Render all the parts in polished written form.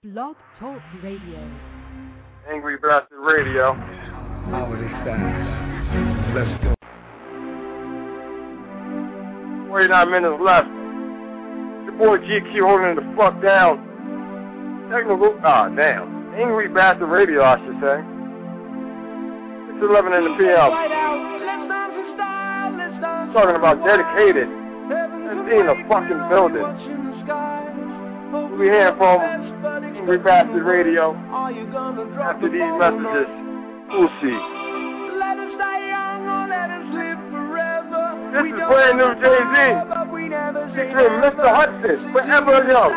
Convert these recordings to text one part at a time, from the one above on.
Blog Talk Radio. Angry Bastard Radio. Holiday fast. Let's go. 49 minutes left. Your boy GQ holding the fuck down. Technical. Damn. Angry Bastard Radio, I should say. It's 11 in the p.m. Talking about dedicated. And being a fucking building. We'll be hearing from Angry Bastard Radio after these messages. We'll see. This is brand new Jay-Z. Featuring Mr. Hudson, Forever Young.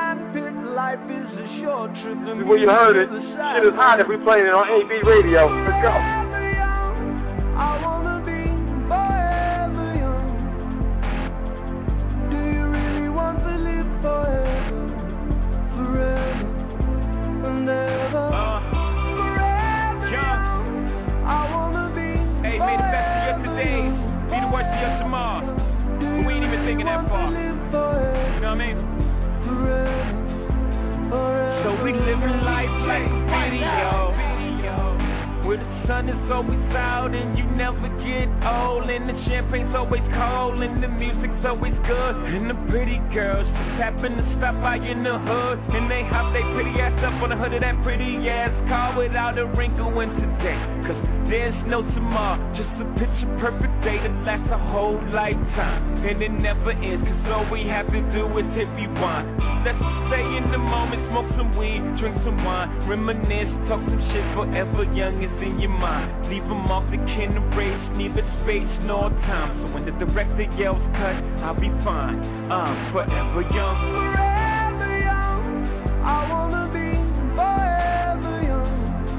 This is where you heard it. Shit is hot if we playing it on AB Radio. Let's go. Thinking that far, you know what I mean? So we living life like video, where the sun is always out and you never get old, and the champagne's always cold and the music's always good, and the pretty girls just happen to stop by in the hood, and they hop they pretty ass up on the hood of that pretty ass car without a wrinkle in today, cause there's no tomorrow, just a picture perfect day that lasts a whole lifetime. And it never ends, cause all we have to do is hit rewind. Let's just stay in the moment, smoke some weed, drink some wine, reminisce, talk some shit. Forever young is in your mind. Leave them off the can erase, neither space nor time. So when the director yells cut, I'll be fine. I'm forever young. Forever young, I wanna be forever young.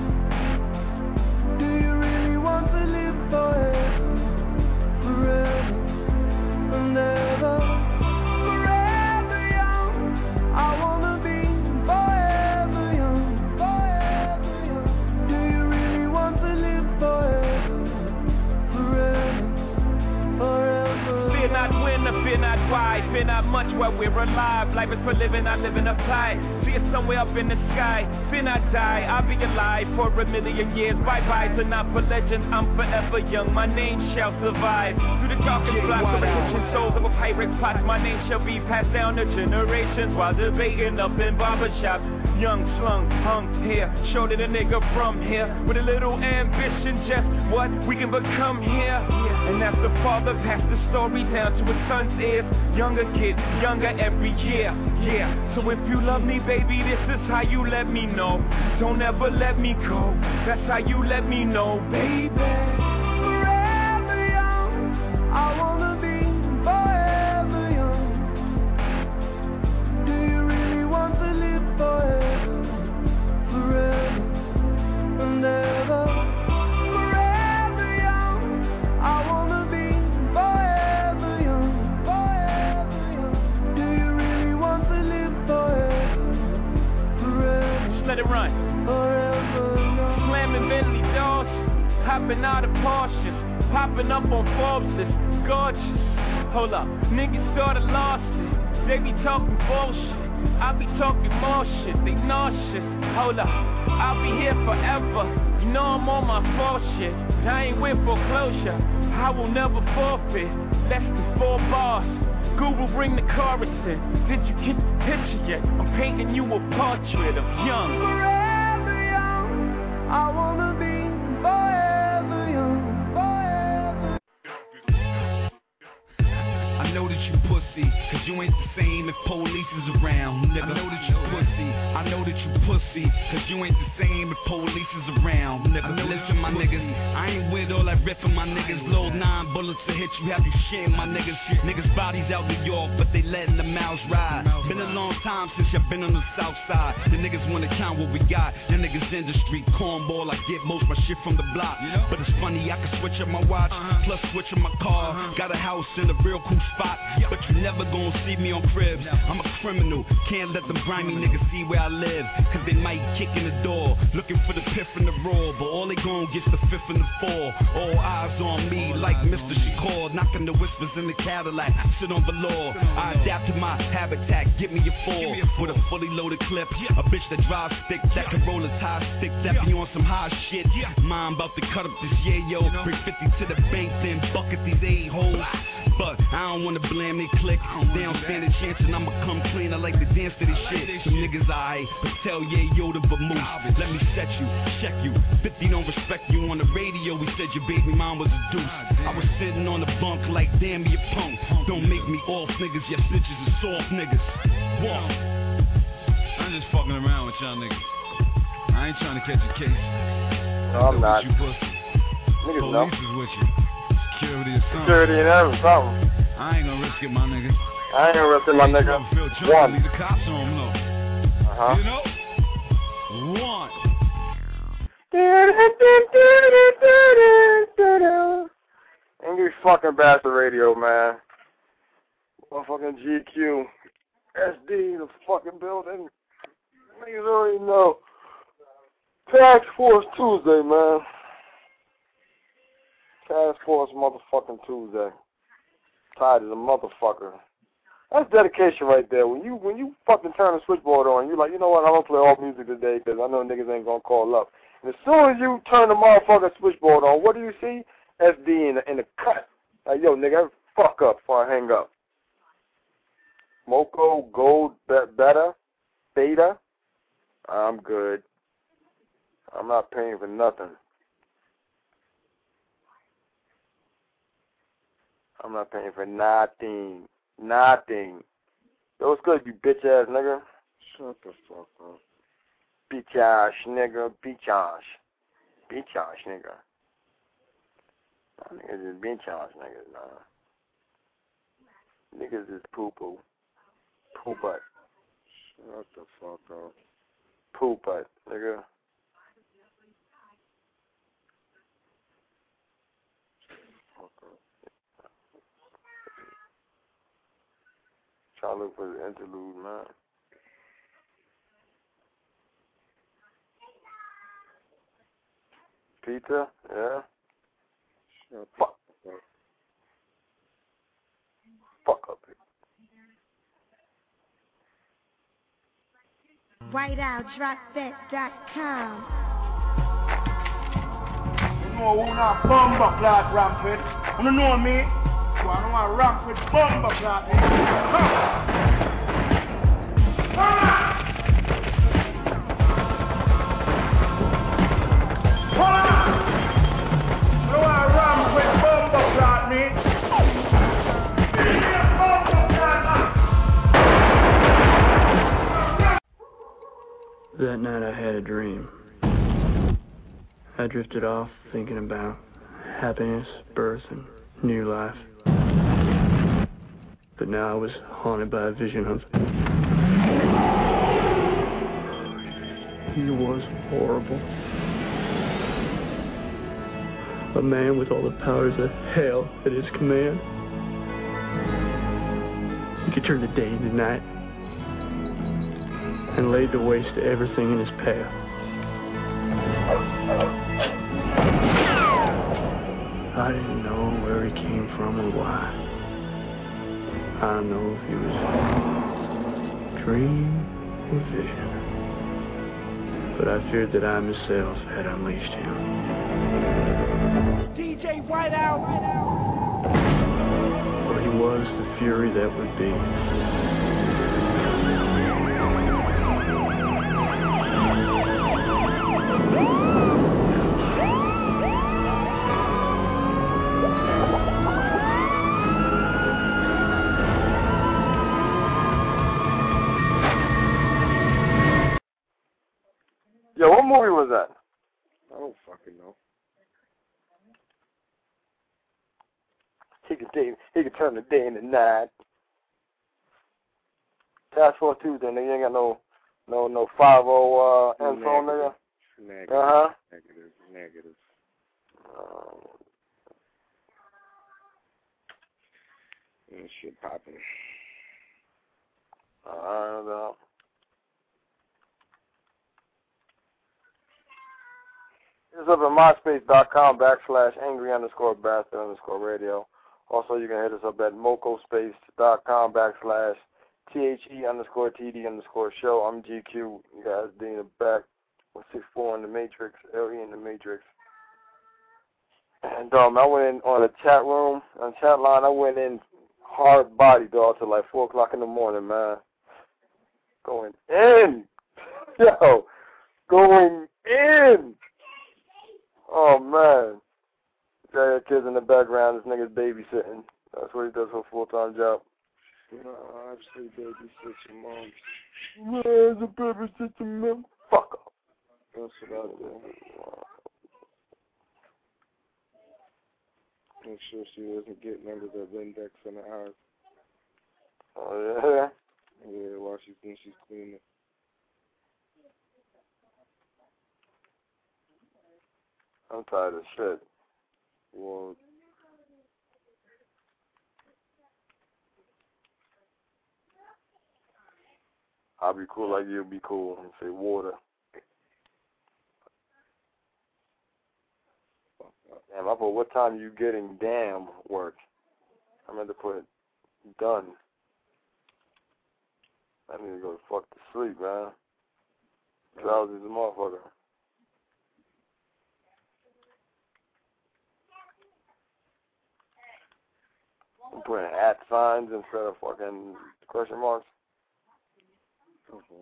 Do you really want to live forever? Forever and ever. Forever young, I wanna be forever young. Forever young. Do you really want to live forever? Forever, forever. Fear not when or fear not why, fear not much while we're alive. Life is for living, I live in a pie. See it somewhere up in the sky. Fear not die, I'll be alive for a million years. Bye-bye to not for legends, I'm forever young. My name shall survive. Through the darkest blocks of the kitchen souls of a pirate plot, my name shall be passed down to generations while debating up in barbershops. Young, slung, hung here, showed it a nigga from here with a little ambition, just what we can become here. And as the father passed the story down to his son's ears, younger kid, younger every year. Yeah, so if you love me, baby, this is how you let me know. Don't ever let me go. That's how you let me know, baby. Forever young, I wanna be forever young. Do you really want to live forever? Forever and ever. Forever young, I wanna be forever young. Forever young. Do you really want to live forever? Forever. Just let it run. Forever young. Slamming Bentley doors, hopping out of Porsches, popping up on Forbes list, gorgeous. Hold up, niggas sorta lost it. They be talking bullshit, I be talking more shit. They nauseous. Hold up, I'll be here forever. You know I'm on my full shit. I ain't with foreclosure, I will never forfeit. Less than 4 bars. Google bring the chorus in. Did you get the picture yet? I'm painting you a portrait of young. Forever young, I wanna be forever young. Forever. I know that you pussy, cause you ain't the same if police is around, nigga. I know that you pussy, I know that you pussy, cause you ain't the same if police is around, nigga. Listen, my niggas, I ain't with all that riffing, my niggas. Load 9 bullets to hit you, have you shitting, my niggas. Niggas bodies out New York, but they letting the mouths ride. Been a long time since y'all been on the south side. The niggas wanna count what we got. Your niggas in the street, cornball, I get most my shit from the block. But it's funny, I can switch up my watch, plus switch up my car. Got a house in a real cool spot, but you never gon' see me on cribs. I'm a criminal, can't let them grimy niggas see where I live, cause they might kicking the door, looking for the piff and the roar, but all they gon' get's the fifth and the four. All eyes on me like Mr. Shakur, knocking the whispers in the Cadillac, sit on velour. I adapted my habitat, give me a four, with a fully loaded clip, a bitch that drives stick, that can roll a tie stick, that be on some high shit. Mine about to cut up this yayo, bring 50 to the bank, then bucket these a-holes. But I don't wanna blame they click, they don't stand a chance and I'ma come clean, I like to dance to this shit. Some niggas aight, but tell Yoda but move. Let me set you, check you, 50 don't respect you on the radio, we said your baby mom was a deuce. I was sitting on the bunk like damn you punk, don't make me off niggas, your snitches are soft niggas. Walk. I'm just fucking around with y'all niggas. I ain't trying to catch a case. No, I'm not. You pussy. Niggas know. Police is with you. Security or something. Security and everything. I ain't gonna risk it, my nigga. I ain't gonna risk it, my nigga. One. Leave the cops on them, though. Uh-huh. You know? One. Angry fucking Bastard Radio, man. Motherfucking GQ. SD, the fucking building. Niggas already know. Task Force Tuesday, man. Task Force motherfucking Tuesday. Tired as a motherfucker. That's dedication right there. When you fucking turn the switchboard on, you're like, you know what, I'm going to play all music today because I know niggas ain't going to call up. And as soon as you turn the motherfucking switchboard on, what do you see? SD in the cut. Like, yo, nigga, fuck up before I hang up. Moko, Gold, Better, Beta. I'm good. I'm not paying for nothing. I'm not paying for nothing. Nothing. Yo, what's good, you bitch ass nigga? Shut the fuck up. Bitch ass nigga. Bitch ass. Bitch ass nigga. Nah, niggas is bitch ass niggas, nah. Niggas is poo poo. Poo butt. Shut the fuck up. Poo butt, nigga. Try to look for the interlude, man. Pizza? Yeah? Fuck. Fuck up. WhiteOutDropThat.com. You know who not bomber class rampant? You know me? So I don't want to ramp with bomber class. That night I had a dream. I drifted off thinking about happiness, birth, and new life. But now I was haunted by a vision of... He was horrible. A man with all the powers of hell at his command. He could turn the day into night and laid to waste everything in his path. I didn't know where he came from or why. I don't know if he was dream or vision. But I feared that I myself had unleashed him. DJ Whiteout! For he was the fury that would be. Yo, what movie was that? I don't fucking know. He could turn the day into night. Task Force Tuesday, nigga. You ain't got no 5-0 info, nigga. Negative. Uh-huh. Negative. Shit popping. Hit us up at myspace.com/angry_bastard_radio. Also, you can hit us up at mocospace.com/THE_TD_show. I'm GQ. You guys, Dean back with 6'4" in the Matrix, LE in the Matrix. And I went in on the chat room, on the chat line. I went in hard body, dog, till like 4 o'clock in the morning, man. Going in, yo, going in. Oh man, got your kids in the background. This nigga's babysitting. That's what he does for a full-time job. No, obviously babysit your mom. Where's the babysit your mom? Fuck off. That's what I do. Make sure she doesn't get none of the Windex in the house. Oh yeah. Yeah, while she's cleaning. I'm tired of shit. Well, I'll be cool like you'll be cool. And say water. Damn, I put what time you getting damn work. I meant to put done. I need to go the fuck to sleep, man. Drowsy as a motherfucker. I'm putting at signs instead of fucking question marks. okay.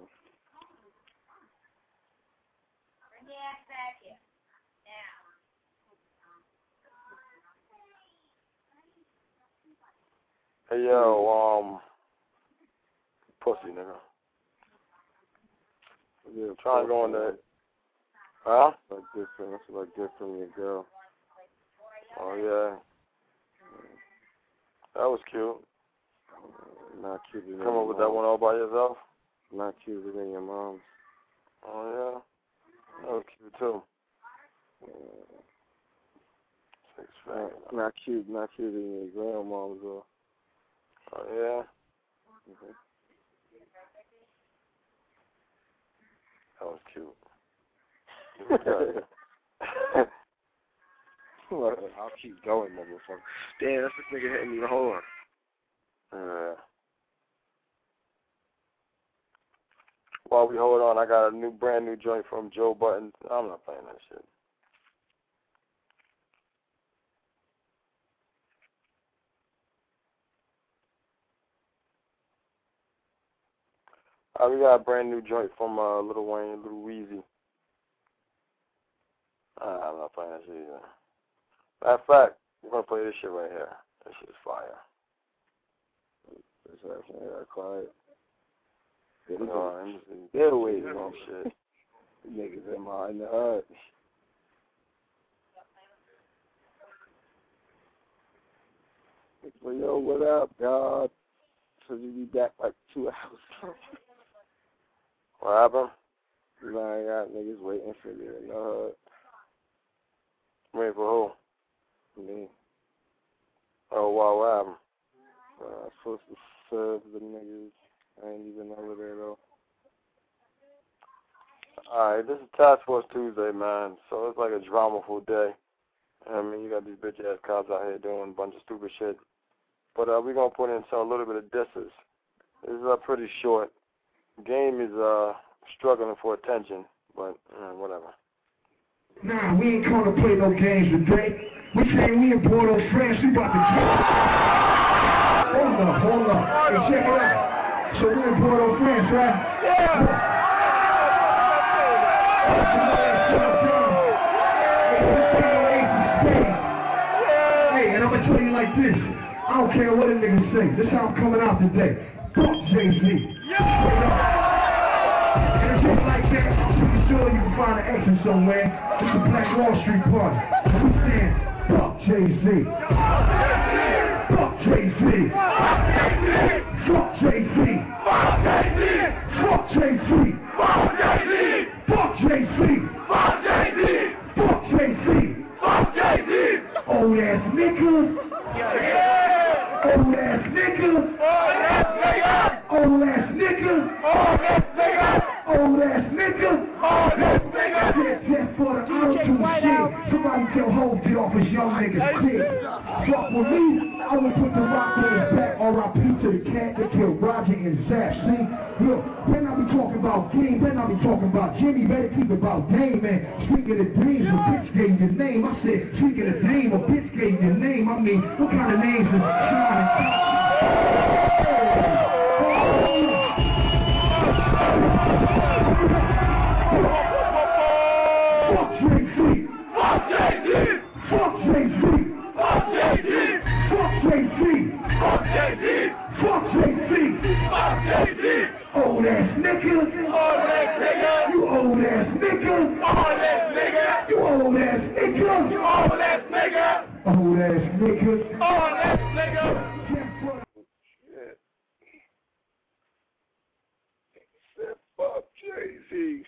Hey yo, pussy nigga. Yeah, Trying to go on that. Huh? Like different. That's what I get from your girl. Oh yeah. That was cute. Not cuter than Come your up with that mom's. one all by yourself? Not cuter than your mom's. Oh yeah. That was cute too. Six fingers. Not cuter than your grandmom's though. Oh yeah. Mm-hmm. That was cute. I'll keep going, motherfucker. Damn, that's this nigga hitting me. Hold on. Yeah. While we hold on, I got a brand new joint from Joe Budden. I'm not playing that shit. We got a brand new joint from Lil Wayne, Lil Weezy. I'm not playing that shit either. Matter of fact, we're gonna play this shit right here. This shit's fire. This actually got quiet. They're waiting on shit. Niggas in the hut. Well, yo, what up, God? So you be back like 2 hours. What happened? I got niggas waiting for you in the hut. Waiting for Me. who? Oh, wow, what happened? I was supposed to serve the niggas. I ain't even over there, though. Alright, this is Task Force Tuesday, man. So it's like a dramaful day. I mean, you got these bitch-ass cops out here doing a bunch of stupid shit. But we're going to put in a little bit of disses. This is pretty short. Game is struggling for attention, but whatever. Nah, we ain't come to play no games today. We came, we in Port-au-Prince, we about to get... Hold up. Hey, check it out. So we in Port-au-Prince, right? Yeah! Hey, and I'm gonna tell you like this. I don't care what a nigga say. This how I'm coming out today. Fuck Jay-Z. Straight up. And just like that, I'm pretty sure you can find an exit somewhere. It's a Black Wall Street party. And we saying, fuck Jay-Z. Fuck Jay-Z. Fuck Jay-Z. Fuck Jay-Z. Fuck Jay-Z. Fuck Jay-Z. Fuck Jay-Z. Fuck Jay-Z. Fuck Jay-Z. Old ass nigga. Old ass nigga. Old ass nigga. Old ass nigga. Just for the auto-tune shit. cause young niggas kick. Fuck with me, I would put the rock on his back. R.I.P. to the cat that killed Roger and Zach. See, look, better not be talking about King, better not be talking about Jimmy, better keep it about Dame, man. Speaking of dreams, a bitch gave your name. I said, speaking of name, a bitch gave your name. I mean, what kind of names is Sean and Fuck Jay-Z! Fuck Jay-Z! Fuck Jay-Z! Fuck Jay-Z! Fuck Jay-Z! Fuck Jay-Z! Fuck Jay-Z! Fuck Jay-Z! Old ass nigga! Old ass nigga! You old ass nigga! Old ass nigga! You old ass nigga! You old ass nigga! Old ass nigga! Old ass nigga! Shit. Fuck Jay-Z.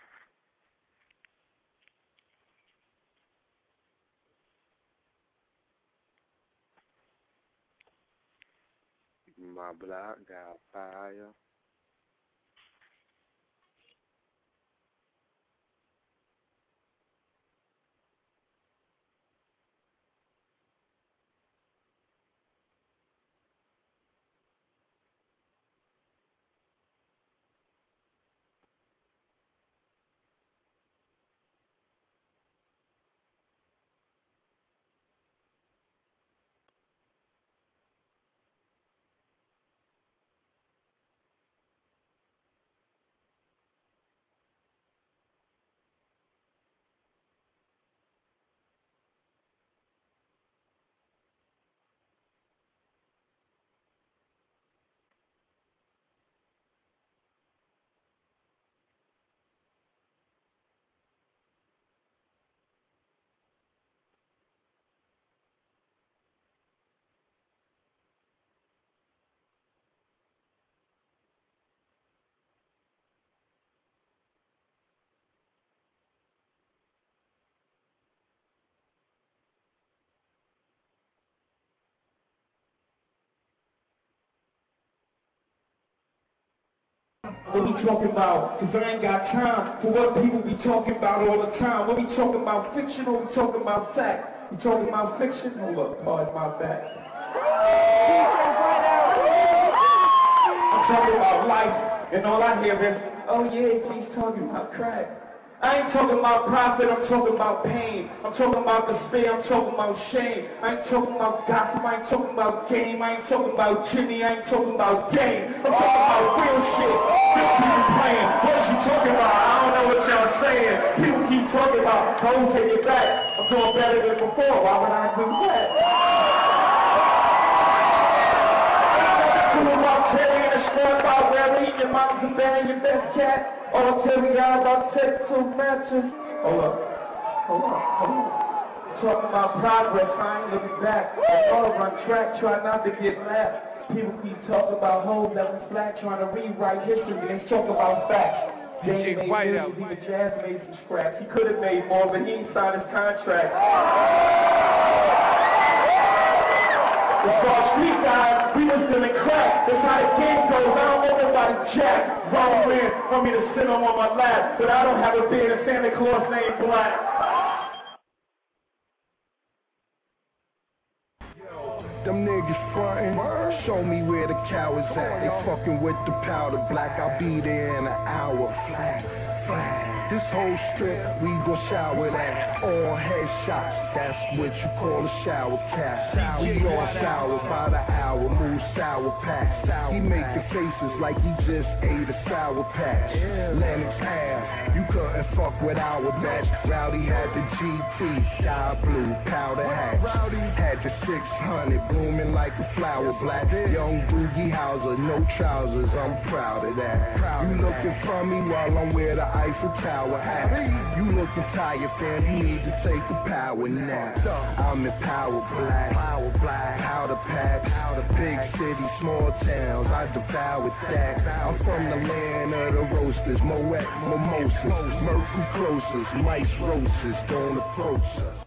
My block got fire. What we talking about? Cause I ain't got time for what people be talking about all the time. What we talking about fiction or we talking about fact? We talking about fiction? Hold up, pardon my back. I'm talking about life, and all I hear is, oh yeah, he's talking about crack. I ain't talking about profit, I'm talking about pain. I'm talking about despair, I'm talking about shame. I ain't talking about gossip, I ain't talking about game. I ain't talking about Jimmy, I ain't talking about game. I'm talking about real shit. Real people playing. What is you talking about? I don't know what y'all saying. People keep talking about, don't take it back. I'm doing better than before, why would I do that? About carrying a strap out there, eating your moms and burying your best cat. Or tell me all about textile matches. Hold up. Talking about progress, I ain't looking back. All run track, try not to get laughed. People keep talking about hoes that was flat, trying to rewrite history. They talk about facts. They made millions, even Jazz made some scraps. He could have made more, but he ain't signed his contract. As far as street guys, we was dealing crack. That's how the game goes. I don't want nobody jack. Wrong man for me to sit on my lap, but I don't have a beard and Santa Claus named Black. Them niggas frontin', show me where the cow is at. They fucking with the powder black, I'll be there in an hour. Flat. This whole strip, we gon' shower that. All headshots, that's what you call a shower cap. We all sour by the hour, move sour packs. He making faces like he just ate a sour patch. Lennox Ave, you couldn't fuck with our batch. Rowdy had the GT, sky blue, powder hat. Had the 600, blooming like a flower black. Young Doogie Howser, no trousers, I'm proud of that. You looking for me while I'm with the Eiffel Tower hat. You looking tired, fam, you need to take a power nap. I'm in power black, powder pack, big city, small towns, I devour that. I'm from the land of the roasters, Moet mimosas, Murphy closers, mice roasters, don't approach us.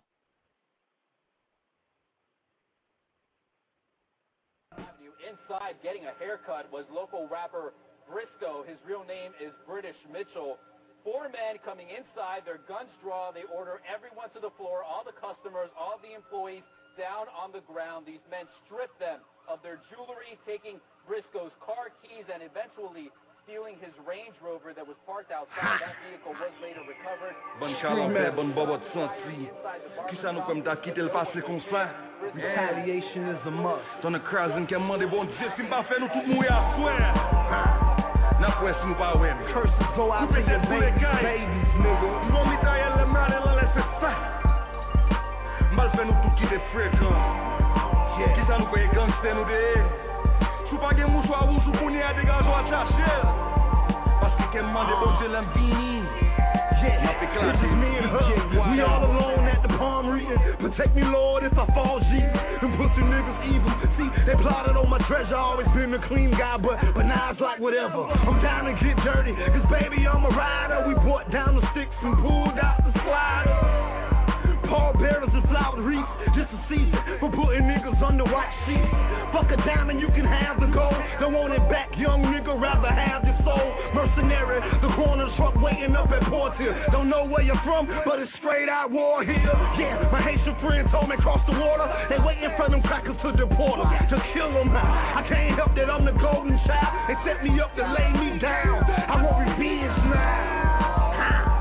Inside getting a haircut was local rapper Briscoe. His real name is British Mitchell. 4 men coming inside, their guns drawn, they order everyone to the floor, all the customers, all the employees down on the ground. These men strip them of their jewelry, taking Briscoe's car keys and eventually stealing his Range Rover that was parked outside. That vehicle was later recovered. Bon calambé, bon bobot senti. Qui ça nous comme t'as quitté le passé comme ça? Retaliation is a must. Ton écrasing qui a demandé bon Dieu, si m'pas fait nous tout mourir à soi. N'a pas si nous pas ouais. Curses go out to your babies, nigga. Nous vont mitailler le mal et la laisser ça. Mal fait nous tout quitter fréquent. Qui ça nous paye gangster nous dé? Sou pas gen mouchoir ou sou pouni à dégager à chercher. Parce que qu'elle m'a débauché l'ambini. Yeah, this is me and her. We all alone at the palm reading. Protect me, Lord, if I fall, Jesus. Them pussy niggas evil. See, they plotted on my treasure. Always been a clean guy, but now it's like whatever. I'm down to get dirty, cause baby, I'm a rider. We brought down the sticks and pulled out the slider. Paul bearers and flower wreaths, just a season for putting niggas under white sheets. Fuck a diamond, you can have the gold. Don't want it back, young nigga, rather have your soul. Mercenary, the corner truck waiting up at Portier. Don't know where you're from, but it's straight out war here. Yeah, my Haitian friend told me cross the water. They waiting for them crackers to deport them, to kill them. I can't help that I'm the golden child. They set me up to lay me down. I want revenge now.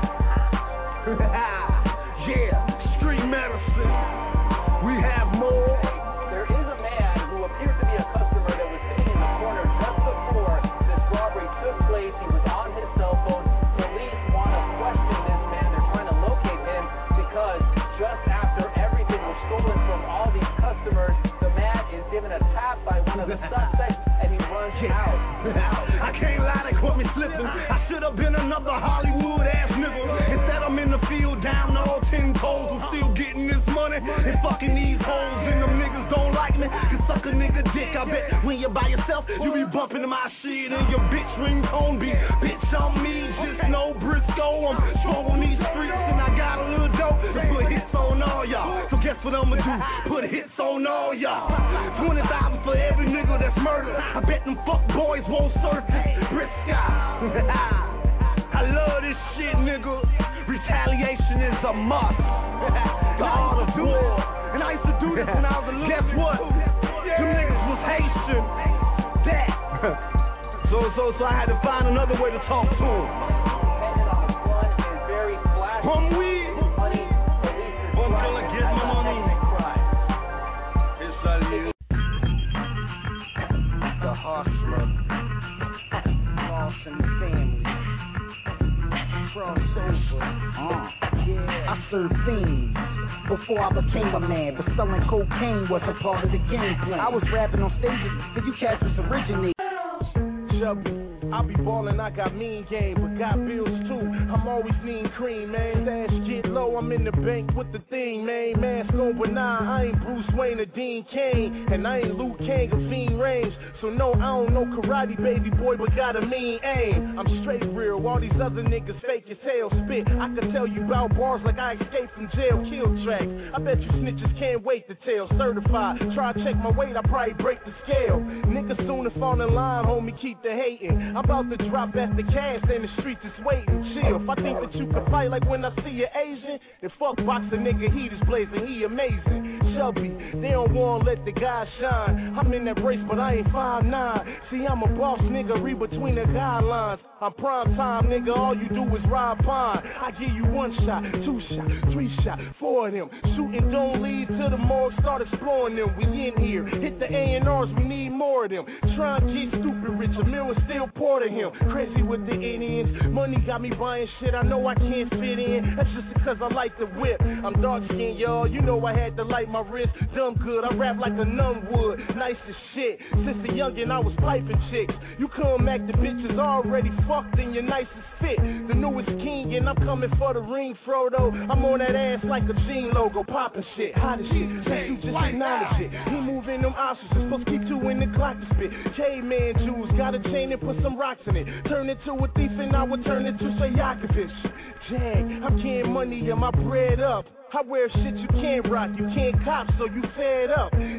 Yeah. Street medicine, we have more. There is a man who appears to be a customer that was sitting in the corner just before this robbery took place. He was on his cell phone. Police want to question this man. They're trying to locate him because just after everything was stolen from all these customers, the man is given a tap by one of the suspects and he runs out. I can't lie, they caught me slipping. I should have been another Hollywood ass nigga. Instead I'm in the field down all 10 toes. I'm still getting this money and fucking these hoes. And them niggas don't like me, can suck a nigga dick. I bet when you're by yourself, you be bumping to my shit. And your bitch ringtone be, bitch I'm me, just no Briscoe. I'm strong on these streets and I got a little dope to put hits on all y'all. So guess what I'ma do? Put hits on all y'all. 20,000 for every nigga that's murdered. I bet them fuck boys won't surf Briscoe. I love this shit, nigga. Retaliation is a must. The art of war. And I used to do this when I was a little. Guess what? Them niggas was Haitian. That. So I had to find another way to talk to them. I'm weird. Bon gonna get my money. It's all you. The hustler. Lost in the family. I served fiends before I became a man, but selling cocaine was a part of the game plan. I was rapping on stages, but you cats was originating. I be ballin', I got mean game, but got bills too. I'm always lean cream, man. Stash get low, I'm in the bank with the thing, man. Mask over, nah, I ain't Bruce Wayne or Dean Cain, and I ain't Luke Kang or Fiend Range. So no, I don't know karate, baby boy, but got a mean aim. I'm straight real, all these other niggas fake as hell spit. I can tell you about bars like I escaped from jail, kill tracks. I bet you snitches can't wait to tell. Certified, try to check my weight, I probably break the scale. Niggas soon to fall in line, homie, keep the hating. I'm about to drop at the cash and the streets is waiting. Chill, if I think that you can fight like when I see you Asian, then fuck boxer nigga, he is blazing, he amazing. Chubby, they don't wanna let the guy shine. I'm in that race, but I ain't 5'9". See, I'm a boss nigga, read between the guidelines. I'm prime time nigga, all you do is ride pine. I give you 1 shot, 2 shot, 3 shot, 4 of them. Shooting don't lead to the morgue, start exploring them. We in here, hit the A&Rs, we need more of them. Try and get stupid rich, a mill is still poor to him. Crazy with the Indians, money got me buying shit I know I can't fit in. That's just because I like the whip. I'm dark skinned, y'all, you know I had to light my wrist. Dumb good, I rap like a numb wood, nice as shit. Since the youngin' I was piping chicks. You come back, the bitches already fucked in your nicest fit. The newest king and I'm coming for the ring, Frodo. I'm on that ass like a Gene logo, popping shit, hot as shit. Since you just acknowledge it, he moving them ostriches, supposed to keep 2 in the clock to spit. Caveman Jews, got a chain and put some rocks in it. Turn into a thief and I would turn into Sayakovich. Jag, I'm getting money and my bread up. I wear shit you can't rock, you can't cop, so you fed up.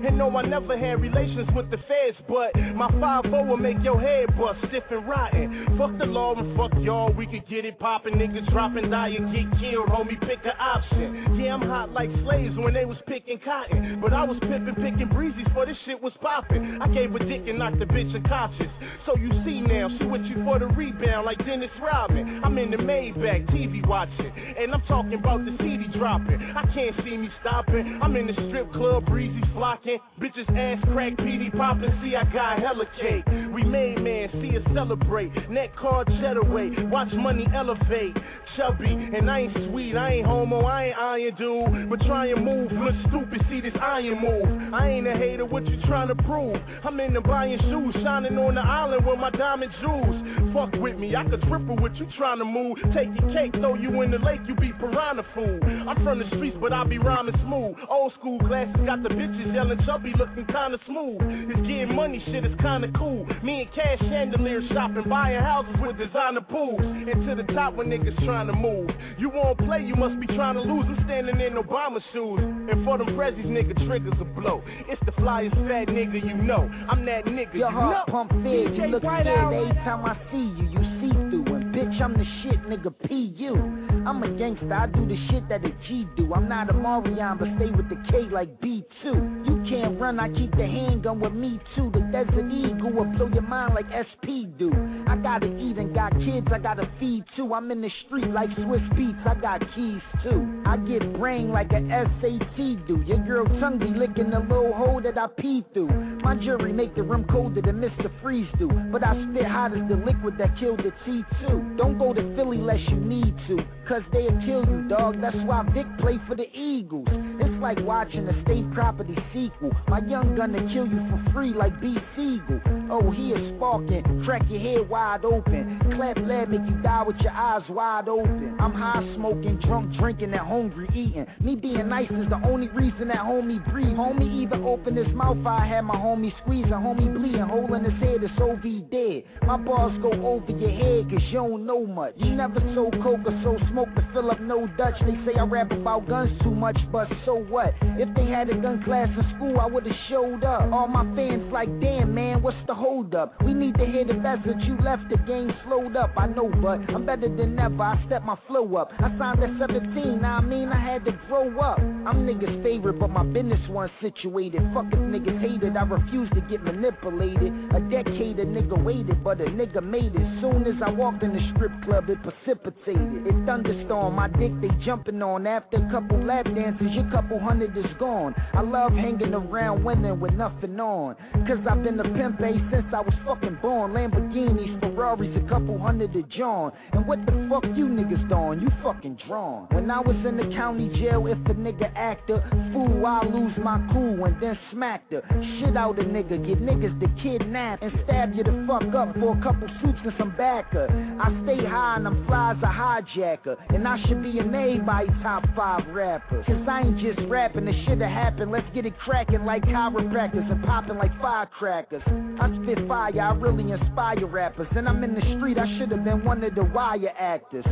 And no, I never had relations with the feds, but my 5-0 will make your head bust, stiff and rotten. Fuck the law and fuck y'all, we could get it poppin'. Niggas droppin', die and get killed, homie, pick an option. Yeah, I'm hot like slaves when they was picking cotton, but I was pimpin', picking breezes for this shit was poppin'. I gave a dick and knocked the bitch unconscious. So you see now, she with you for the rebound like Dennis Rodman. I'm in the Maybach, TV watching, and I'm talking about the CD dropping. I can't see me stopping. I'm in the strip club, breezy flocking. Bitches ass crack, PD popping. See, I got hella cake. We made man, see us celebrate. Neck card, cheddar weight. Watch money elevate. Chubby, and I ain't sweet, I ain't homo, I ain't iron dude. But try and move, look stupid, see this iron move. I ain't a hater, what you trying to prove? I'm in the buying shoes, shining on the island with my diamond jewels. Fuck with me, I could triple what you trying to move. Take your cake, throw you in the lake, you be piranha food. I'm from the streets, but I be rhyming smooth. Old school glasses got the bitches yelling chubby, looking kinda smooth. It's getting money, shit is kinda cool. Me and Cash Chandelier shopping, buying houses with designer pools. And to the top when niggas trying to move. You won't play, you must be trying to lose. I'm standing in Obama shoes. And for them prezzies, nigga, triggers a blow. It's the flyest fat nigga you know. I'm that nigga, your you heart know. Pump fed, you look scared every time I see you. You see through, and bitch, I'm the shit, nigga, P.U. I'm a gangster, I do the shit that a G do. I'm not a Marion, but stay with the K like B2. You can't run, I keep the handgun with me too. The Desert Eagle will blow your mind like SP do. I gotta eat and got kids, I gotta feed too. I'm in the street like Swiss Beats, I got keys too. I get brain like a SAT do. Your girl tongue be licking the little hole that I pee through. My jury make the rim colder than Mr. Freeze do. But I spit hot as the liquid that killed the T2. Don't go to Philly unless you need to, cause they'll kill you, dog. That's why Vic play for the Eagles. It's like watching a state property sequel. My young gunna kill you for free like B. Siegel. Oh, he is sparking, crack your head wide open. Clap lad make you die with your eyes wide open. I'm high smoking, drunk drinking, and hungry eating. Me being nice is the only reason that homie breathe. Homie even open his mouth, I had my homie squeezing. Homie bleeding, hole in his head, it's OV dead. My bars go over your head cause you don't know much. You never sold coke or sold smoke to fill up no Dutch. They say I rap about guns too much, but so what? If they had a gun class in school, I would've showed up. All my fans like, damn man, what's the hold up? We need to hear the best that you left, the game slowed up. I know, but I'm better than ever, I step my flow up. I signed at 17, now I mean I had to grow up. I'm niggas' favorite, but my business one situated. Fuck if niggas hated, I refuse to get manipulated. A decade a nigga waited, but a nigga made it. Soon as I walked in the strip club, it precipitated. It thunderstorm, my dick they jumping on. After a couple lap dances, your couple hundred is gone. I love hanging around women with nothing on, cause I've been a pimp since I was fucking born. Lamborghinis, Ferraris, a couple hundred to John. And what the fuck you niggas doing? You fucking drawn. When I was in the county jail, if a nigga actor, fool, I lose my cool and then smack her. Shit out a nigga, get niggas to kidnap and stab you the fuck up for a couple suits and some backer. I stay high and I'm fly as a hijacker, and I should be in everybody top 5 rappers. Cause I ain't just rapping, the shit that happened. Let's get it cracking like chiropractors and popping like firecrackers. I spit fire, I really inspire rappers. And I'm in the street, I should have been one of the wire actors.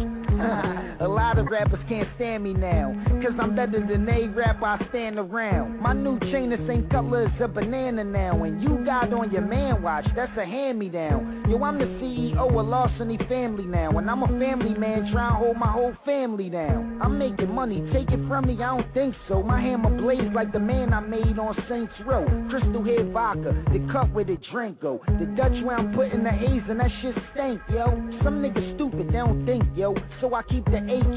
A lot of rappers can't stand me now, cause I'm better than a rapper I stand around. My new chain the same color as a banana now, and you got on your man watch, that's a hand-me-down. Yo, I'm the CEO of Larceny Family now, and I'm a family man trying to hold my whole family down. I'm making money, take it from me, I don't think so. My hammer blaze like the man I made on Saints Row. Crystal Head Vodka, the cup where the drink go. The Dutch where I'm putting the haze and that shit stank, yo. Some niggas stupid, they don't think, yo. So I keep the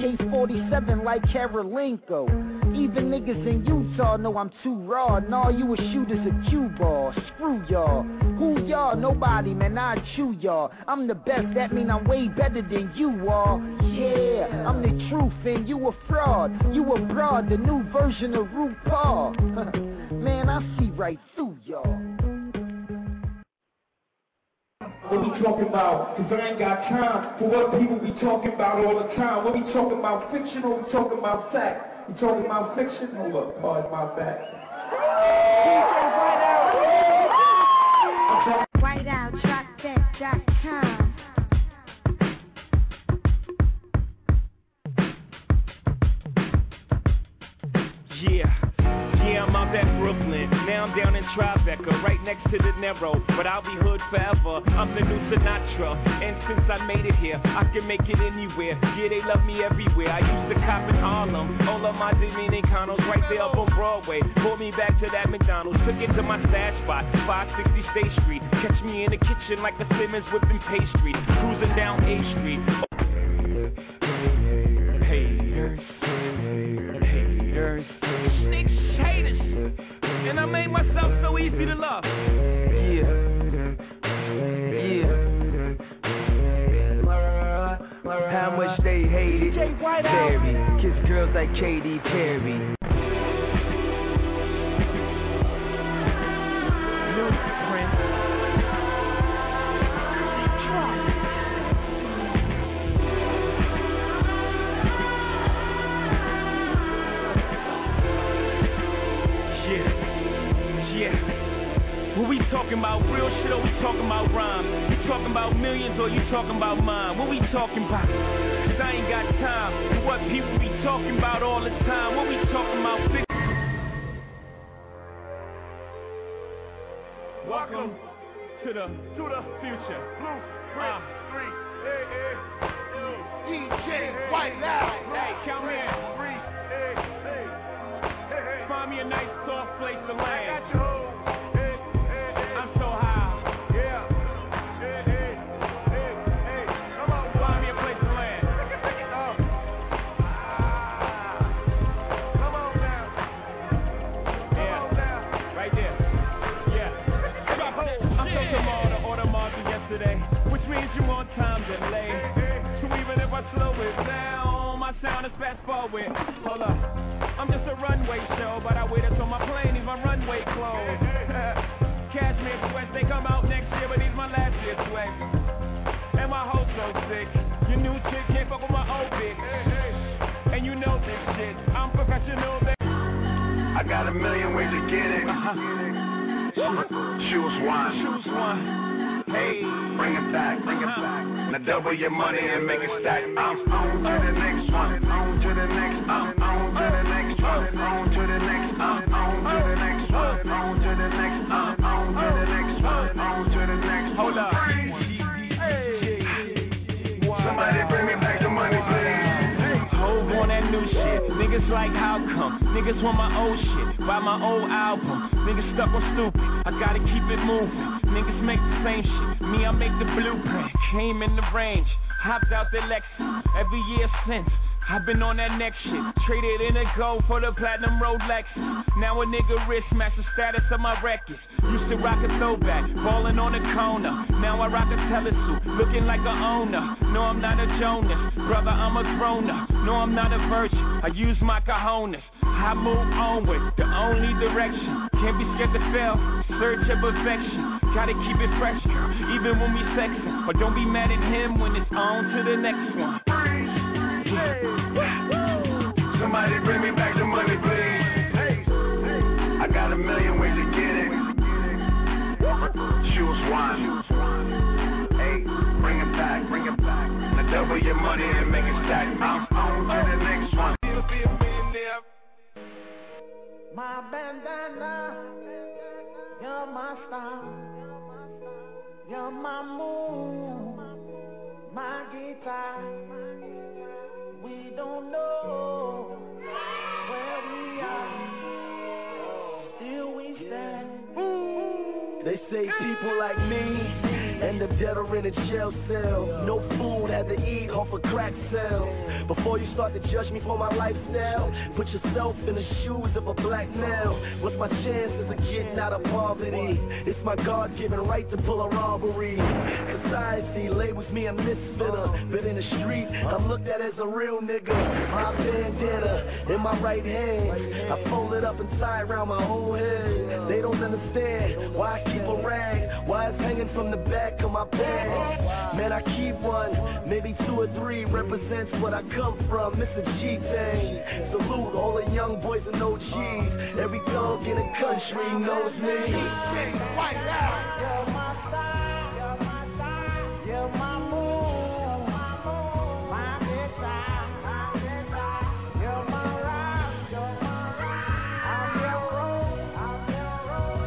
AK-47 like Karolinko. Even niggas in Utah know I'm too raw, and all you would shoot is a cue ball. Screw y'all. Who y'all? Nobody, man, I chew y'all. I'm the best, that mean I'm way better than you all. Yeah, I'm the truth and you a fraud. You a broad, the new version of RuPaul. Man, I see right through y'all. What we talking about? Cause I ain't got time for what people be talking about all the time. What we talking about fiction or we talking about fact? We talking about fiction? Hold up, pardon my back. Whiteout.com. Yeah, I'm out at Brooklyn. Now I'm down in Tribeca, right next to the Narrow, but I'll be hood forever. I'm the new Sinatra, and since I made it here, I can make it anywhere. Yeah, they love me everywhere. I used to cop in Harlem, all of my Dominicanos right there up on Broadway. Pulled me back to that McDonald's, took it to my stash spot, 560 State Street. Catch me in the kitchen like a Simmons whipping pastry, cruising down A Street. Haters, snitch haters, and I made myself so easy to love. Yeah. How much they hated Perry, kiss girls like Katy Perry. What we talking about, real shit, or we talking about rhyme? You talking about millions or you talking about mine? What we talking about? Cause I ain't got time for what people be talking about all the time. What we talking about? Welcome to the future. Blueprint 3. DJ White Out. Hey, count me in. Find me a nice soft place to land. I got you. Time delay. So even if I slow it down, my sound is fast forward. Hold up, I'm just a runway show, but I waited till my plane, even runway closed. Cashmere sweats, they come out next year, but these my last year's sweats. And my hoe so sick, your new chick can't fuck with my old bitch. And you know this shit, I'm professional. I got a million ways to get it. Choose one. Hey, bring it back. Now double your money and make it stack. I'm on to the next one. On to the next. On to the next one. On to the next. On to the next one. On to the next. On to the next one. On to the next. Hold up. Somebody bring me back the money, please. Hold on that new shit. Niggas like how come? Niggas want my old shit. Buy my old album. Niggas stuck on stupid. I gotta keep it moving. Niggas make the same shit. Me, I make the blueprint. Came in the range. Hopped out the Lexus. Every year since. I've been on that next shit. Traded in a gold for the platinum Rolex. Now a nigga wrist match the status of my records. Used to rock a throwback, ballin' on the corner. Now I rock a telesuit, looking like a owner. No, I'm not a Jonas, brother, I'm a grown-up. No, I'm not a virgin, I use my cojones. I move onward, the only direction. Can't be scared to fail, search of perfection. Gotta keep it fresh, girl, even when we sexin'. But don't be mad at him when it's on to the next one. Somebody bring me back the money, please. I got a million ways to get it. Choose one. Hey, bring it back. Now double your money and make it stack. I'm on to the next one. My bandana, you're my star, you're my moon, my guitar. We don't know where we are, still we stand. They say people like me end up dead or in a jail cell. No food, had to eat off a crack cell. Before you start to judge me for my lifestyle, put yourself in the shoes of a black male. What's my chances of getting out of poverty? It's my God-given right to pull a robbery. Society labels me a misfitter, but in the street, I'm looked at as a real nigga. My bandana in my right hand, I fold it up and tie around my whole head. They don't understand why I keep a rag, why it's hanging from the back of my pants. Man, I keep one, maybe 2 or 3, represents what I come from. It's a G-thing. Salute all the young boys and OGs. Every dog in the country knows me. White out. You're my star, you're my star, you're my moon, my guitar, you're my rock, I'm your rose,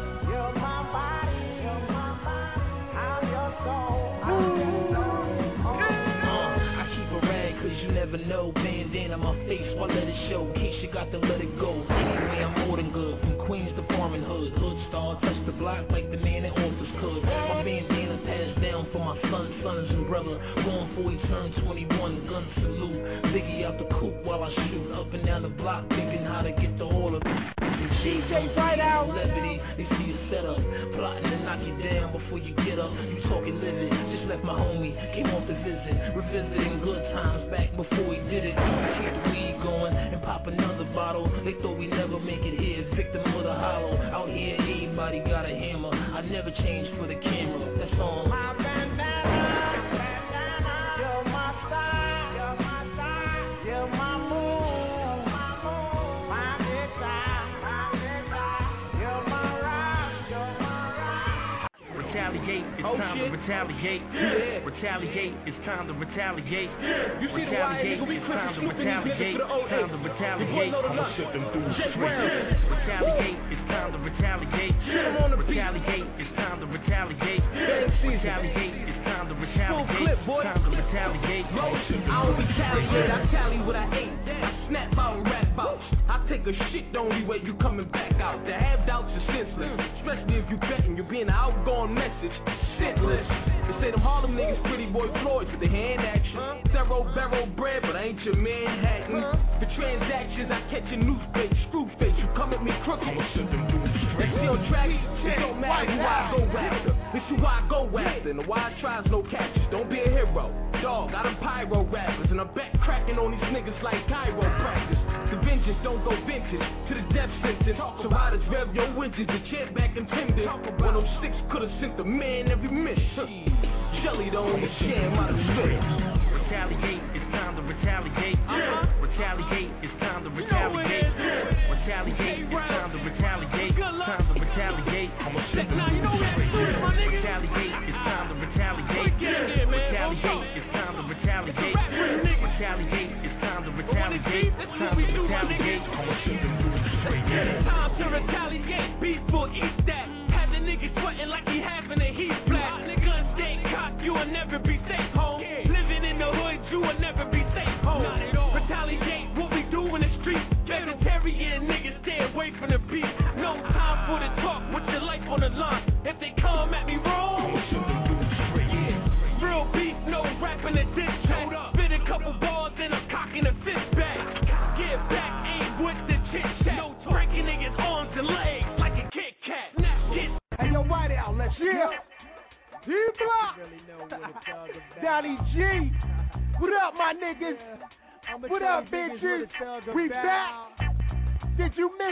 bandana my face while let it show. In case you got to let it go. Anyway, I'm more than good. From Queens to Farming Hood. Hood star, touch the block like the man in office could. My bandana passed down for my sons and brother. Going for he turned 21, gun salute. Biggie out the coupe while I shoot. Up and down the block, thinking how to get the order. DJ right out. Celebrity, they see the setup. Plotting to knock you down before you get up. You talking livid. Just left my homie, came off the visit. Revisiting good times back before he did it. Keep the weed going and pop another bottle. They thought we never make it here. Victim of the hollow. Out here, everybody got a hammer. I never changed for the camera. That's on. My bandana. You're my star. You're my star. You're my moon. Retaliate, it's time to retaliate. Retaliate, it's time to retaliate. You see the wire, nigga, we it's time to retaliate. It's time to retaliate. I'ma set them through retaliate, it's time to retaliate. Retaliate, it's time to retaliate. Retaliate, it's time to retaliate. Time to retaliate. I don't retaliate, I tally what I ate. I snap out and rap out. I take a shit the only way you coming back out. To have doubts is senseless, especially if you betting you're being an outgoing message. Shitless. They say them Harlem niggas pretty boy Floyd with the hand action. Zero barrel bread, but I ain't your Manhattan. The transactions, I catch a noose bait, screw face. You come at me crooked, I'ma send them dudes straight. They on track, it don't matter who I go after. It's who I go after, and the wide tries no catches. Don't be a hero. Dog, I done pyro rappers, and I'm back cracking on these niggas like chiropractors. The vengeance don't go vintage to the death sentence. So riders rev your winches, the chair back and tender. 106 could've sent the man every mission. Jelly the only jam out of spit. Retaliate, it's time to retaliate. Retaliate, it's time to retaliate. Retaliate, it's time to retaliate. Time to retaliate. I'ma set them straight. Retaliate, it's time to retaliate. Retaliate, it's time to retaliate. Retaliate, it's time to retaliate. Time to retaliate. I'ma set them straight. Time to retaliate. Beef will eat that. Had the nigga sweating like he having a heat blast. Gun stay cocked, you will never be safe home. Living in the hood, you will never be safe home. Retaliate, what we do in the street. Vegetarian niggas stay away from the beef. No time for the talk, with your life on the line. If they come at me wrong, real beef, no rapping a diss track. Spit a couple balls and I'm cocking a fist back. Get back, aim with the chit chat. Breaking niggas' arms and legs like a Kit Kat. Hey, yo, right out, let's go. D-Block. Donnie G. What up, my niggas? What up, bitches? We back. Did you miss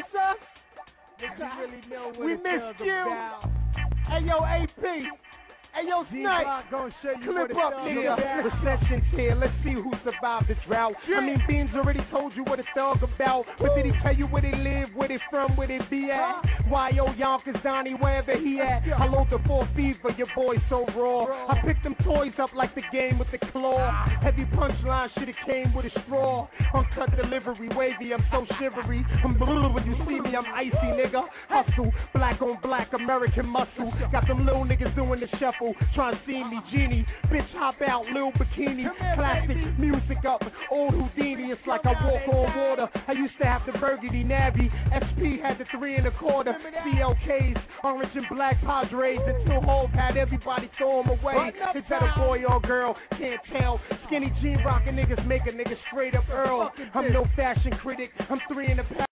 us? We missed you. Hey, yo, AP. Hey, yo, Snipe, clip up, nigga. Recession's here, let's see who survived this route. I mean, Beans already told you what it's thug about. But did he tell you where they live, where they from, where they be at? Y.O. Yonkers, Donnie, wherever he at. I load the 4 fever, your boy so raw. I picked them toys up like the game with the claw. Heavy punchline, should've came with a straw. Uncut delivery, wavy, I'm so shivery. I'm blue when you see me, I'm icy, nigga. Hustle, black on black, American muscle. Got them little niggas doing the shuffle. Trying to see me, genie. Bitch, hop out, little bikini. Classic music up, old Houdini. It's like I walk on water. I used to have the burgundy navy. SP had the 3 1/4. CLKs, orange and black Padres. Until Hove had everybody throw them away. Is that a boy or girl? Can't tell. Skinny jean rockin' niggas make a nigga straight up Earl. I'm no fashion critic. I'm 3 in the pack.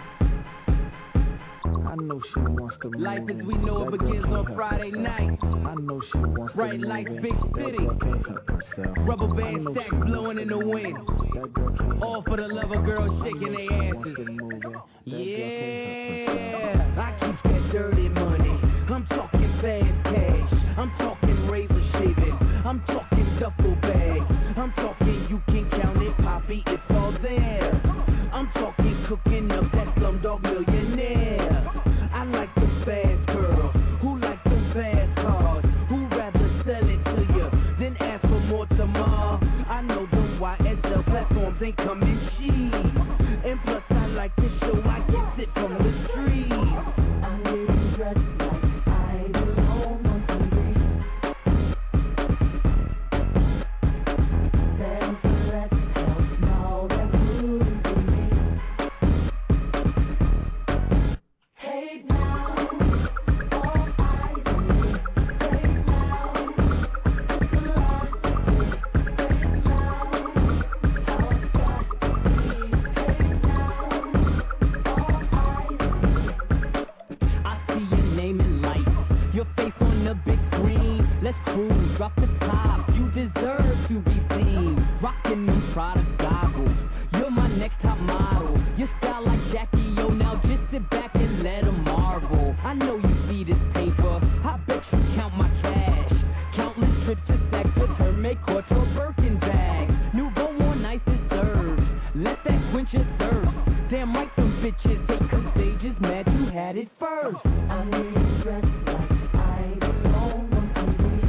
I know she wants to move. Life as we know it begins on Friday night. I know she wants to right move. like Big City. Rubber band stacks blowing in the wind. All for the love of girls shaking their asses. Yeah, I keep that dirty money. I'm talking fast cash. I'm talking razor shaving. I'm talking duffel bag. I'm talking you can count it, Poppy. It's all there. I'm talking cooking up that Slumdog Millionaire. I like the fast girls who like the fast cars, who rather sell it to you than ask for more tomorrow. I know the YSL platforms ain't coming cheap, and plus I like to show I get it from the street. I'm getting dressed like I belong on TV. That's the rest, now that's Damn right, them bitches, they cause they just mad you had it first. I need you dressed like I belong on TV.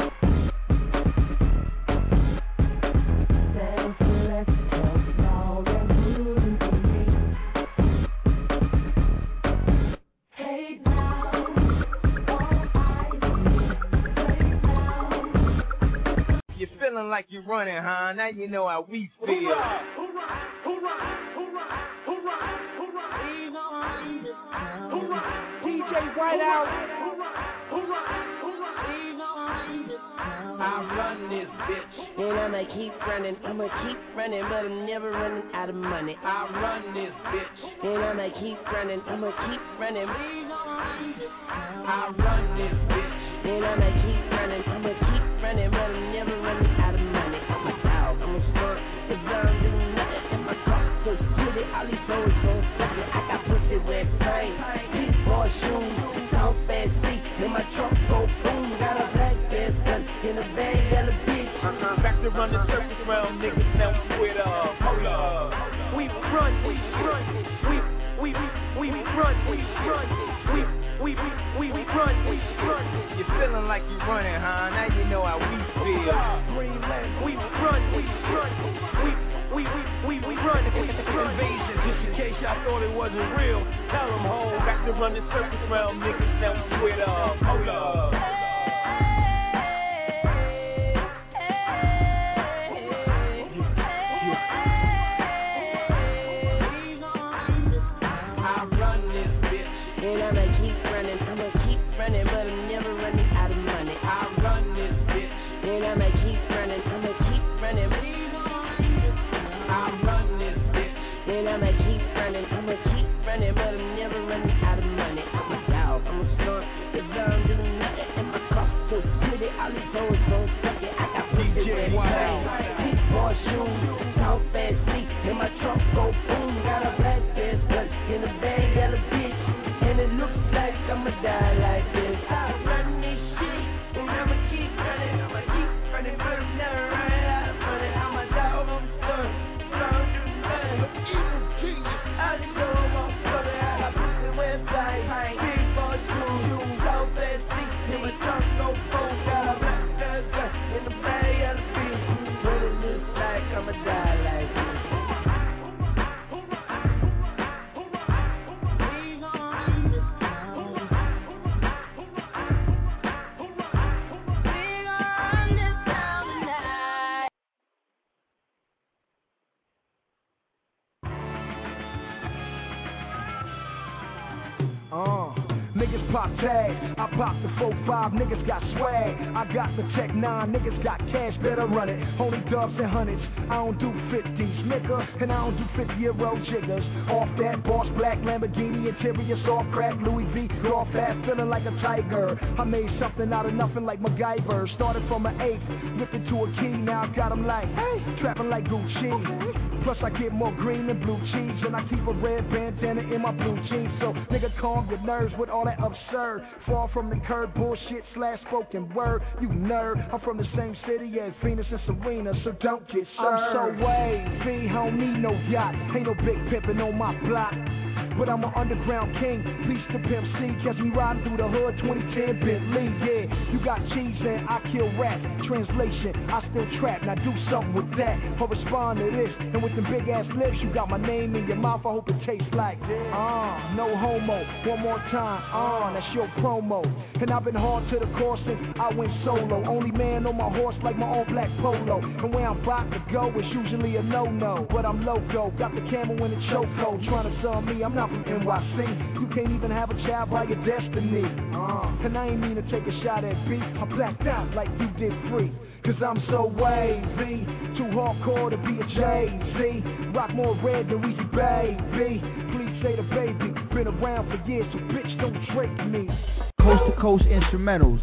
Stand for less, help all that good to me. Hey now, all eyes on me. You're feeling like you're running, huh? Now you know how we feel. Hoorah, hoorah, hoorah, hoorah, hoorah, hoorah. DJ Whiteout. I run this bitch. And I'ma keep running, but I'm never running out of money. I run this bitch. And I'ma keep running, I run this bitch. and I'ma keep running, but I'm never running out of money. I'm a dog, I'm a skunk, cause I don't do nothing in my car. So pretty, all these hoes gon' suck it. I got pussy with pain, these boy shoes, soft ass seats, and my truck go boom. Got a black ass gun in a bag, got a bitch. Back to run the circus round, niggas now with hold up. We run, we run, we run. You're feeling like you're running, huh? Now you know how we feel. We run. Invasion, just in case y'all thought it wasn't real. Tell them, ho, back to run the circus round, niggas now with hold up. But I'm never running out of money. I run this bitch. And I'ma keep running, I run this bitch. and I'ma keep running, but I'm never running out of money. I'm a dog, I'm a skunk, cause I don't do nothing in my car. So pretty, all these hoes gon' suck it. I got pussy with pain, big boy shoes, soft ass seats, and my truck go boom. Got a black ass gun in the bag, got a bitch, and it looks like I'ma die like this. I run this shit, and I'ma keep running, but I'm never running out of money. I'm a dog, I'm a skunk, so I don't do nothing. I just know I'm on fire. I got pussy with pain, big boy shoes, soft ass seats, and my truck go boom. Got a black ass gun in the bag, got a bitch, but it looks like I'ma die like this. Niggas pop tags, I pop the 4-5, niggas got swag. I got the Tech 9, niggas got cash, better run it. Only dubs and hundreds, I don't do 50s, nigga, and I don't do 50-year-old jiggers. Off that boss black Lamborghini, interior soft crack, Louis V, raw fat, feeling like a tiger. I made something out of nothing like MacGyver. Started from an eighth, whipped it to a key, now I got 'em like, hey, trapping like Gucci. Plus I get more green than blue cheese, and I keep a red bandana in my blue jeans. So nigga, calm your nerves with all that absurd. Fall from the curb, bullshit / spoken word. You nerd, I'm from the same city as Venus and Serena, so don't get served. I'm so wavy, I don't need no yacht. Ain't no big pimpin' on my block, but I'm an underground king. Beast to Pimp C, catch me riding through the hood, 2010 Bentley. Yeah, you got cheese and I kill rats. Translation, I still trap. Now do something with that, or respond to this. And with them big ass lips, you got my name in your mouth. I hope it tastes like this. No homo. One more time. That's your promo. And I've been hard to the core since I went solo. Only man on my horse like my own black polo. And where I'm about to go is usually a no-no, but I'm loco. Got the camel in the chokehold, trying to sell me. I'm not from NYC. You can't even have a child by your destiny. And I ain't mean to take a shot at B. I blacked out like you did free. Cause I'm so wavy, too hardcore to be a Jay-Z. Rock more red than Weezy, baby. Please say the baby. Been around for years, so bitch don't drake me. Coast to coast instrumentals.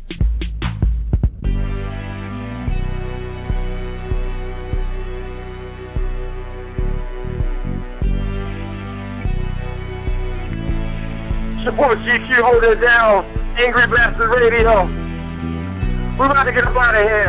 Support GQ, hold it down. Angry Bastard Radio. We're about to get up out of here.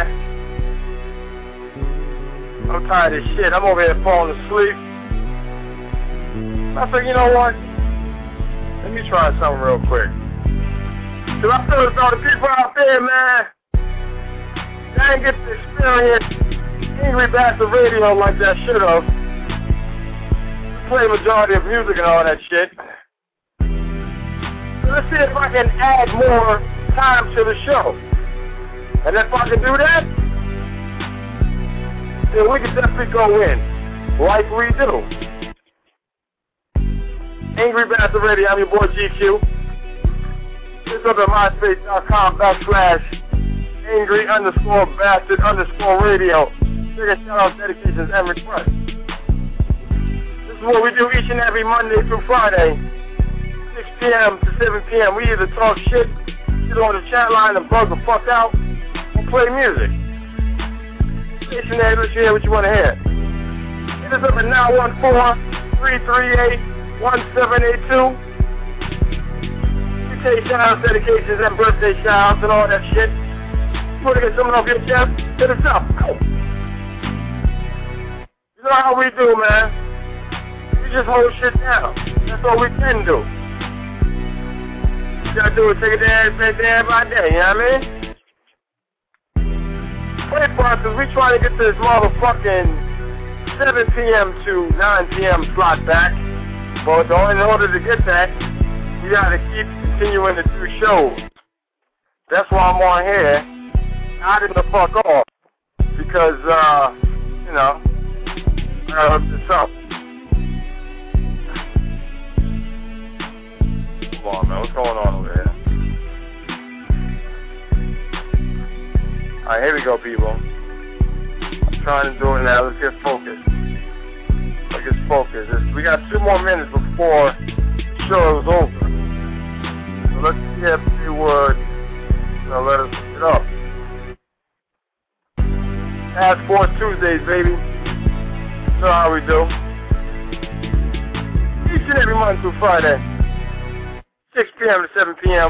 I'm tired of shit. I'm over here falling asleep. I said, you know what? Let me try something real quick. Cause I feel as though the people out there, man, they ain't get to experience Angry Bastard Radio like that should have. Play majority of music and all that shit. So let's see if I can add more time to the show. And if I can do that, then we can definitely go in like we do. Angry Bastard Radio, I'm your boy GQ. It's up at myspace.com/angry_bastard_radio. Bigger shout-outs, dedications, and requests. This is what we do each and every Monday through Friday, 6 p.m. to 7 p.m. We either talk shit, get on the chat line and bug the fuck out, or play music. Stationary, let's hear what you want to hear. Hit us up at 914-338-1782. Shout-outs, dedications, and birthday shout-outs and all that shit. You want to get something off your chest? Hit us up. Go. You know how we do, man. We just hold shit down. That's all we can do. You gotta do it, take it day by day, you know what I mean? Wait for us, because we trying to get this motherfucking 7 p.m. to 9 p.m. slot back. But in order to get that, we gotta keep continuing to do shows. That's why I'm on here, nodding the fuck off. Because, you know, I gotta hook this up. Come on, man, what's going on over here? Alright, here we go, people. I'm trying to do it now. Let's get focused. We got 2 more minutes before the show is over. So let's see if they would let us get up. Task Force Tuesdays, baby. You know how we do. Each and every Monday through Friday, 6 p.m. to 7 p.m.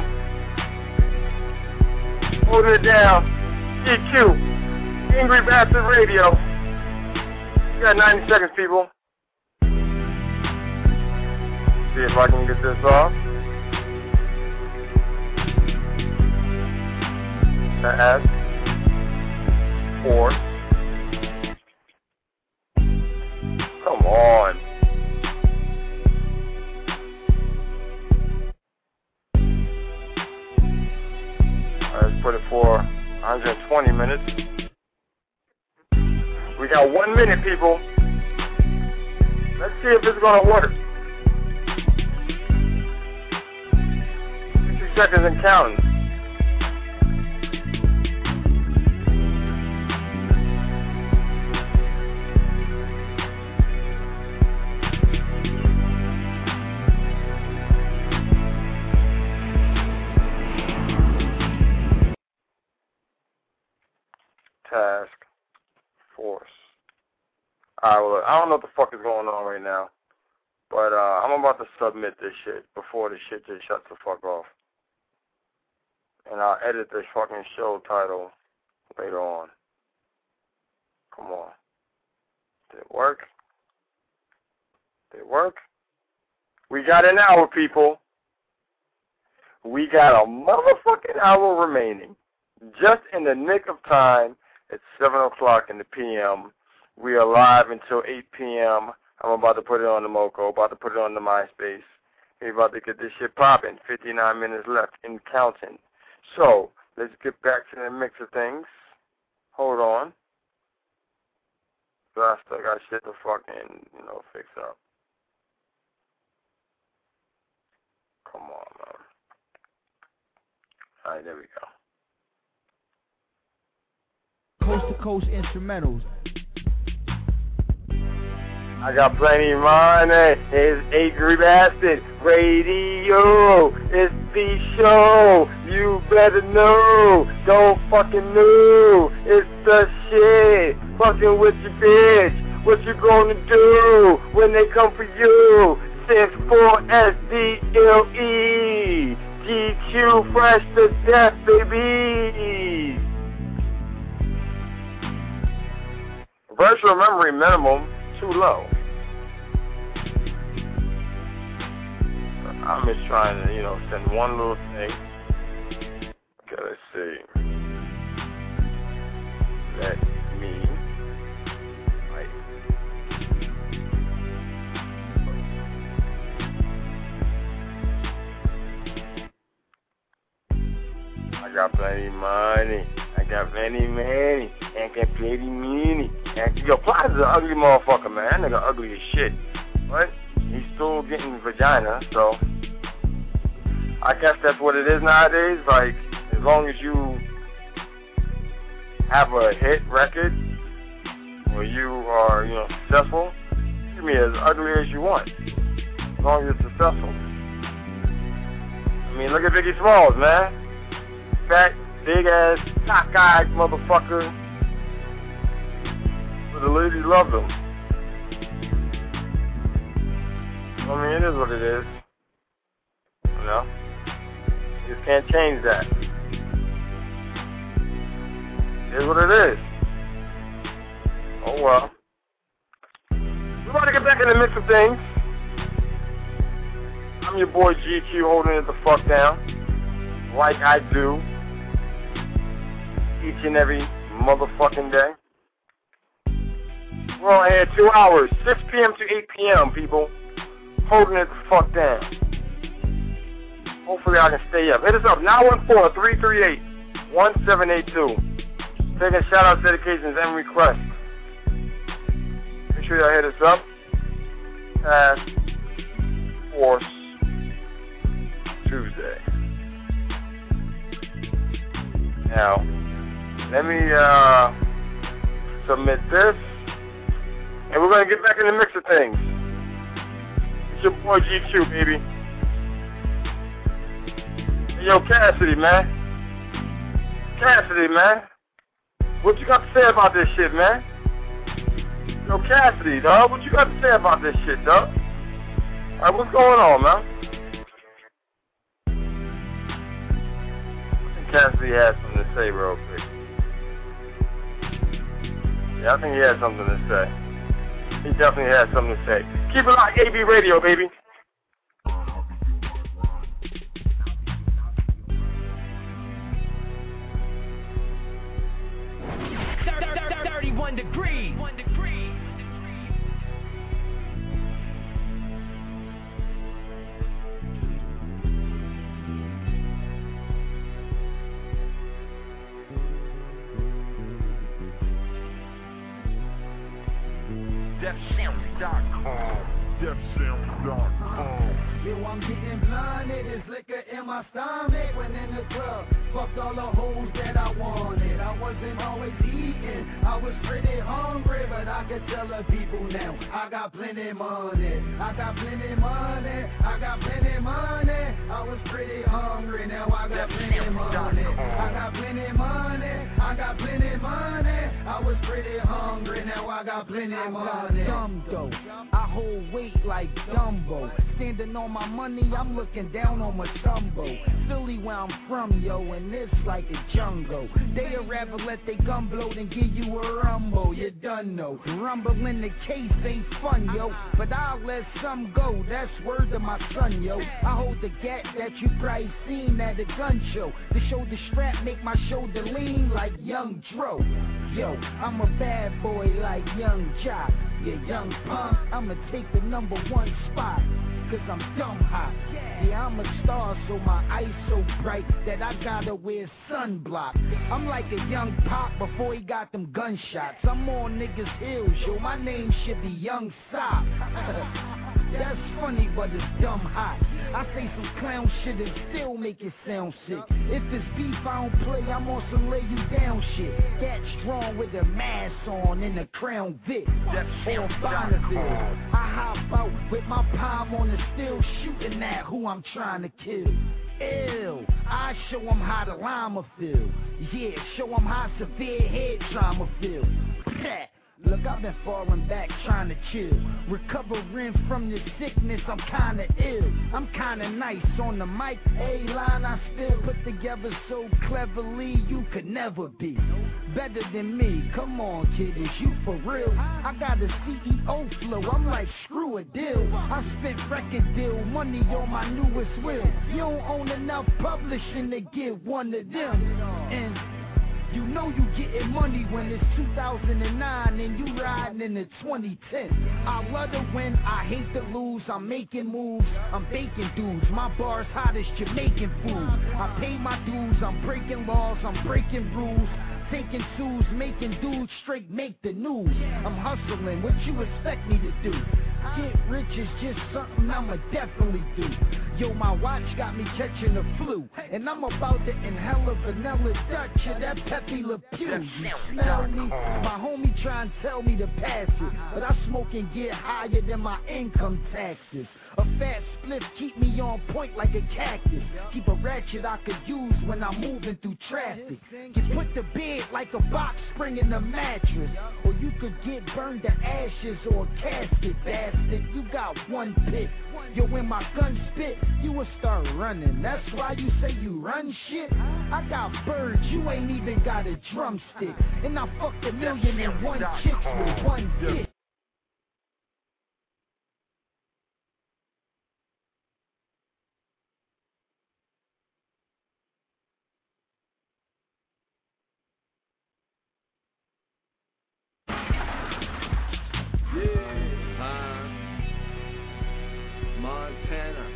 Holding it down. GQ. Angry Bastard Radio. You got 90 seconds, people. See if I can get this off. Task Force. Come on. Let's put it for 120 minutes. We got 1 minute, people. Let's see if it's gonna work. 60 seconds and counting. Task Force. Alright, well, I don't know what the fuck is going on right now, but I'm about to submit this shit before this shit just shuts the fuck off. And I'll edit this fucking show title later on. Come on. Did it work? We got an hour, people. We got a motherfucking hour remaining. Just in the nick of time. It's 7 o'clock in the p.m. We are live until 8 p.m. I'm about to put it on the Moco, about to put it on the MySpace. We're about to get this shit popping. 59 minutes left in counting. So, let's get back to the mix of things. Hold on. I still got shit to fucking, fix up. Come on, man. Alright, there we go. Coast to coast instrumentals. I got plenty of money. It's Angry Bastard Radio. It's the show. You better know. Don't fucking know. It's the shit. Fucking with your bitch. What you gonna do when they come for you? 64SDLE. GQ fresh to death, baby. Virtual memory minimum too low. I'm just trying to, send one little thing. Okay, let's see. Let me write. I got plenty money. I got plenty money. Can't get plenty money. Yo, Plies is an ugly motherfucker, man. That nigga ugly as shit. But he's still getting vagina, so I guess that's what it is nowadays. Like, as long as you have a hit record or you are, successful, you can be as ugly as you want, as long as you're successful. I mean, look at Biggie Smalls, man. Fat, big-ass, cockeyed motherfucker. But the ladies loved him. I mean, it is what it is. You just can't change that. It is what it is. Oh, well. We're about to get back in the mix of things. I'm your boy GQ, holding it the fuck down. Like I do. Each and every motherfucking day. We're on here 2 hours, 6 p.m. to 8 p.m., people. Holding it the fuck down. Hopefully I can stay up. Hit us up, 914-338-1782. Taking shout-outs, dedications, and requests. Make sure y'all hit us up. Task Force Tuesday. Now, let me submit this, and we're going to get back in the mix of things. It's your boy GQ, baby. Hey, yo, Cassidy, man. Cassidy, man. What you got to say about this shit, man? Yo, Cassidy, dog. What you got to say about this shit, dog? Alright, what's going on, man? I think Cassidy has something to say real quick. Yeah, I think he has something to say. He definitely has something to say. Keep it locked, AB Radio, baby. 31 degrees. DefSound.com. Yo, I'm getting blinded, there's liquor in my stomach. When in the club, fucked all the hoes that I wanted. I wasn't always eating, I was pretty hungry, but I could tell the people now, I got plenty money. I got plenty money, I got plenty money. I was pretty hungry, now I got plenty money. I got plenty money, I got plenty money. I was pretty hungry, now I got plenty money. Dumb though, I hold weight like Dumbo. Standing on my money, I'm looking down on my Tumbo. Philly where I'm from, yo, and it's like a jungle. They'd rather let they gun blow than give you a rumble, you done know. Rumble in the case ain't fun, yo, but I'll let some go, that's word to my son, yo. I hold the gap that you probably seen at a gun show. The shoulder strap make my shoulder lean like Young Dro. Yo, I'm a bad boy like Young Jock. Yeah, young punk, I'ma take the #1 spot, cause I'm dumb hot. Yeah, I'm a star, so my eyes so bright that I gotta wear sunblock. I'm like a young Pop before he got them gunshots. I'm on niggas' heels, yo, my name should be Young Sop. That's funny, but it's dumb hot. I say some clown shit and still make it sound sick. If it's beef, I don't play, I'm on some lay you down shit. That strong with a mask on in a Crown Vic. Or Bonneville. I hop out with my palm on the still shooting at who I'm trying to kill. Ew, I show them how the llama feel. Yeah, show them how severe head trauma feel. Look, I've been falling back, trying to chill. Recovering from this sickness, I'm kinda ill. I'm kinda nice on the mic, A-line I still put together so cleverly you could never be better than me. Come on, kid, is you for real? I got a CEO flow, I'm like, screw a deal. I spent record deal money on my newest will. You don't own enough publishing to get one of them. And you know you getting money when it's 2009 and you riding in the 2010. I love to win, I hate to lose. I'm making moves, I'm baking dudes. My bar's hot as Jamaican food. I pay my dues, I'm breaking laws, I'm breaking rules. Taking sues, making dudes straight make the news. I'm hustling, what you expect me to do? Get rich is just something I'ma definitely do. Yo, my watch got me catching the flu, and I'm about to inhale a vanilla Dutch of that Pepe Le Pew. You smell me? My homie try and tell me to pass it, but I smoke and get higher than my income taxes. A fat spliff keep me on point like a cactus. Keep a ratchet I could use when I'm moving through traffic. Get put to bed like a box spring in a mattress, or you could get burned to ashes or a casket, bastard. You got one pick. Yo, when my gun spit, you will start running. That's why you say you run shit. I got birds, you ain't even got a drumstick. And I fucked 1,000,001 chicks with one dick. Montana.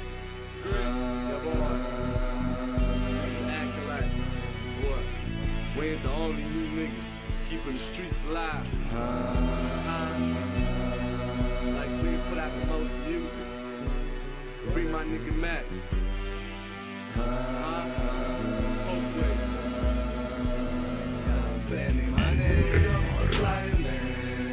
Acting like what? We ain't the only new niggas keeping the streets alive. Like we put out the most music. Bring my nigga Mac. Planning my name, flying man.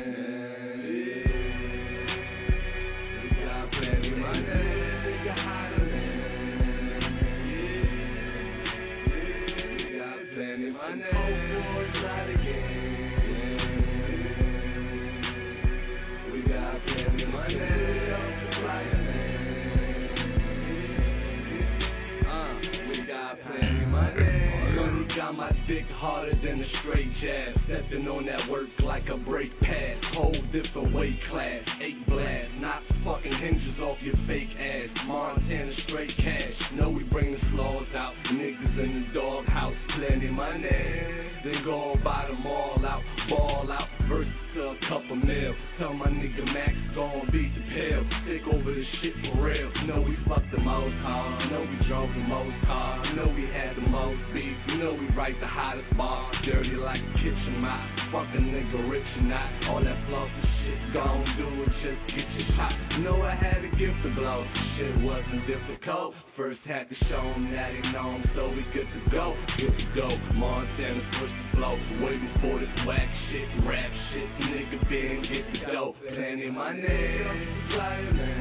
Got my dick harder than a straight jab. Stepping on that work like a brake pad. Whole different weight class. 8 blast. Not fucking hinges off your fake ass. Montana straight cash. Know we bring the slaws out. Niggas in the doghouse. Plenty money. Then go and buy them all out. Ball out. Versus to a couple mil. Tell my nigga Max gon' beat the pill. Stick over this shit for real. Know we fucked the most hard. Know we drove the most cars. Know we had the most beef. Know we write the hottest bar. Dirty like a kitchen mop. Fuck a nigga rich or not. All that flossy shit gon' do it. Just get your shot. Know I had a gift to blow. Shit wasn't difficult. First had to show them that they know them. So we good to go. Good to go. Montana push the flow. Way before this whack shit. Rap shit. Nigga been get the dough. Plenty my name. Flying man.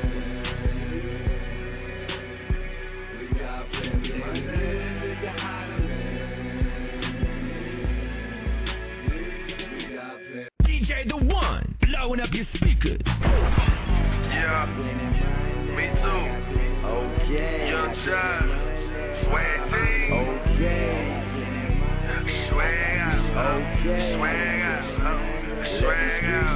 We got plenty my name. Nigga hotter man. We got plenty. DJ The One, blowing up your speakers. Yeah. Me too. Okay. Young Child. Swag team. Okay. Swag out. Okay. Swag out. Swag out.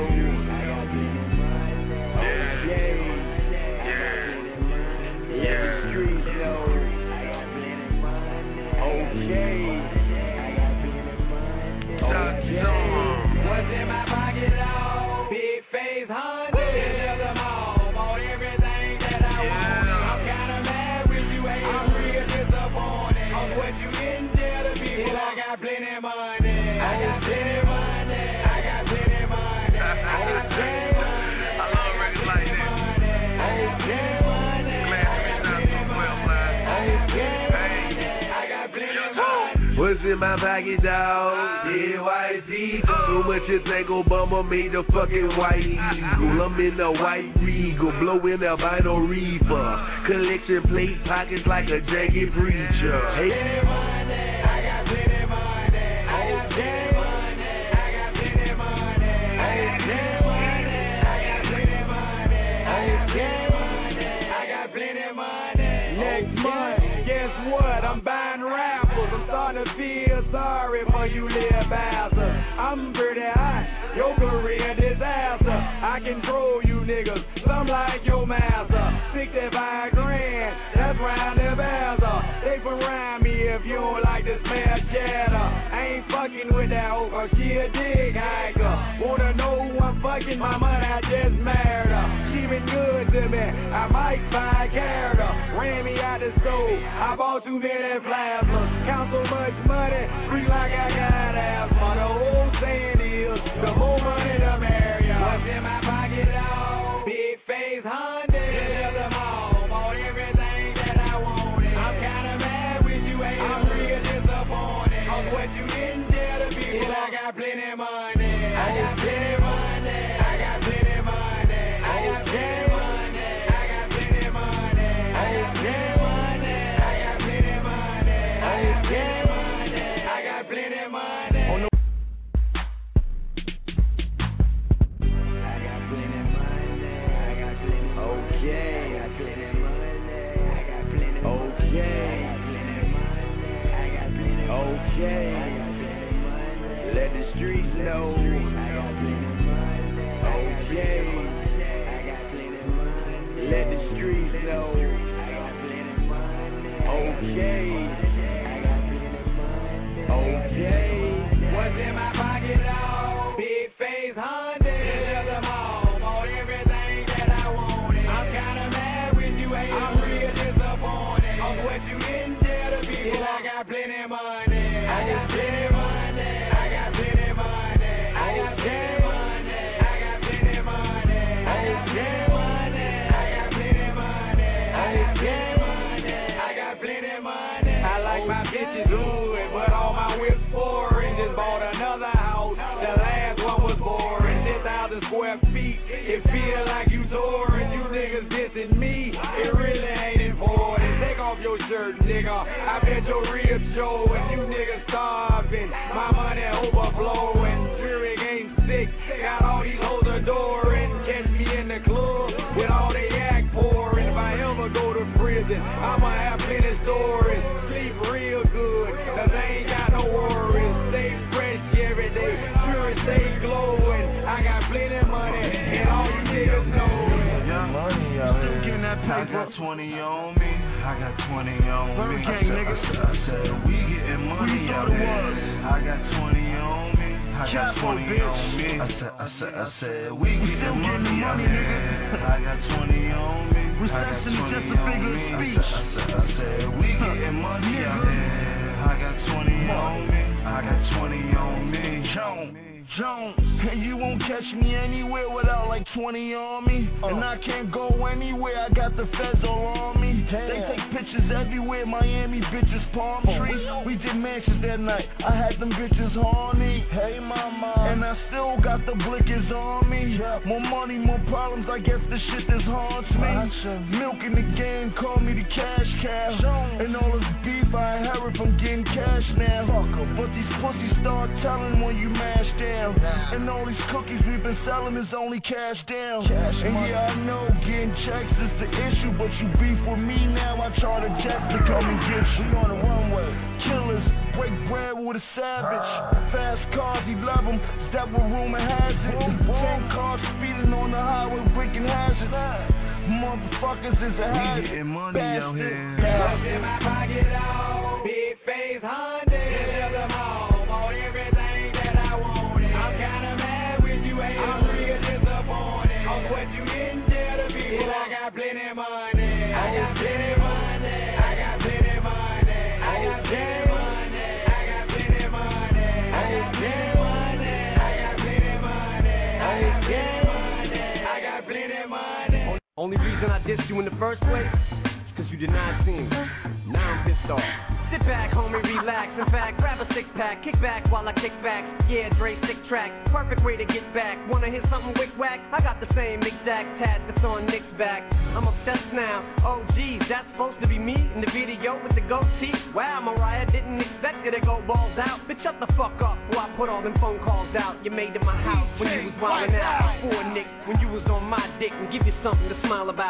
Yeah. Yeah. Yeah. Okay. What's in my pocket, dog? Big face, $100. Them all. Bought everything that I want. I'm kinda mad with you, hey. I'm real disappointed on what you didn't tell the people. I got plenty money. I got plenty money. I got plenty money. I got plenty money. I love records like this. What's in my pocket, dog? NYC. So much you think Obama made the fucking white eagle. I'm in the white regal, blowing albino reefer. Collection plate pockets like a jagged preacher. Hey. I got plenty money. I got plenty money. I got plenty money. a bastard. I'm pretty hot, your career disaster. I control you niggas, some like your master. 65 grand, that's round the buzzer. They can rhyme me if you don't like the smell cheddar. I ain't fucking with that hoe, cause she a dig hiker. Wanna know who I'm fucking? My money, I just married her. She been good to me, I might find character. Ran me out the store, I bought too many plasmas. Count so much money, freak like I got asthma. The whole saying is, the more money the merrier. What's in my pocket, dog? Big face Honda, just them all. Bought everything that I wanted. I'm kinda mad with you, ain't I'm real disappointed. Cause what you didn't tell the people, I got plenty money. I got plenty money. I got plenty money. I got plenty money. I got plenty money. I got plenty money. I got plenty money. I got plenty money. I got plenty money. Oh no. I got plenty money. I got plenty. Okay. I got plenty money. I got plenty. Okay. I got plenty. Okay. I got plenty money. Let the streets know. I got plenty money. Okay. I got plenty money. Let the streets know. I got plenty money. Okay. I got plenty money. Okay. What's in my pocket, dog? Big face Honda, just them all. Bought everything that I wanted. I'm kinda mad with you, hey, I'm real disappointed. Cause what you didn't tell the people, I got plenty money. I got plenty money. I got plenty money. I got plenty money. I got plenty money. I got plenty money. I got plenty money. I got plenty money. I got plenty money. I like my bitches good, but all my whips foreign. Just bought another house. The last one was boring. 10,000 square feet. It feel like you touring. You niggas dissing me. It really ain't important. Take off your shirt, nigga. I bet your ribs show. And you niggas starving. My money overflowing. Jury game sick. Got all these hoes adoring. Catch me in the club with all they act pouring. If I ever go to prison, I'ma have plenty stories. Sleep real good, cause I ain't got no worries. Stay fresh every day. Jury stay glowing. I got plenty money, and all you niggas know. Money out here. I got 20 on me. I got 20 on me. I said we getting money out here. I got 20 on me. I got 20 on me. I said we getting money out here. I got 20 on me. Recession is just a figure of speech. I said we getting money out here. I got 20 on me. I got 20 on me. Jones, and you won't catch me anywhere without like 20 on me. And I can't go anywhere, I got the feds all on me. They take pictures everywhere, Miami bitches, palm trees. We did mansions that night, I had them bitches horny. Hey mama, and I still got the blickers on me. More money, more problems, I guess the shit that haunts me. Milk in the game, call me the cash cow. And all this beef I inherit from getting cash now. But these pussies start telling when you mash down. And all these cookies we've been selling is only cash down. And yeah, I know getting checks is the issue, but you beef with me now, I charter jets to come and get you. We on the runway. Killers break bread with a savage. Fast cars, he love them, that what rumor has it. 10 cars speeding on the highway, breaking hazards. Motherfuckers is a hazard. We getting money out here. What's in my pocket, dog? Big face Honda, just them all. Bought everything that I wanted. I'm kinda mad with you, hey, I'm real disappointed. Cause what you didn't tell the people, I got plenty money. I got plenty money. I got plenty money. I got plenty money. I got plenty money. I got plenty money. I got plenty money. I got plenty money. I got plenty money. Only reason I dissed you in the first place is cause you did not see me. Now I'm pissed off. Sit back, homie, relax. In fact, grab a six pack, kick back while I kick back. Yeah, Dre, sick track, perfect way to get back. Wanna hear something wick whack? I got the same exact tat that's on Nick's back. I'm obsessed now. Oh geez, that's supposed to be me in the video with the goatee. Wow, Mariah didn't expect you to go balls out. Bitch, shut the fuck up before I put all them phone calls out. You made in my house when you was wildin' out. Before Nick, when you was on my dick and give you something to smile about.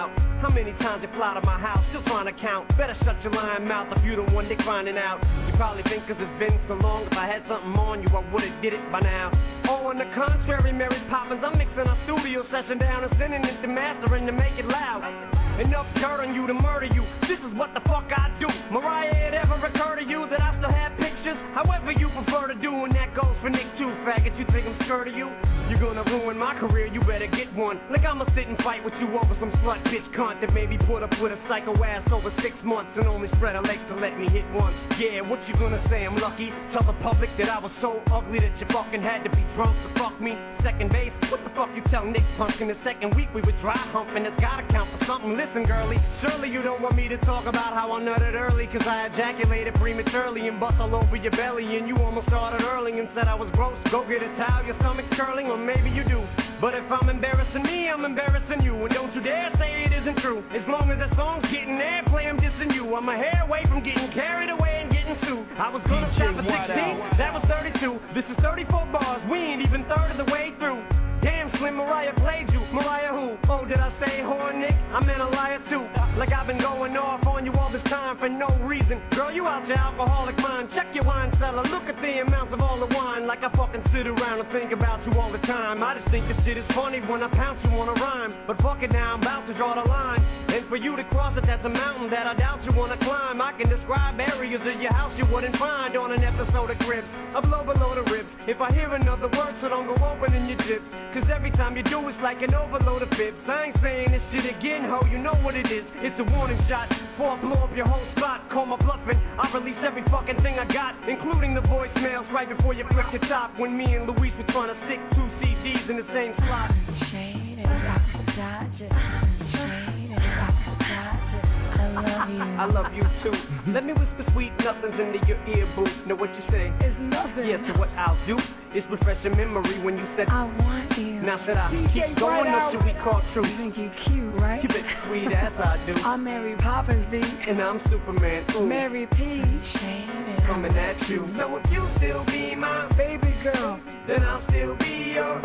How many times you fly to my house, still trying to count? Better shut your lying mouth if you the one they finding out. You probably think cause it's been so long, if I had something on you, I would've did it by now. Oh, on the contrary, Mary Poppins, I'm mixing our studio session down and sending it to mastering to make it loud. Enough dirt on you to murder you. This is what the fuck I do. Mariah, it ever occur to you that I still have pictures? However you prefer to do, and that goes for Nick too, faggot. You think I'm scared of you? You're gonna ruin my career, you better get one. Like I'ma sit and fight with you over some slut bitch cunt that maybe put up with a psycho ass over 6 months and only spread her legs to let me hit once. Yeah, what you gonna say? I'm lucky. Tell the public that I was so ugly that you fucking had to be drunk to fuck me. Second base, what the fuck you tell Nick Punk? In the second week we were dry humping, it's gotta count for something. Listen, girlie, surely you don't want me to talk about how I nutted early, cause I ejaculated prematurely and bust all over your belly, and you almost started early and said I was gross. Go get a towel, your stomach's curling, or maybe you do. But if I'm embarrassing me, I'm embarrassing you, and don't you dare say it isn't true. As long as that song's getting airplay, I'm dissing you. I'm a hair away from getting carried away and getting sued. I was gonna stop at 16, that was 32. This is 34 bars, we ain't even third of the way through. Damn, Slim, Mariah played you. Mariah who? Oh, did I say whore, Nick? I meant a liar too. Like I've been going off on you all this time for no reason. Girl, you out your alcoholic mind. Check your wine cellar. Look at the amounts of all the wine. Like I fucking sit around and think about you all the time. I just think this shit is funny when I pounce you on a rhyme. But fuck it now, I'm about to draw the line. And for you to cross it, that's a mountain that I doubt you wanna climb. I can describe areas of your house you wouldn't find on an episode of Cribs. I blow below the ribs. If I hear another word, so don't go opening your jips. Cause every time you do, it's like an overload of fibs. I ain't saying this shit again, ho, you know what it is. It's a warning shot, before I blow up your whole spot. Call my bluffing, I release every fucking thing I got, including the voicemails right before you flick your top. When me and Luis were trying to stick 2 CDs in the same slot. Shaded, Dodger, shaded, Dodger, I love you. I love you too. Let me whisper sweet nothings into your ear, boo. Know what you say? It's nothing. Yeah, so what I'll do is refresh your memory when you said I want you. Now should I keep going or should we call true? You think you're cute, right? Keep it sweet as I do. I'm Mary Poppins, B. And I'm Superman, ooh. Mary P. Shaded. Coming at you. So if you still be my baby girl, then I'll still be your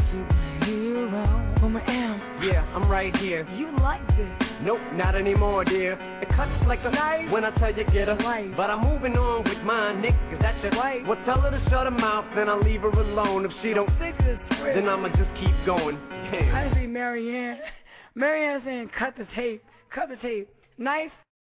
superhero. Mama M. Yeah, I'm right here. You like this? Nope, not anymore, dear. It cuts like a knife when I tell you get a life. But I'm moving on with mine, Nick, cause that's your wife. Well, tell her to shut her mouth, then I'll leave her alone. If she don't fix it, then I'ma just keep going. Damn. I see Marianne. Marianne saying, cut the tape. Cut the tape. Nice.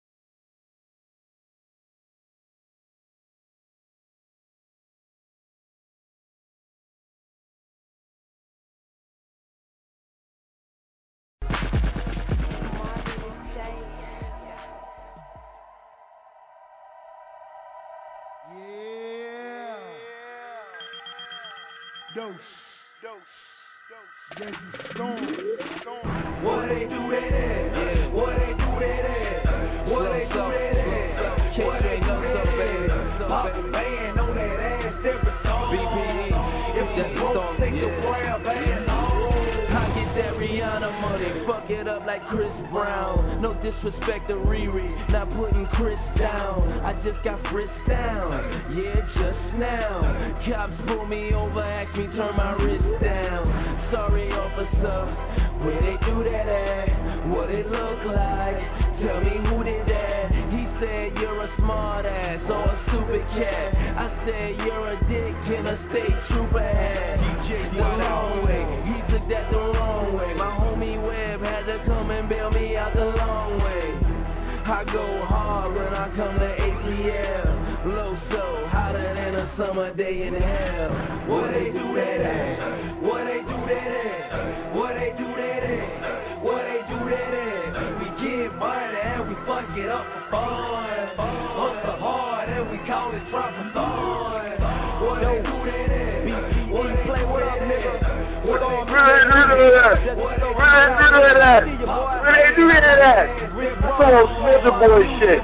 Dose. Reggie Storm. What they do that at? What they do that at? What they do that at? What they do that at? Pop a band on that ass every song. If the smoke take the grab ass on. I get that Rihanna money, fuck it up like Chris Brown. No disrespect to Riri, not putting Chris down. I just got frisked down, yeah, just now. Cops pull me over, ask me turn my wrist down. Sorry, officer, where they do that at? What it look like? Tell me who did that? He said you're a smart ass or a stupid cat. I said you're a dick in a state trooper hat. The long way, he took that the wrong way. My homie Webb had to come and bail me out the long way. I go hard when I come to ATL. Low so hotter than a summer day in hell. What they do that at? What they do that at? What they do that at? What they do that at? We get money and we fuck it up for fun. Hustle hard and we call it proper fun. What they do that at? What they play what up, nigga? What they do that at? What they do that at? Where they do that at? That's all Soldier Boy shit.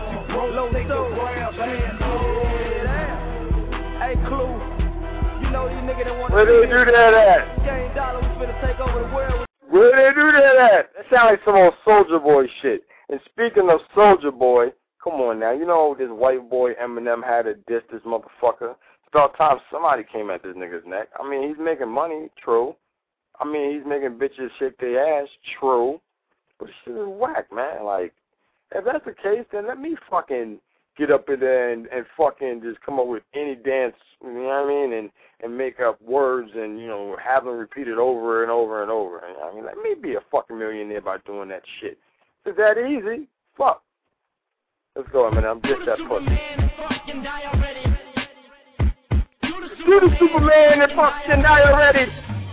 Hey, Clue, you know these niggas that want Where they do that at? Gang Dollar, we finna take over the world. Where they do that at? That sounds like some old Soldier Boy shit. And speaking of Soldier Boy, come on now, you know this white boy Eminem had to diss this motherfucker. It's about time somebody came at this nigga's neck. I mean, he's making money, true. I mean, he's making bitches shake their ass, true. But this shit is whack, man. Like, if that's the case, then let me fucking get up in there and fucking just come up with any dance, you know what I mean, and make up words and, you know, have them repeated over and over and over. You know, I mean, let me be a fucking millionaire by doing that shit. If it's that easy, fuck. Let's go, man. I'm just that pussy. Do the Superman and fucking die already.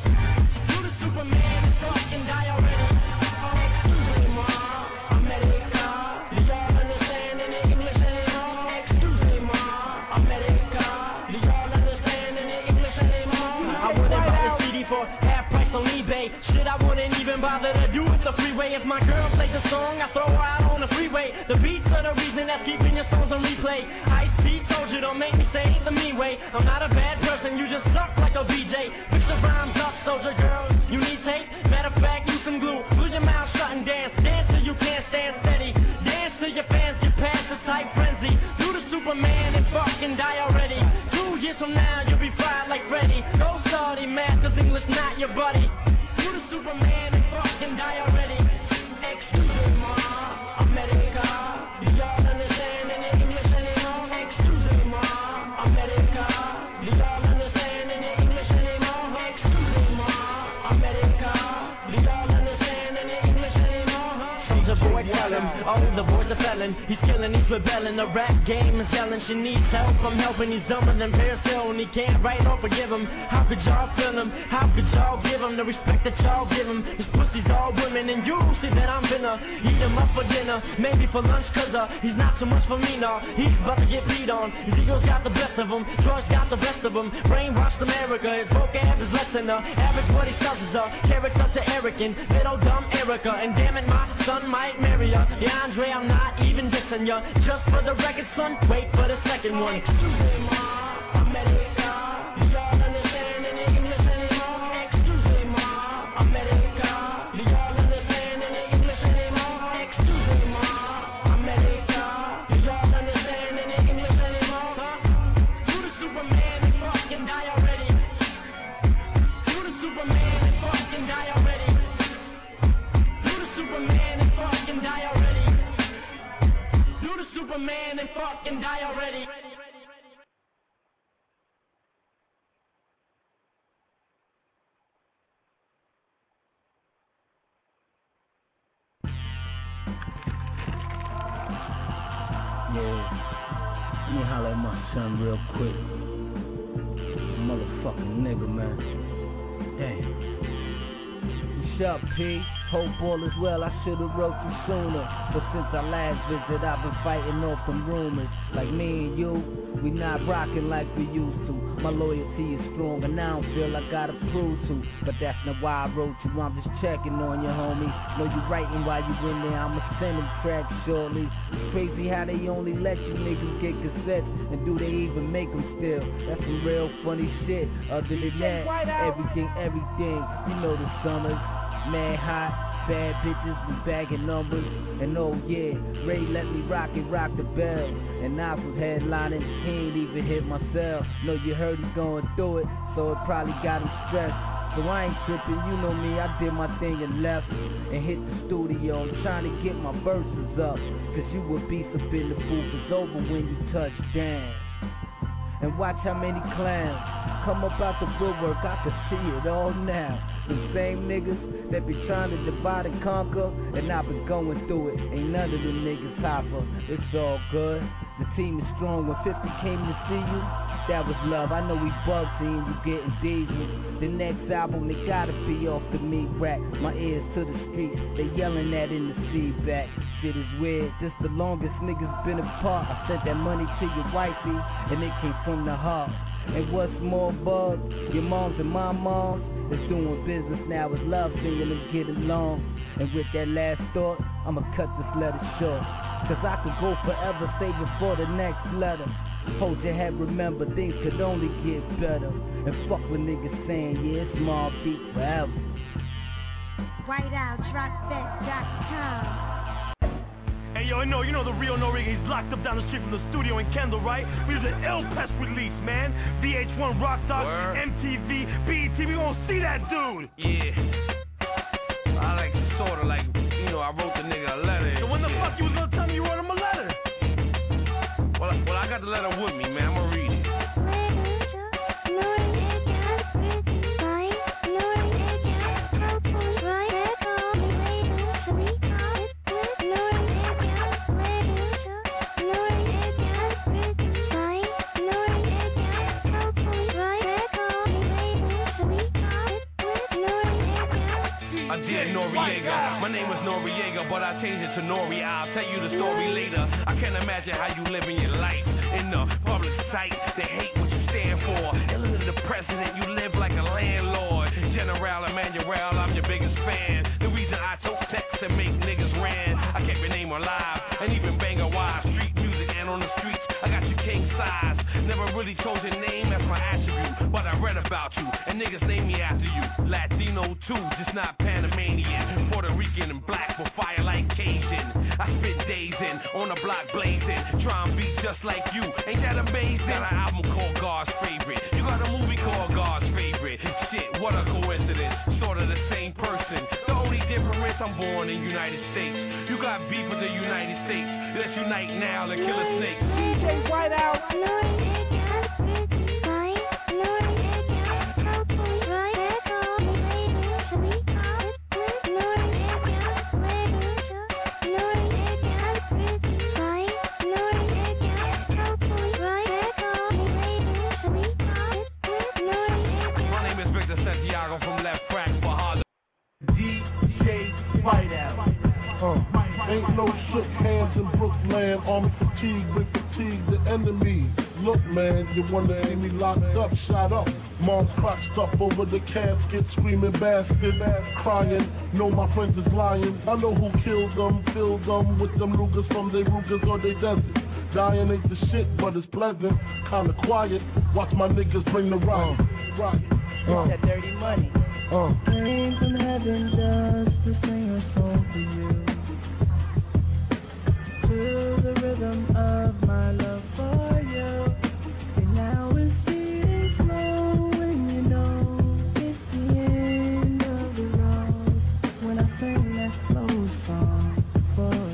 Bother to do with the freeway. If my girl plays a song, I throw her out on the freeway. The beats are the reason that's keeping your songs on replay. Ice-T told you, don't make me say it the me way. I'm not a bad person, you just suck like a VJ. Fix the rhymes up, soldier girl. You need tape? Matter of fact, use some glue. Lose your mouth shut and dance. Dance till you can't stand steady. Dance till your fans get past the type frenzy. Do the Superman and fucking die already. 2 years from now, you'll be fried like Freddy. Go sorry, man, cause English not your buddy. Do the Superman and fucking die already. Excuse-moi, America. Do y'all understand any English anymore? Excuse-moi, America. Do y'all understand any English anymore? Excuse-moi, America. Do y'all understand any English anymore? Soldier boy, tell him, oh, the boy's a felon. He's killing, he's rebelling. The rap game is yelling. She needs help, I'm helping. He's dumber than Paris Hilton. He can't write or forgive him. How could y'all feel him? How could y'all give him the respect that y'all give him? His pussy's all women, and you see that I'm finna eat him up for dinner, maybe for lunch, cause he's not so much for me, no. He's about to get beat on. His ego's got the best of him, drugs got the best of him. Brainwashed America, his vocab is less than average. What he sells is a character to arrogant, little dumb Erica. And damn it, my son might marry her. Yeah, Andre, I'm not even dissing ya. Just for the record, son, wait for the second one. Excuse-moi, America. Do y'all understand any English anymore? Excuse-moi, America. Do y'all understand any English anymore? Excuse-moi, America. Do y'all understand any English anymore? Do the Superman and fucking die already. Do the Superman and fucking die already. Do the Superman and fucking die already. Do the Superman and fucking die already. Yeah, let me holler at my son real quick. Motherfucking nigga, man. Damn. What's up, P? Hope all is well, I should've wrote you sooner. But since our last visit, I've been fighting off them rumors. Like me and you, we not rocking like we used to. My loyalty is strong and I don't feel I gotta prove to. But that's not why I wrote you, I'm just checking on you, homie. Know you writing while you in there, I'ma send them tracks shortly. It's crazy how they only let you niggas get cassettes. And do they even make them still? That's some real funny shit. Other than that, everything, you know the summers. Mad hot, bad bitches, we bagging numbers. And oh yeah, Ray let me rock the bell. And Nas was headlining, he ain't even hit my cell. Know you heard he's going through it, so it probably got him stressed. So I ain't tripping, you know me, I did my thing and left. And hit the studio, I'm trying to get my verses up. Cause you a beast up in the booth, it's over when you touch down. And watch how many clowns come up out the woodwork, I can see it all now. The same niggas that be trying to divide and conquer, and I've been going through it, ain't none of them niggas hopper. It's all good, the team is strong. When 50 came to see you, that was love. I know we bugged seeing you getting diesel. The next album, it gotta be off the meat rack. My ears to the streets, they yelling that in the feedback. Shit is weird, this the longest niggas been apart. I sent that money to your wifey, and it came from the heart. And what's more bug, your moms and my moms is doing business now. It's love seeing them get along. And with that last thought, I'ma cut this letter short. Cause I could go forever, save it for the next letter. Hold your head, remember things could only get better. And fuck with niggas saying, yeah, it's Mobb Deep forever. WhiteOutDropThat.com. Hey yo, you know the real Noriega, he's locked up down the street from the studio in Kendall, right? We did an ill press release, man. VH1, Rock Dog, MTV, BET, we gonna see that dude. Yeah. I like to sorta like, I wrote Noriega. My name is Noriega, but I changed it to Nori. I'll tell you the story later. I can't imagine how you living your life in the public sight. They hate what you stand for. Iller than the president, you live like a landlord. General Emmanuel, I'm your biggest fan. The reason I took sex and make niggas ran. I kept your name alive and even bang a wide street music and on the streets. I got you king size. Never really chose your name as my attribute, but I read about you and niggas name me after you. Latino too, just not Panamanian. Puerto Rican and black for fire like Cajun. I spit days in on the block blazing, try and be just like you. Ain't that amazing? Got an album called God's Favorite. You got a movie called God's Favorite. Shit, what a coincidence. Sort of the same person. The only difference, I'm born in the United States. You got beef with the United States. Let's unite now and kill a snake. DJ Whiteout. Ain't no shook hands in Brooklyn. Army fatigue, with fatigue the enemy. Look, man, you wanna see me locked up, shot up. Mom's crotched up over the casket, screaming bastard, crying. Know my friends is lying. I know who killed them, filled them with them Rugers from they Rugers or they desert. Dying ain't the shit, but it's pleasant. Kinda quiet. Watch my niggas bring the riot. It's that dirty money. Came from heaven just to sing a song for you. To the rhythm of my love for you. And now it's beating slow and you know it's the end of the road. When I sing that slow song for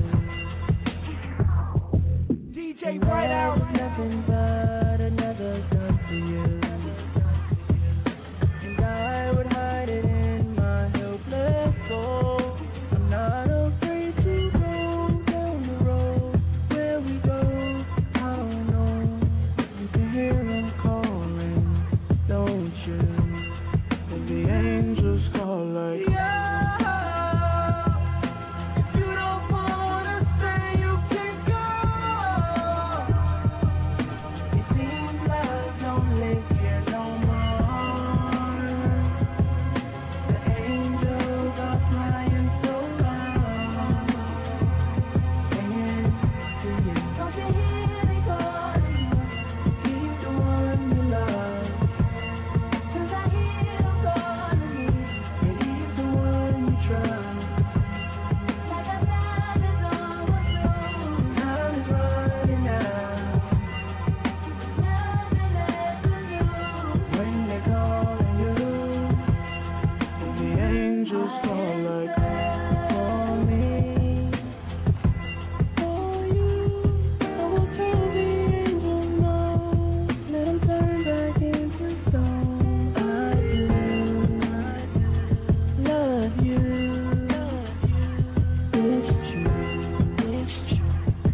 you. DJ Whiteout. Nothing but another gun for you. And I would hide it in my helpless soul. I'm not afraid to go down the road where we go. I don't know. You can hear them calling, don't you? And the angels call like, if you don't wanna stay, you can go. It seems like don't live here no more. The angels are flying so loud. And to you, don't you hear me calling? He's the one you love. 'Cause I hear him calling me, and he's the one you trust. Like a time is almost through. Time is running out. Nothing left to do. When they're calling you, and the angels call like for me, for you. I will tell the angels no, let them turn back into stone. I do love you. It's true, it's true.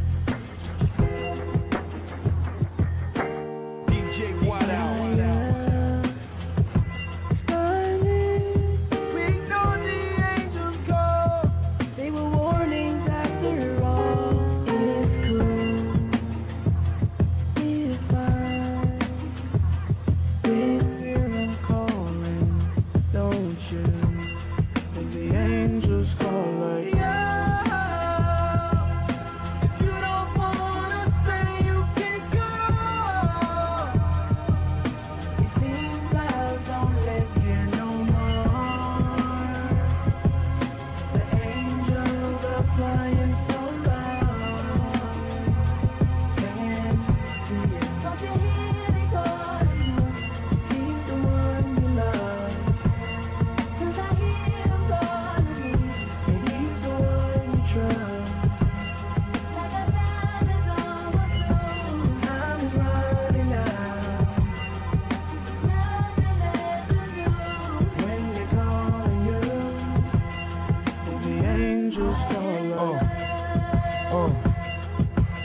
DJ Whiteout. We know the angels call. They were warnings after all. It's cool. It's fine. If I'm calling, don't you? And the angels call like, if you don't wanna stay, you can go. It seems I don't live here no more. The angels are flying so loud. And to you, don't you hear me calling? He's the one you love. 'Cause I hear him calling me, and he's the one you trust. Like a time is almost through. Time is running out. Nothing left to do. When they're calling you, and the angels call like,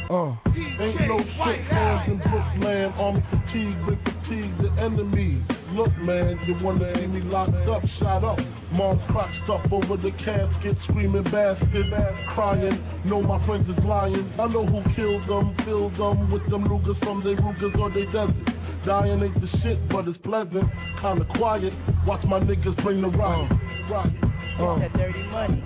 Ain't no shook hands in Brooklyn. Army fatigue, with fatigue the enemy. Look, man, you wanna see me locked up, shot up. Mom crotch stuff over the casket, screaming bastard, crying. Know my friends is lying. I know who killed them, filled them with them Rugers from their Rugers or they desert. Dying ain't the shit, but it's pleasant. Kinda quiet. Watch my niggas bring the riot. That dirty money.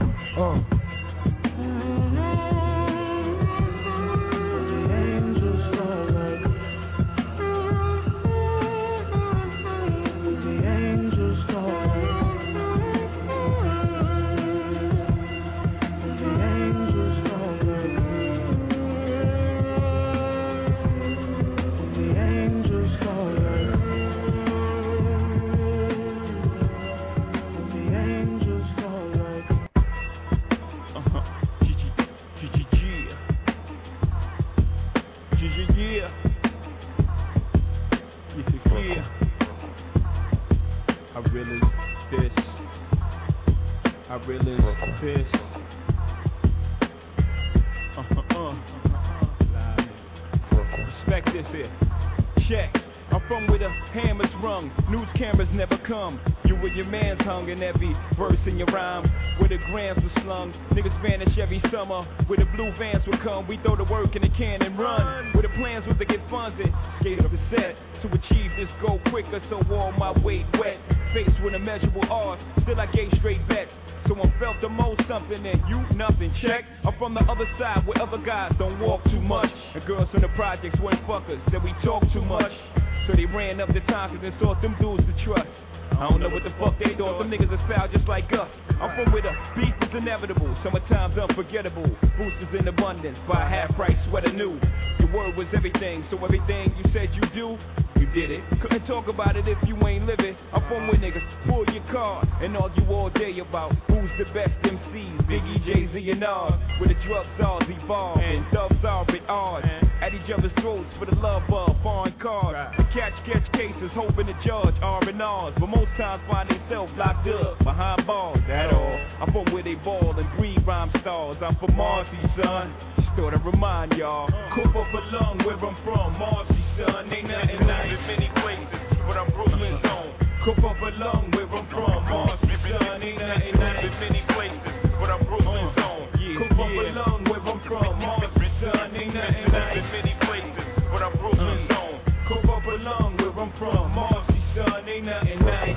You with your man's hung in every verse in your rhyme. Where the grams were slung, niggas vanish every summer. Where the blue vans would come, we throw the work in the can and run. Where the plans was to get funded, skate up the set to achieve this goal quicker. So all my weight wet, faced with immeasurable odds, still I gave straight bets. Someone felt the most something and you nothing. Check, I'm from the other side where other guys don't walk too much. And girls from the projects weren't fuckers, that we talk too much. So they ran up the times and thought them dudes to trust. I don't know what the fuck they thought, them niggas is foul just like us. I'm from where the beef is inevitable, summertime's unforgettable. Boosters in abundance, buy half price sweater new. Your word was everything, so everything you said you do, you did it. Couldn't talk about it if you ain't living. I'm from where niggas pull your car and argue all day about who's the best MCs, Biggie, Jay-Z and Nas. Where the drug czars evolve and thugs are at odds. At each other's throats for the love of foreign cars. The catch cases, hoping to judge R&Rs. But most times find themselves locked up behind bars, that all. I'm from where they ball and breed rhyme stars. I'm from Marcy, son. Just thought I'd remind y'all. Coop up a lung where I'm from, Marcy, son. Ain't nothing nice in many places, but I'm Brooklyn's own. Coop up a lung where I'm from, Marcy, son. Ain't nothing nice in many places, but I'm Brooklyn's own. Coop up a lung where I'm from, Marcy, son. Ain't nothing nice in many places, but I'm Brooklyn's own. Coop up a lung where I'm from, Marcy, son. Ain't nothing nice.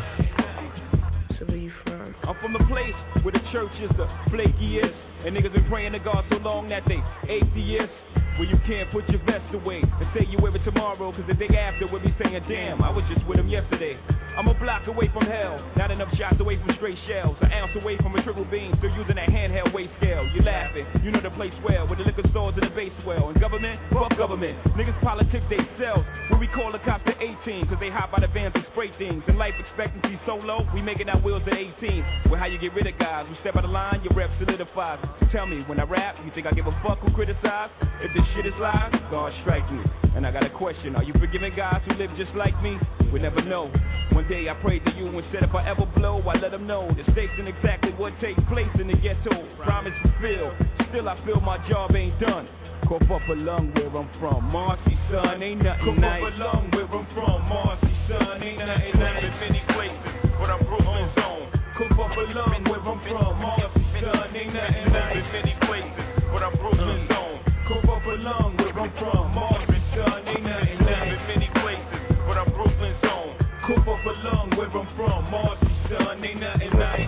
So where you from? I'm from the place where the church is the flakiest, and niggas been praying to God so long that they atheists. Where you can't put your vest away and say you wear it tomorrow, cause the day after we'll be saying, damn, I was just with him yesterday. I'm a block away from hell, not enough shots away from straight shells, an ounce away from a triple beam, still using that handheld weight scale. You laughing, you know the place well, with the liquor stores and the base well. And government, fuck government, niggas politic they selves. Where we call the cops to 18, cause they hop out of vans and spray things. And life expectancy so low, we making our wheels at 18. Well, how you get rid of guys who step out of line, your rep solidifies. So tell me, when I rap, you think I give a fuck who criticize? If this shit is live, God strike me. And I got a question, are you forgiving guys who live just like me? We never know. One day I prayed to you and said if I ever blow, I let them know the stakes and exactly what takes place in the ghetto. Promise fulfilled, still I feel my job ain't done. Cough up a lung where I'm from, Marcy, son, ain't nothing nice. Cough up a lung where I'm from, Marcy, son, ain't nothing nice. In many places, but I'm Brooklyn's own. Cough up a lung where I'm from, Marcy, son, ain't nothing nice. In many places, but I'm Brooklyn's own. Cough up a lung where I'm from, Marcy, son, ain't nothing nice. In many places, but I'm Brooklyn's own. Cough up a lung where I'm from, Marcy, son, ain't nothing nice.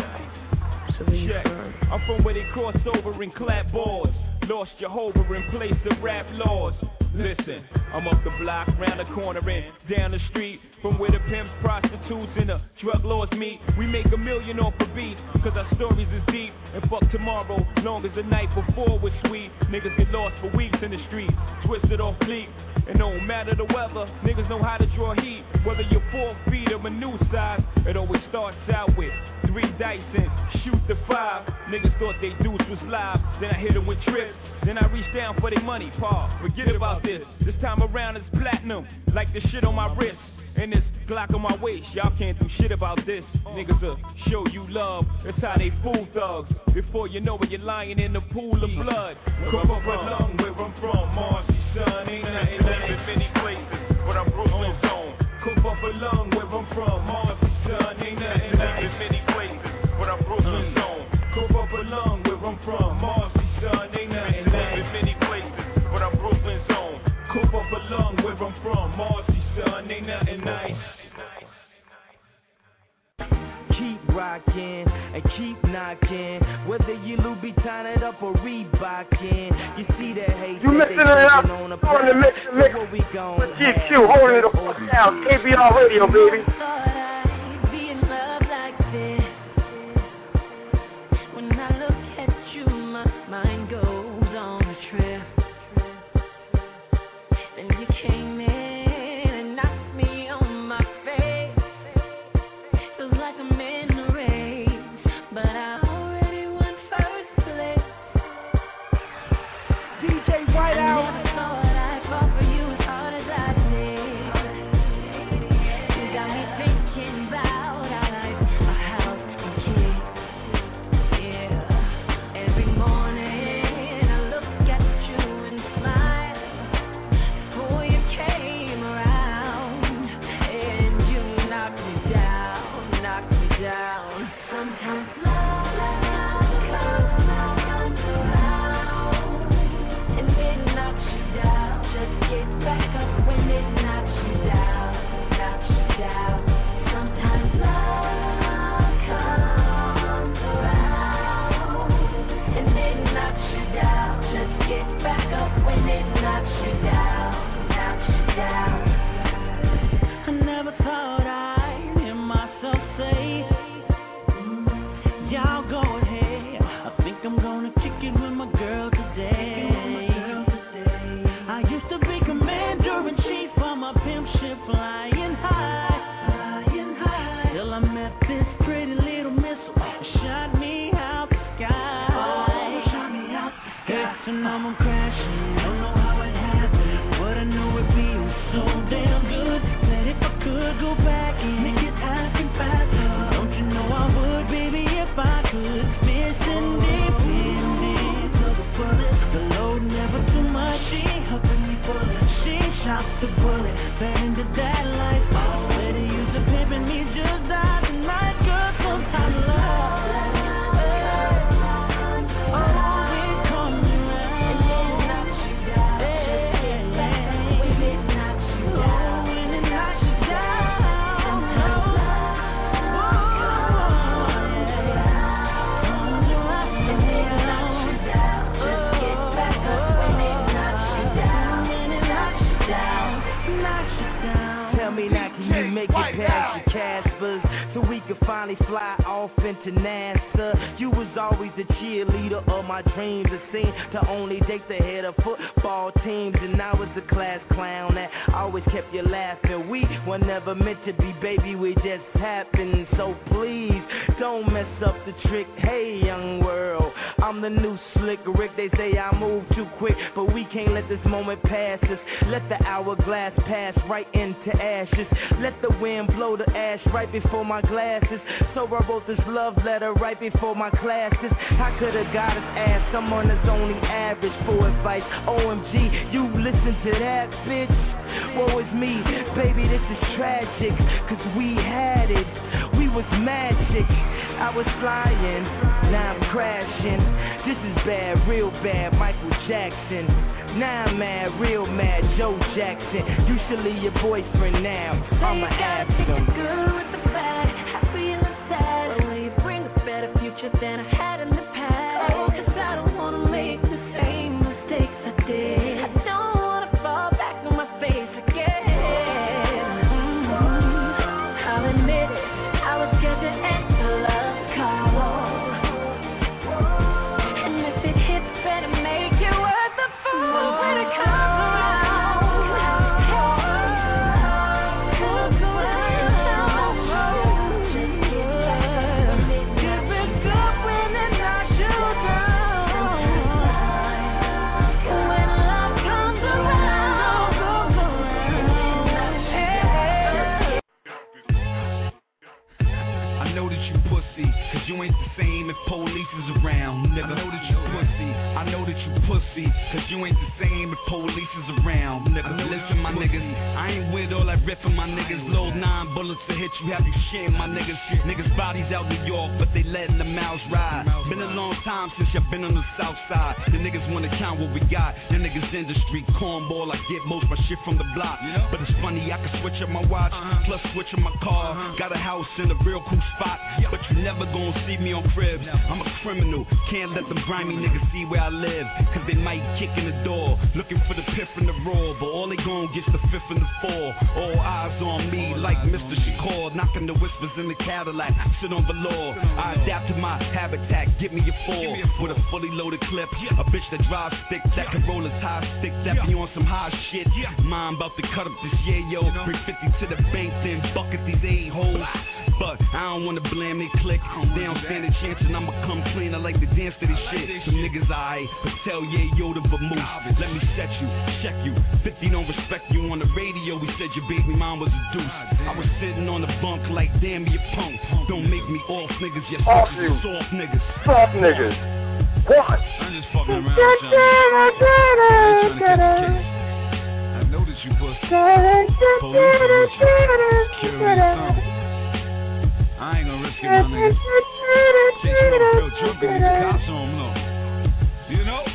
So where you from? I'm from where they cross over and clap boards. Lost Jehovah in place of rap laws. Listen, I'm up the block, round the corner and down the street. From where the pimps, prostitutes, and the drug lords meet. We make $1 million off a beat, cause our stories is deep. And fuck tomorrow, long as the night before was sweet. Niggas get lost for weeks in the streets, twisted off bleak. And no matter the weather, niggas know how to draw heat. Whether you're 4 feet or a new size, it always starts out with 3 dice and shoot the 5. Niggas thought they dudes was live, then I hit them with trips. Then I reach down for their money, Paul, forget about this. This time around it's platinum, like the shit on my wrist. And this Glock on my waist, y'all can't do shit about this. Niggas will show you love, that's how they fool thugs. Before you know it, you're lying in the pool of blood. Come up a lung where I'm from, Marcy, son, ain't nothing nice. In many places, but I'm Brooklyn's own. Coop up a lung where I'm from. Marcy, son, ain't nothing nice. In many places, but I'm Brooklyn zone. Coop up a lung where I'm from. Marcy, son, ain't nothing nice. In many places, but I'm Brooklyn zone. Coop up a lung where I'm from. Marcy, son, ain't nothing nice. Keep rockin' and keep knockin'. Whether you Louboutin it up or Reebokin, you see that hate you that they out on the on the mix what we gon' with GQ holding it the fuck down. KBR Radio, baby. Before my glasses, so I wrote this love letter right before my classes. I could've got his ass, someone that's only average for advice. OMG, you listen to that, bitch. Woe is me, baby, this is tragic. Cause we had it, we was magic. I was flying, now I'm crashing. This is bad, real bad, Michael Jackson. Now I'm mad, real mad, Joe Jackson. You should leave your boyfriend now, I'ma ask him. Than I had in the past. Cause I don't wanna make the same mistakes I did. I don't wanna fall back on my face again. I'll admit it, I was scared to answer love call. And if it hits, better make it worth the fool when it comes around. Comes around. Cause you ain't the same if police is around, nigga. I know that you pussy. I know that you pussy, cause you ain't the same if police is around. Nigga, listen, my niggas, I ain't with all that riffing, my niggas. Load 9 bullets to hit you, have you shitting, my niggas. Niggas bodies out New York, but they letting the mouths ride. Been a long time since y'all been on the south side. The niggas wanna count what we got. Your niggas industry, cornball, I get most my shit from the block. But it's funny, I can switch up my watch, plus switch up my car. Got a house in a real cool spot, but you never gonna see me on cribs. I'm a criminal, can't let them grimy niggas see where I live, cause they might kick in the door, looking for the piff and the roar, but all they gon' get's the fifth and the four. All eyes on me, like Mr. Shakur, knocking the whispers in the Cadillac, sit on the law. I adapt to my habitat, give me a 4, with a fully loaded clip, a bitch that drives stick, that can roll a tie stick, that be on some high shit. Mine about to cut up this year, yo, bring 50 to the bank, then bucket these a-holes. But I don't wanna blame they click, they don't stand a chance and I'ma come clean. I like to dance to this shit. Some niggas aight, but tell Yoda but move. Let me set you, check you. 50 don't respect you on the radio. We said your baby mom was a deuce. I was sitting on the bunk like damn you punk. Don't make me off niggas, yes, off you. Soft niggas. Soft niggas. What? I'm just fucking around, Johnny. I ain't trying to catch a case. I know that you pussy. Police are with you. Curious I ain't gonna risk it, my nigga. Since you don't feel drunk, you need the cops on them, though. You know?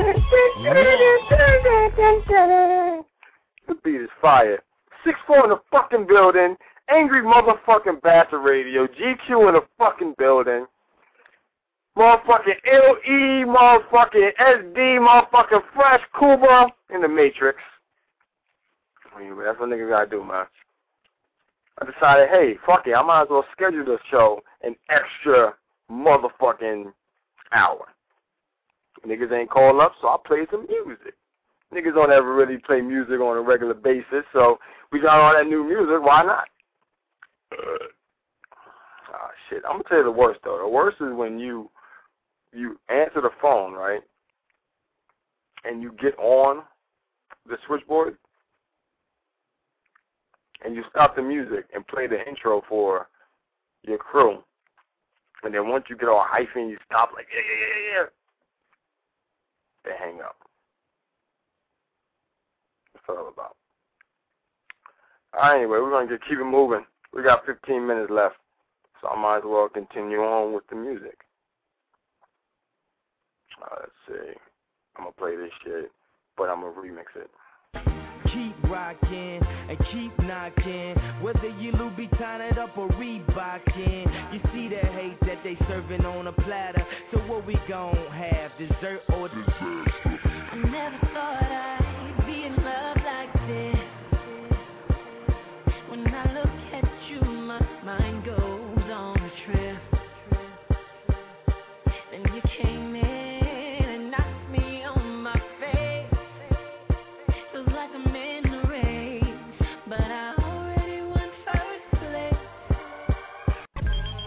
The beat is fire. 6-4 in the fucking building. Angry motherfucking Bastard Radio. GQ in the fucking building. Motherfucking LE, motherfucking SD, motherfucking Fresh Cuba in the Matrix. Anyway, that's what niggas gotta do, man. I decided, hey, fuck it, I might as well schedule this show an extra motherfucking hour. Niggas ain't call up, so I played some music. Niggas don't ever really play music on a regular basis, so we got all that new music, why not? Shit, I'm going to tell you the worst, though. The worst is when you answer the phone, right, and you get on the switchboard, and you stop the music and play the intro for your crew. And then once you get all hyphy, you stop like, yeah. They hang up. That's what it's all about. All right, anyway, we're going to keep it moving. We got 15 minutes left, so I might as well continue on with the music. Let's see. I'm going to play this shit, but I'm going to remix it. Keep rocking and keep knocking, whether you Louboutin it up or Reebokin. You see the hate that they serving on a platter, so what we gon' have, dessert or dessert? I never thought I'd be in love like this. When I look at you, my mind goes on a trip. Then you came in and knocked me on my face. Feels like I'm in the race, but I already won first place.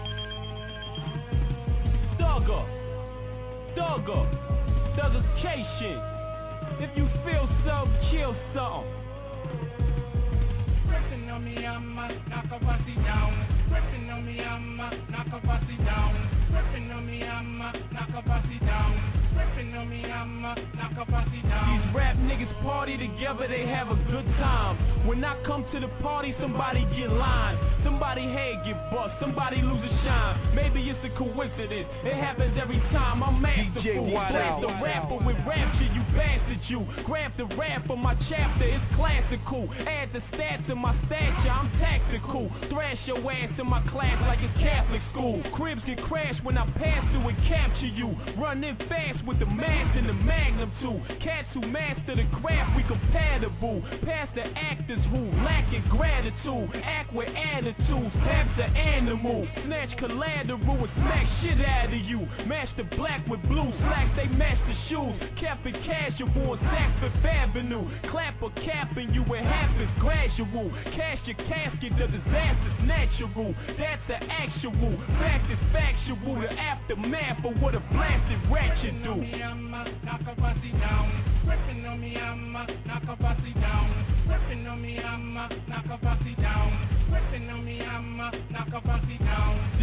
Thuggification. If you feel something, kill something. Pressing on me, I'ma knock a bossy down. Pressing on me, I'ma knock a bossy down. Pressing on me, I'ma knock a bossy down. Pressing on me, I'ma knock a bossy down. These rap niggas party together, they have a good time. When I come to the party, somebody get lined. Somebody head get bust, somebody lose a shine. Maybe it's a coincidence, it happens every time. I'm masterful, blast the rapper with rapture, you bastard you. Grab the rap for my chapter, it's classical. Add the stats to my stature, I'm tactical. Thrash your ass in my class like it's Catholic school. Cribs get crashed when I pass through and capture you. Run in fast with the mask and the magnum too. Cats who master the craft, we compatible. Past the actors who lacking gratitude. Act with attitudes, perhaps the animal. Snatch collateral and smack shit out of you. Match the black with blue slacks, they match the shoes. Kept it casual on Saks Fifth Avenue. Clap a cap and you it happens gradual. Cash your casket, the disaster's natural. That's the actual, fact is factual. The aftermath of what a blasted ratchet do. I'ma knock a bossy down. Pressing on me, I'ma knock a bossy down. Pressing on me, I'ma knock a bossy down. Pressing on me, I'ma knock a bossy down. The streets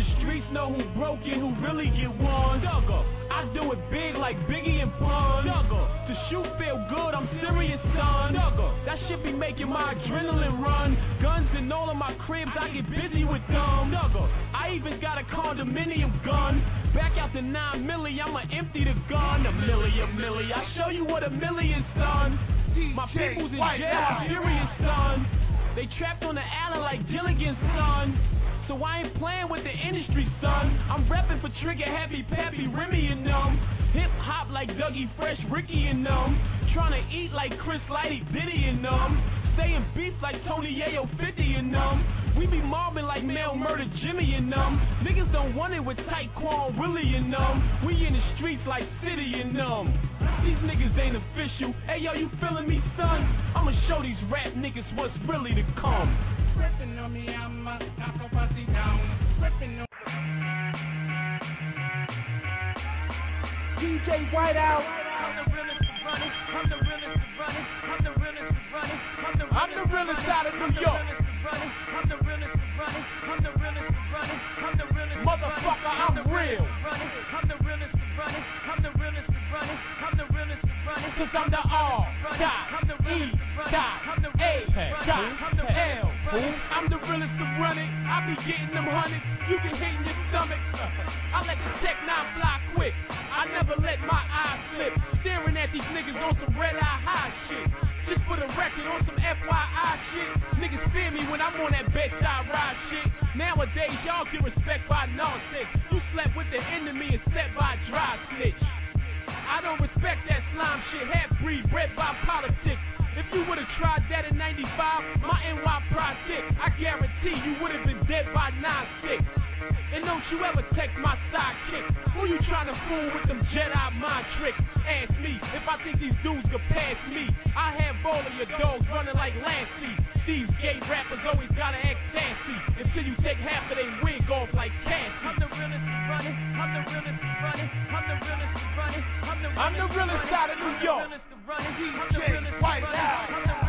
niggas know who broke and who really get won. Dugger, I do it big like Biggie and Pun. Dugger, to shoot feel good, I'm serious, son. Dugger, that shit be making my adrenaline run. Guns in all of my cribs, I get busy with them. Dugger, I even got a condominium gun. Back out to 9 milli, I'ma empty the gun. A milli, I show you what a million, son. My people's in jail, serious, son. They trapped on the island like Gilligan's son. So I ain't playing with the industry, son. I'm reppin' for Trigger Happy, Pappy, Remy and them. Hip hop like Dougie Fresh, Ricky and them. Tryna eat like Chris Lighty, Diddy and them. Staying beef like Tony Yayo, 50 and them. We be mobbing like Mel Murder, Jimmy and them. Niggas don't want it with Taekwon, Willie and them. We in the streets like City and them. These niggas ain't official. Hey yo, you feeling me, son? I'ma show these rap niggas what's really to come. Rippin' on me, I'ma knock a pussy down. Rippin' on DJ Whiteout. I'm the realest to run it. I'm the realest to run it. I'm the realest to run it. I'm the realest out of New York. I'm the realest to run it. I'm the realest to run it. I'm the realest. Motherfucker, I'm real. I'm the realest to run it. I'm the realest to run it. I'm the realest to run it. Cause I'm the R, dot, E, dot, A, dot, L. I'm the realest to run it. I be getting them hundreds. You can hit in your stomach. I let the Tech 9 fly quick. I never let my eyes slip. Staring at these niggas on some red eye high shit. Just for the record, on some FYI shit. Niggas fear me when I'm on that bedside ride shit. Nowadays, y'all get respect by nonsense. You slept with the enemy and slept by a dry snitch. I don't respect that slime shit. Half-breed, bred by politics. If you would've tried that in 95, my NY project, I guarantee you would've been dead by 9-6. And don't you ever text my sidekick. Who you trying to fool with them Jedi mind tricks? Ask me if I think these dudes could pass me. I have all of your dogs running like Lancey. These gay rappers always gotta act sassy until you take half of their wig off like Cassie. I'm the realest to run it. I'm the realest to run it. I'm the realest to run it. I'm the realest out of New York. DJ Whiteout.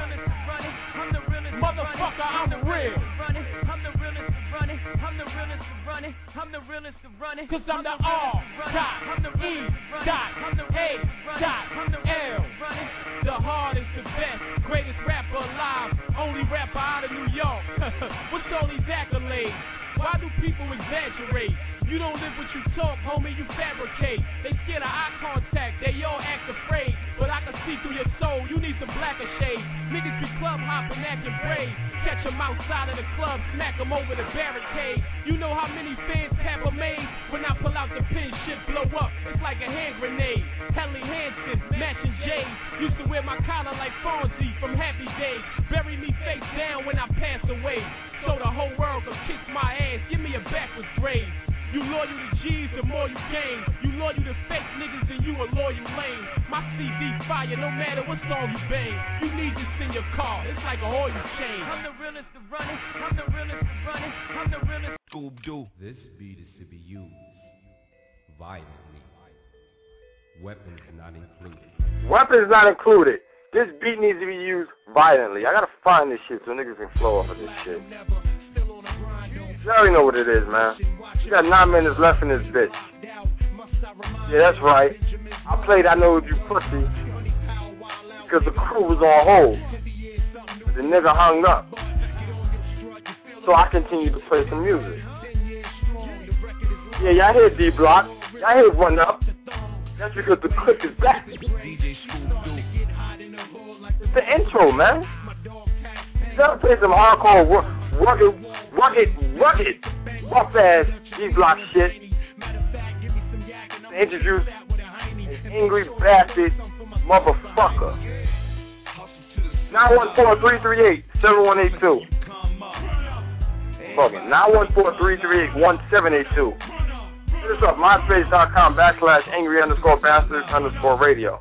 Motherfucker, I'm real. I'm the realest to run it. I'm the realest to run it. I'm the realest to run it. Cause I'm the R, dot, E, dot, A, dot, L. The hardest, the best, greatest rapper alive. Only rapper out of New York. What's all these accolades? Why do people exaggerate? You don't live what you talk, homie, you fabricate. They scared of eye contact, they all act afraid. But I can see through your soul, you need some blacker shades. Niggas be club hopping, acting brave. Catch them outside of the club, smack them over the barricade. You know how many fans tap a maid? When I pull out the pin, shit blow up, it's like a hand grenade. Helly Hansen, matching J's. Used to wear my collar like Fonzie from Happy Days. Bury me face down when I pass away. So the whole world can kiss my ass, give me a backwards grave. You loyal to G's, the more you gain. You loyal to fake niggas, and you a loyal lame. My CD fire, no matter what song you bang. You need this in your car, it's like a oil change. I'm the realest to run it. I'm the realest to run it. I'm the realest. Scoob-Doo. This beat is to be used violently. Weapons not included. Weapons not included. This beat needs to be used violently. I gotta find this shit so niggas can flow off of this shit. You already know what it is, man. You got 9 minutes left in this bitch. Yeah, that's right. I played I Know You Pussy because the crew was on hold. But the nigga hung up. So I continued to play some music. Yeah, y'all hear D-Block. Y'all hear Run Up. That's because the clip is back. It's the intro, man. You gotta play some hardcore rugged, rough-ass D-Block shit to introduce an angry bastard motherfucker. 914-338-7182. Fucking 914-338-1782. Hit us up, myspace.com/angry_bastards_radio.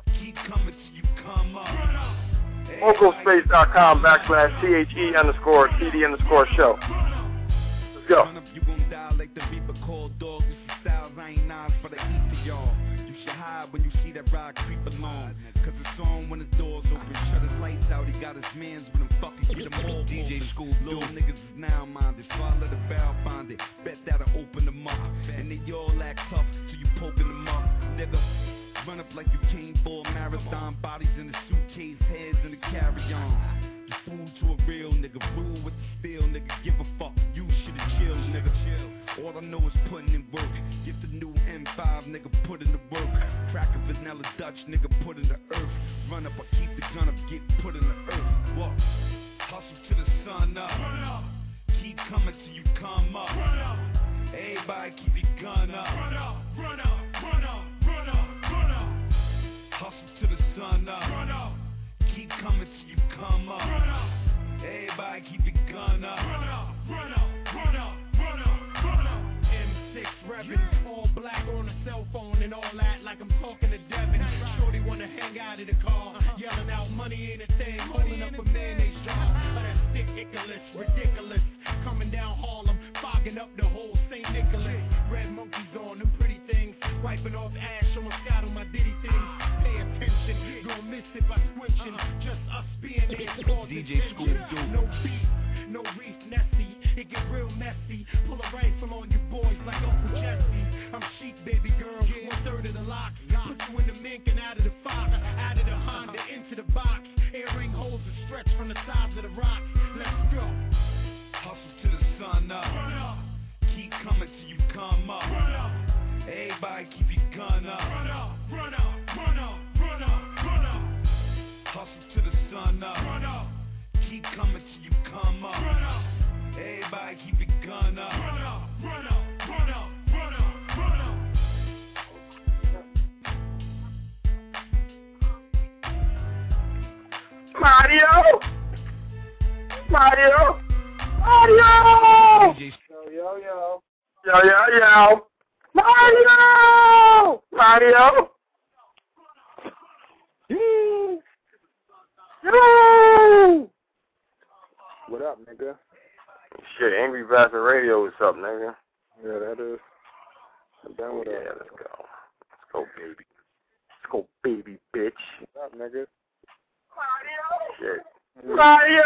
vocalspace.com/THE_TD_show. Let's go. You gon' die like the Reaper called dog. This is styles, I ain't Nas for the east of y'all. You should hide vibe when you see that ride creep along. Cause it's on when the doors open. Shut his lights out, he got his mans with him. Fuck, he get them all. DJ School, little niggas is now minded. So I let a barrel find it. Bet that'll open them up. And they all act tough, so you poking them up. Nigga, run up like you came for a marathon. Bodies in the suitcase, heads in the carry-on. You fool to a real nigga, rule with the steel, nigga. Give a fuck, you shoulda chill, nigga. All I know is putting in work. Get the new M5, nigga, put in the work. Crack a vanilla Dutch, nigga, put in the earth. Run up, I keep the gun up, get put in the earth. What? Hustle to the sun up. Keep coming till you come up. Everybody keep your gun up. Run up. Hustle to the sun up. Keep coming till you come up. Everybody keep your gun up. Run up. M6 reppin', all black on a cell phone and all that, like I'm talking to Devin. Shorty wanna hang out of the car, yelling out money ain't a thing, holding up a mayonnaise jar. That stick Icarus, ridiculous, coming down Harlem, fogging up the whole St. Nicholas. Red monkeys on them pretty things, wiping off ash on my Scott on my Diddy things. Pay attention, gonna miss if I switchin', just us being there. DJ School, no beef, no reef, Nessie. It get real messy. Pull a rifle on you boys like Uncle Jesse. I'm chic, baby girl. 1/3 of the locks. Put you in the mink and out of the Fox. Out of the Honda into the box. Earring holes that stretch from the sides of the rocks. Let's go. Hustle to the sun up. Keep coming till you come up. Everybody keep your gun up. Run up. Hustle to the sun up. Keep coming till you come up. Everybody keep your gun up. Run up. Mario! Yo! Mario! What up, nigga? Shit, Angry Bastard Radio, what's up, nigga? Yeah, that is. I'm down with that. Yeah, let's go. Let's go, baby. Let's go, baby, bitch. What up, nigga? Shit. Mario!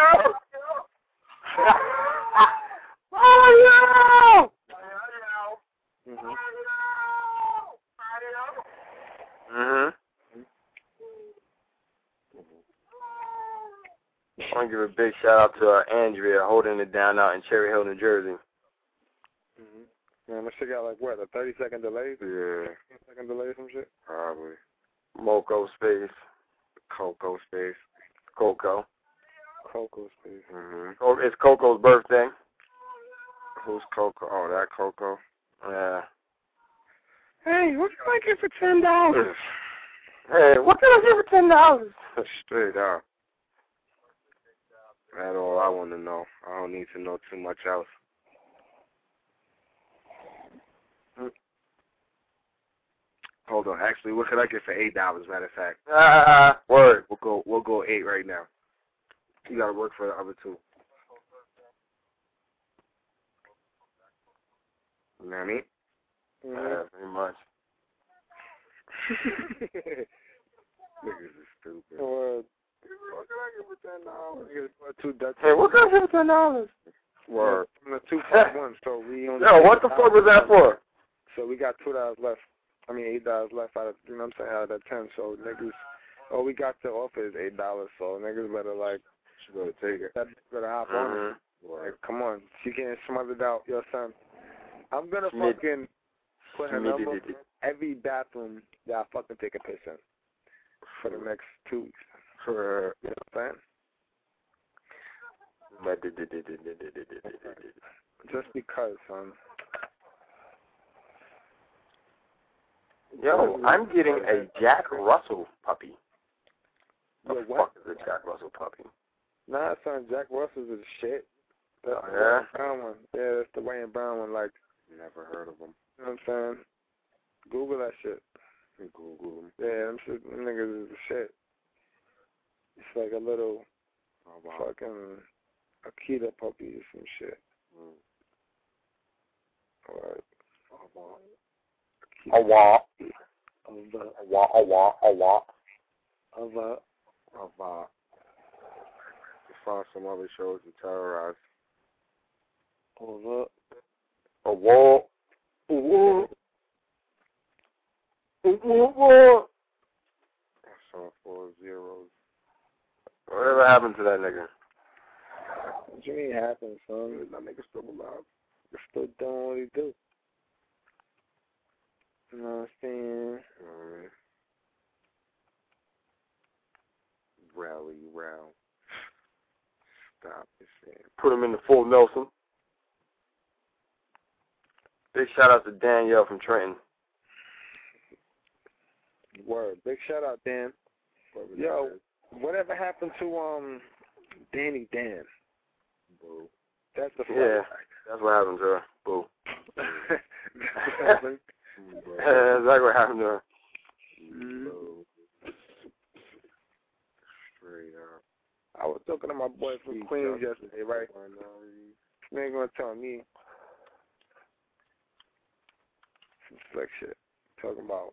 I want to give a big shout out to Andrea holding it down out in Cherry Hill, New Jersey. Man, that shit got like what, a 30-second delay? Yeah. 10-second delay or some shit? Probably. Moco Space. Coco Space. Coco Space. It's Coco's birthday. Who's Coco? Oh, that Coco. Yeah. Hey, what can I get for $10? Hey, what can I get for $10? Straight up. That's all I want to know. I don't need to know too much else. Hold on. Actually, what could I get for $8? Matter of fact. Word. We'll go 8 right now. You gotta work for the other 2. You know what I mean? Yeah, pretty much. Niggas is stupid. What can I get for $10? Hey, what can I get for $10? Word. I'm the 2.1, so we only. Yo, what the fuck was that for? So we got $2 left. I mean $8 left out of, you know what I'm saying, out of that 10. So niggas, all we got to offer is $8. So niggas better take it. That better hop on it. Like, come on, she getting smothered out, yo son. I'm gonna fucking put her number in every bathroom that I fucking take a piss in for the next 2 weeks. You know what I'm saying? Just because, son. Yo, I'm getting a Jack Russell puppy. What the fuck is a Jack Russell puppy? Nah, son, Jack Russell's is shit. That's the Wayne Brown one. Yeah, that's the Wayne Brown one. Like, never heard of them. You know what I'm saying? Google that shit. Google them. Yeah, them niggas is the shit. It's like a little fucking Akita puppy or some shit. Alright. Find some other shows to terrorize. A wall. Some 4 zeros. Whatever happened to that nigga? What you mean happened, son? That nigga still alive. He's still doing what he do. You know what I'm saying? Rally round. Stop this thing. Put him in the full Nelson. Big shout out to Danielle from Trenton. Word. Big shout out, Dan. Yo, whatever happened to Danny Dan? Boo. That's the that's what happened to her. Boo. That's what happened. That's exactly what happened to her. Straight up. I was talking to my boy from Queens yesterday, right? He ain't gonna tell me some slick shit. Talking about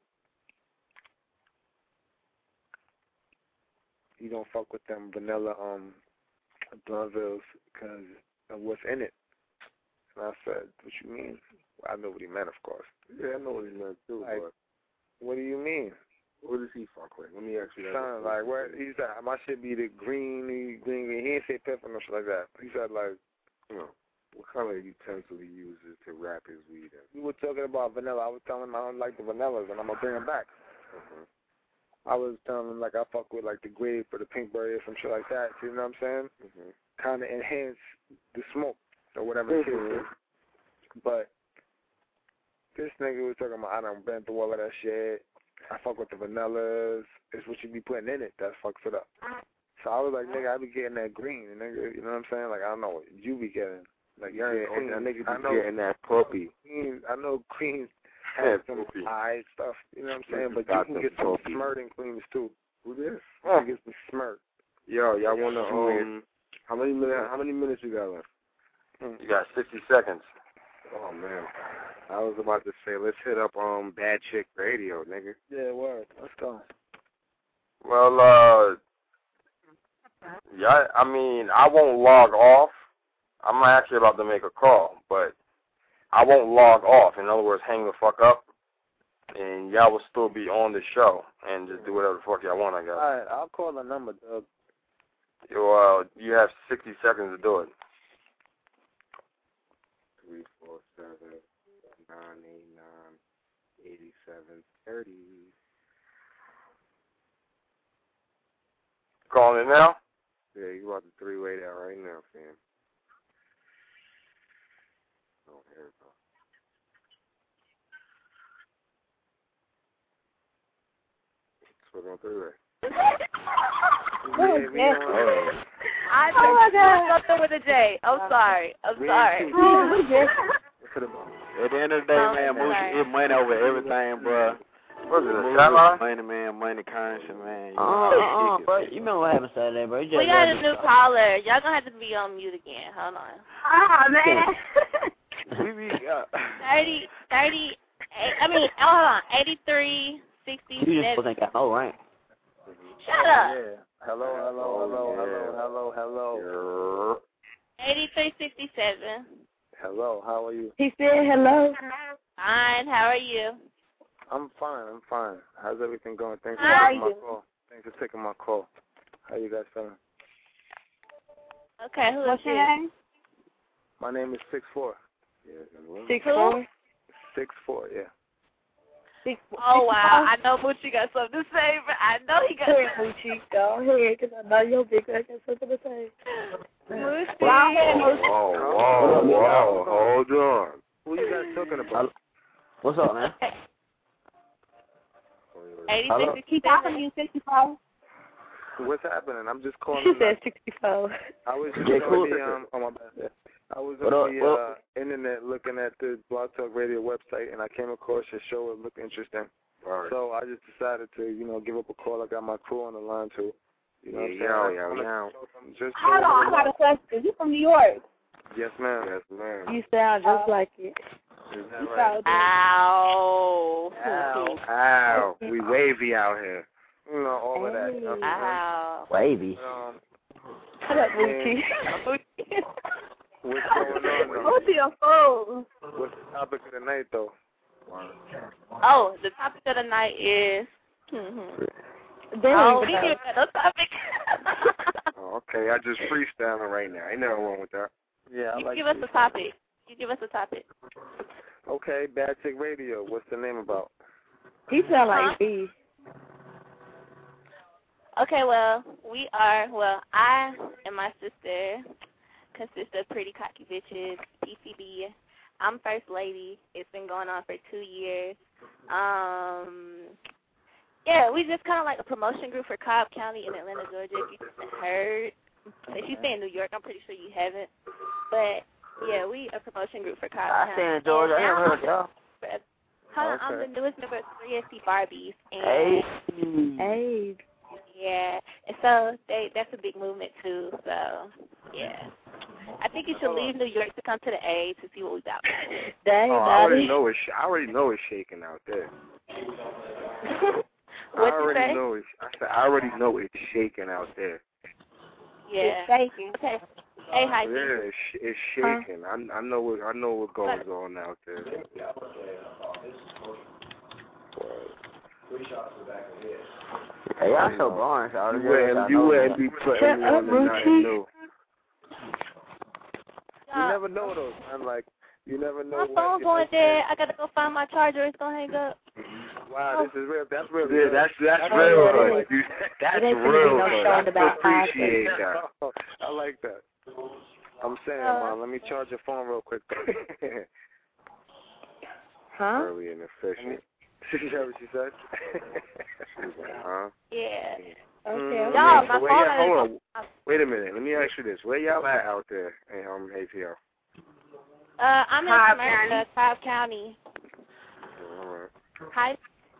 you don't fuck with them vanilla Blunvilles because of what's in it. And I said, what you mean? I know what he meant, of course. Yeah, I know what he meant too. Like, but what do you mean? What does he fuck with? Let me ask you that. Son, like, what? He said, my shit be the green. He didn't say pepper or shit like that. He said, like, what kind of utensil he uses to wrap his weed in? We were talking about vanilla. I was telling him I don't like the vanillas, and I'm going to bring them back. I was telling him, like, I fuck with, like, the grape or the pinkberry or some shit like that. You know what I'm saying? Kind of enhance the smoke or whatever it is. But this nigga was talking about, I done been through all of that shit. I fuck with the vanillas. It's what you be putting in it that fucks it up. So I was like, nigga, I be getting that green. And nigga, you know what I'm saying? Like, I don't know what you be getting. Like, you're that nigga be getting that puppy. I know Queens has some eye stuff, you know what I'm saying? But you can get some Smirt in Queens, too. Who this? You can get some Smirt. Yo, y'all want to, how many minutes you got left? You got 60 seconds. Oh, man. I was about to say, let's hit up Bad Chick Radio, nigga. Yeah, word. Let's go. Well, yeah, I mean, I won't log off. I'm actually about to make a call, but I won't log off. In other words, hang the fuck up, and y'all will still be on the show and just do whatever the fuck y'all want, I guess. All right, I'll call the number, Doug. You have 60 seconds to do it. 347 989 8730. Calling it now? Yeah, you about to three-way that right now, fam. Oh, here we go. Let's put on three-way. I know something with a J. I'm sorry. At the end of the day, man, Moochie, it money over everything, bro. What's it, a shot line? Money, man, money, currency, man. Bro, you remember what happened Saturday, bro? We got a new caller. Y'all gonna have to be on mute again. Hold on. Oh, man. 83, 67. You just wasn't got no rank. Shut up. Yeah. Hello. 8367. Hello, how are you? He said hello. Fine, how are you? I'm fine. How's everything going? Thanks for How taking are my you? call. Thanks for taking my call. How you guys feeling? Okay, who is What's your name? My name is 6'4". 6'4"? 6'4", yeah. Oh, wow. I know Moochie got something to say, but I know he got something. Moochie, go ahead, because I know your big guy got something to say. Moochie. Whoa, hold on. Who you guys talking about? What's up, man? 86. Keep talking to you, 64. What's happening? I'm just calling. She said 64. I was just on the my bad. I was on the internet looking at the Blog Talk Radio website, and I came across your show. It looked interesting. Right. So I just decided to, give up a call. I got my crew on the line too. You know what I'm saying? Just hold on, I got a question. You from New York? Yes, ma'am. You sound just like it. Is that right? Ow. Ow. We wavy out here. You know, all of that. Ow. Wavy. Shut up, Moochie. What's going on, though? What's your phone? What's the topic of the night, though? Oh, the topic of the night is... we didn't have no topic. Okay, I just freestyling right now. Ain't nothing wrong with that. Yeah, You give us a topic. Okay, Bad Chick Radio. What's the name about? He sound like B. Okay, I and my sister consist of pretty cocky bitches, PCB. I'm first lady. It's been going on for 2 years. Yeah, we just kind of like a promotion group for Cobb County in Atlanta, Georgia. If you haven't heard, if you stay in New York, I'm pretty sure you haven't. But yeah, we a promotion group for Cobb County. I stay in Georgia. I never heard y'all. I'm the newest member of 3SC Barbies. And Hey. Yeah, and so that's a big movement too. So yeah, I think you should leave New York to come to the A to see what we got. I already know it's shaking out there. I already know it's shaking out there. Yeah, it's shaking. Okay. Hey, hi. Yeah, it's shaking. I know what goes on out there. 3 shots to the back of the head. Hey, y'all so boring, y'all. You wouldn't be putting me on nothing new. You never know though, man. Like, you never know. My phone's going dead. I gotta go find my charger. It's gonna hang up. Wow, this is real. That's real. Yeah, that's real. That's real. I appreciate that. I like that. I'm saying, man, let me charge your phone real quick. Huh? Early and efficient. You heard what she said? Huh? Yeah. Okay. Y'all, my hold on. Wait a minute. Let me ask you this. Where y'all at out there in ATL? I'm in Smyrna, Cobb County. All right.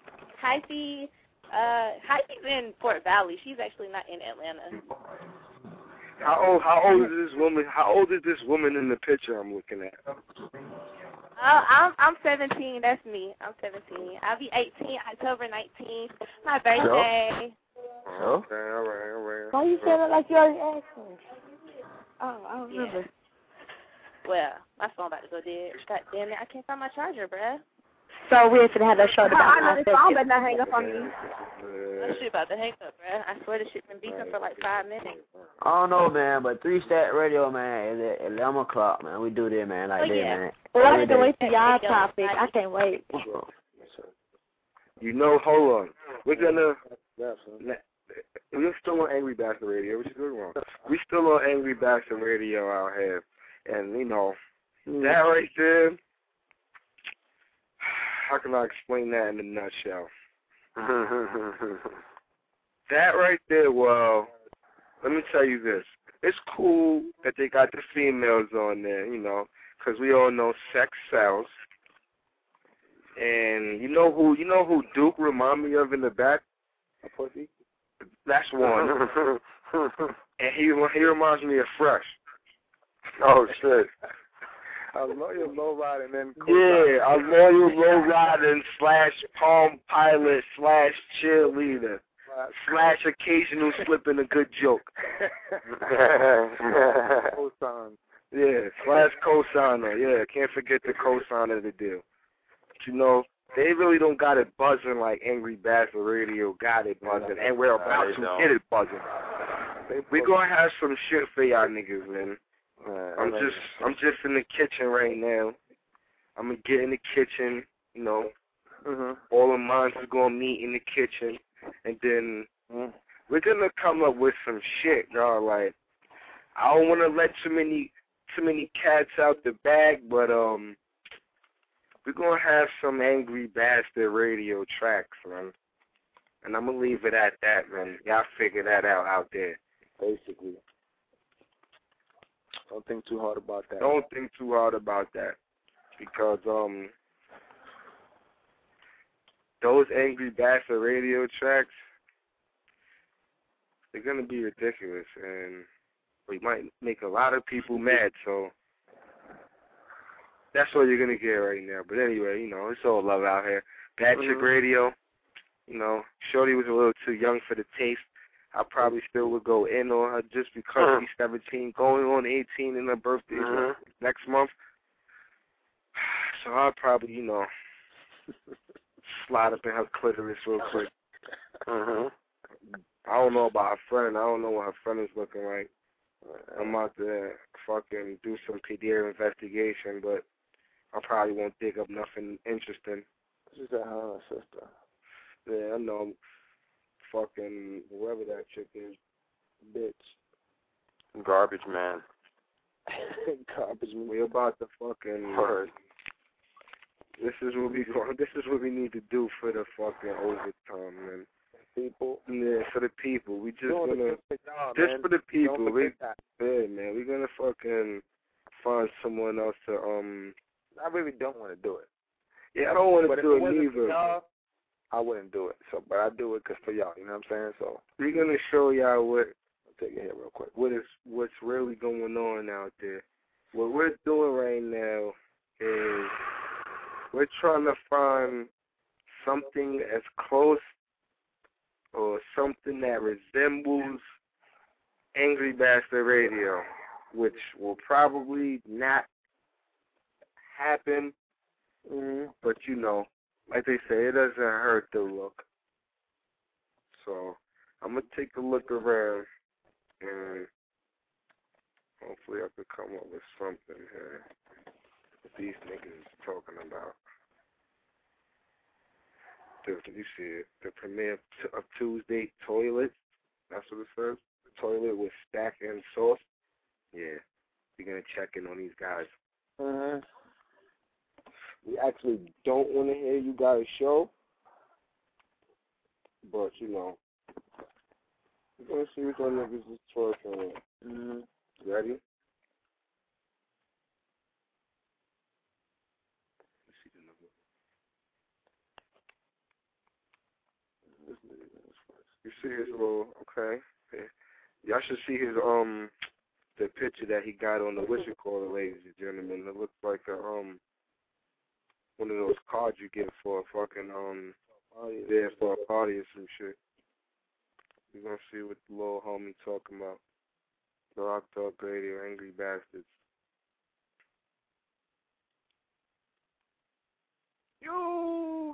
Hyphy's in Fort Valley. She's actually not in Atlanta. How old is this woman? How old is this woman in the picture I'm looking at? I'm 17. That's me. I'm 17. I'll be 18 October 19th. My birthday. Okay, all right. Why you feeling like you already asked me? Oh, I don't remember. Yeah. Well, my phone about to go dead. God damn it, I can't find my charger, bruh. So we're going to have that show about the phone better not hang up on me. That shit about to hang up, bruh. I swear this shit been beeping for like 5 minutes. I don't know, man, but 3-Stat Radio, man, is at 11 o'clock, man. We do this, man, like that, man. Well, I can wait till y'all topic. I can't wait. You know, hold on. We're still on Angry Bastard Radio, which is good wrong. We still on Angry Bastard Radio out here. And, you know, that right there, how can I explain that in a nutshell? That right there, well, let me tell you this. It's cool that they got the females on there, you know, because we all know sex sells. And you know who Duke remind me of in the back? A pussy? That's one. And he reminds me of Fresh. Oh, shit. A loyal lowrider and yeah, a loyal lowrider / Palm Pilot / cheerleader / occasional slipping a good joke. Cosign. Yeah, / cosigner. Yeah, can't forget the cosigner of the deal. But you know, they really don't got it buzzing like Angry Bastard Radio got it buzzing, and we're about to get it buzzing. We gonna have some shit for y'all niggas, man. I'm just in the kitchen right now. I'm gonna get in the kitchen, you know. All of mine is gonna meet in the kitchen, and then we're gonna come up with some shit, y'all. Like, I don't wanna let too many cats out the bag, but we're gonna have some Angry Bastard Radio tracks, man. And I'm gonna leave it at that, man. Y'all figure that out there. Basically. Don't think too hard about that. Don't think too hard about that. Because those Angry Bastard Radio tracks, they're gonna be ridiculous, and we might make a lot of people mad, so That's what you're going to get right now. But anyway, it's all love out here. Bad Chick Radio, Shorty was a little too young for the taste. I probably still would go in on her just because she's 17, going on 18 and her birthday is next month. So I'll probably, slide up in her clitoris real quick. I don't know about her friend. I don't know what her friend is looking like. I'm out to fucking do some PDA investigation, but I probably won't dig up nothing interesting. She's at her sister. Yeah, I know. Fucking whoever that chick is, bitch. Garbage man. Garbage man. We about to fucking. This is what we need to do for the fucking overtime, man. People. Yeah, for the people. We just gonna just for the people. Man. We're gonna fucking find someone else to I really don't want to do it. Yeah, I don't want to do it neither. I wouldn't do it. So, but I do it for y'all. You know what I'm saying? So we're gonna show y'all what. I'll take it here real quick. What's really going on out there? What we're doing right now is we're trying to find something as close or something that resembles Angry Bastard Radio, which will probably not happen, but like they say, it doesn't hurt to look. So I'm going to take a look around and hopefully I could come up with something here that these niggas are talking about. You see it. The premiere of Tuesday Toilet. That's what it says. The toilet with Stack and Sauce. Yeah. We're going to check in on these guys. We actually don't want to hear you guys show. But, we're going to see what y'all niggas is twerking with. Ready? You see his little, okay. Y'all should see his, the picture that he got on the whatchamacallit, ladies and gentlemen. It looks like a, one of those cards you get for a fucking, for a party or some shit. You're gonna see what the little homie talking about. The Rock Talk Radio, Angry Bastards. Yo!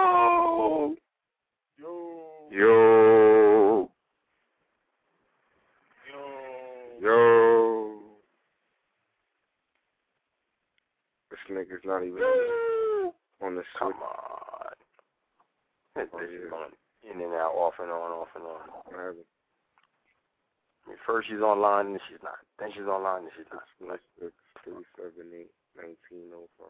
This nigga's not even on the switch. Come on. This is going in and out, off and on. I mean, first she's online and she's not. Then she's online and she's not. Let's look 378-1905.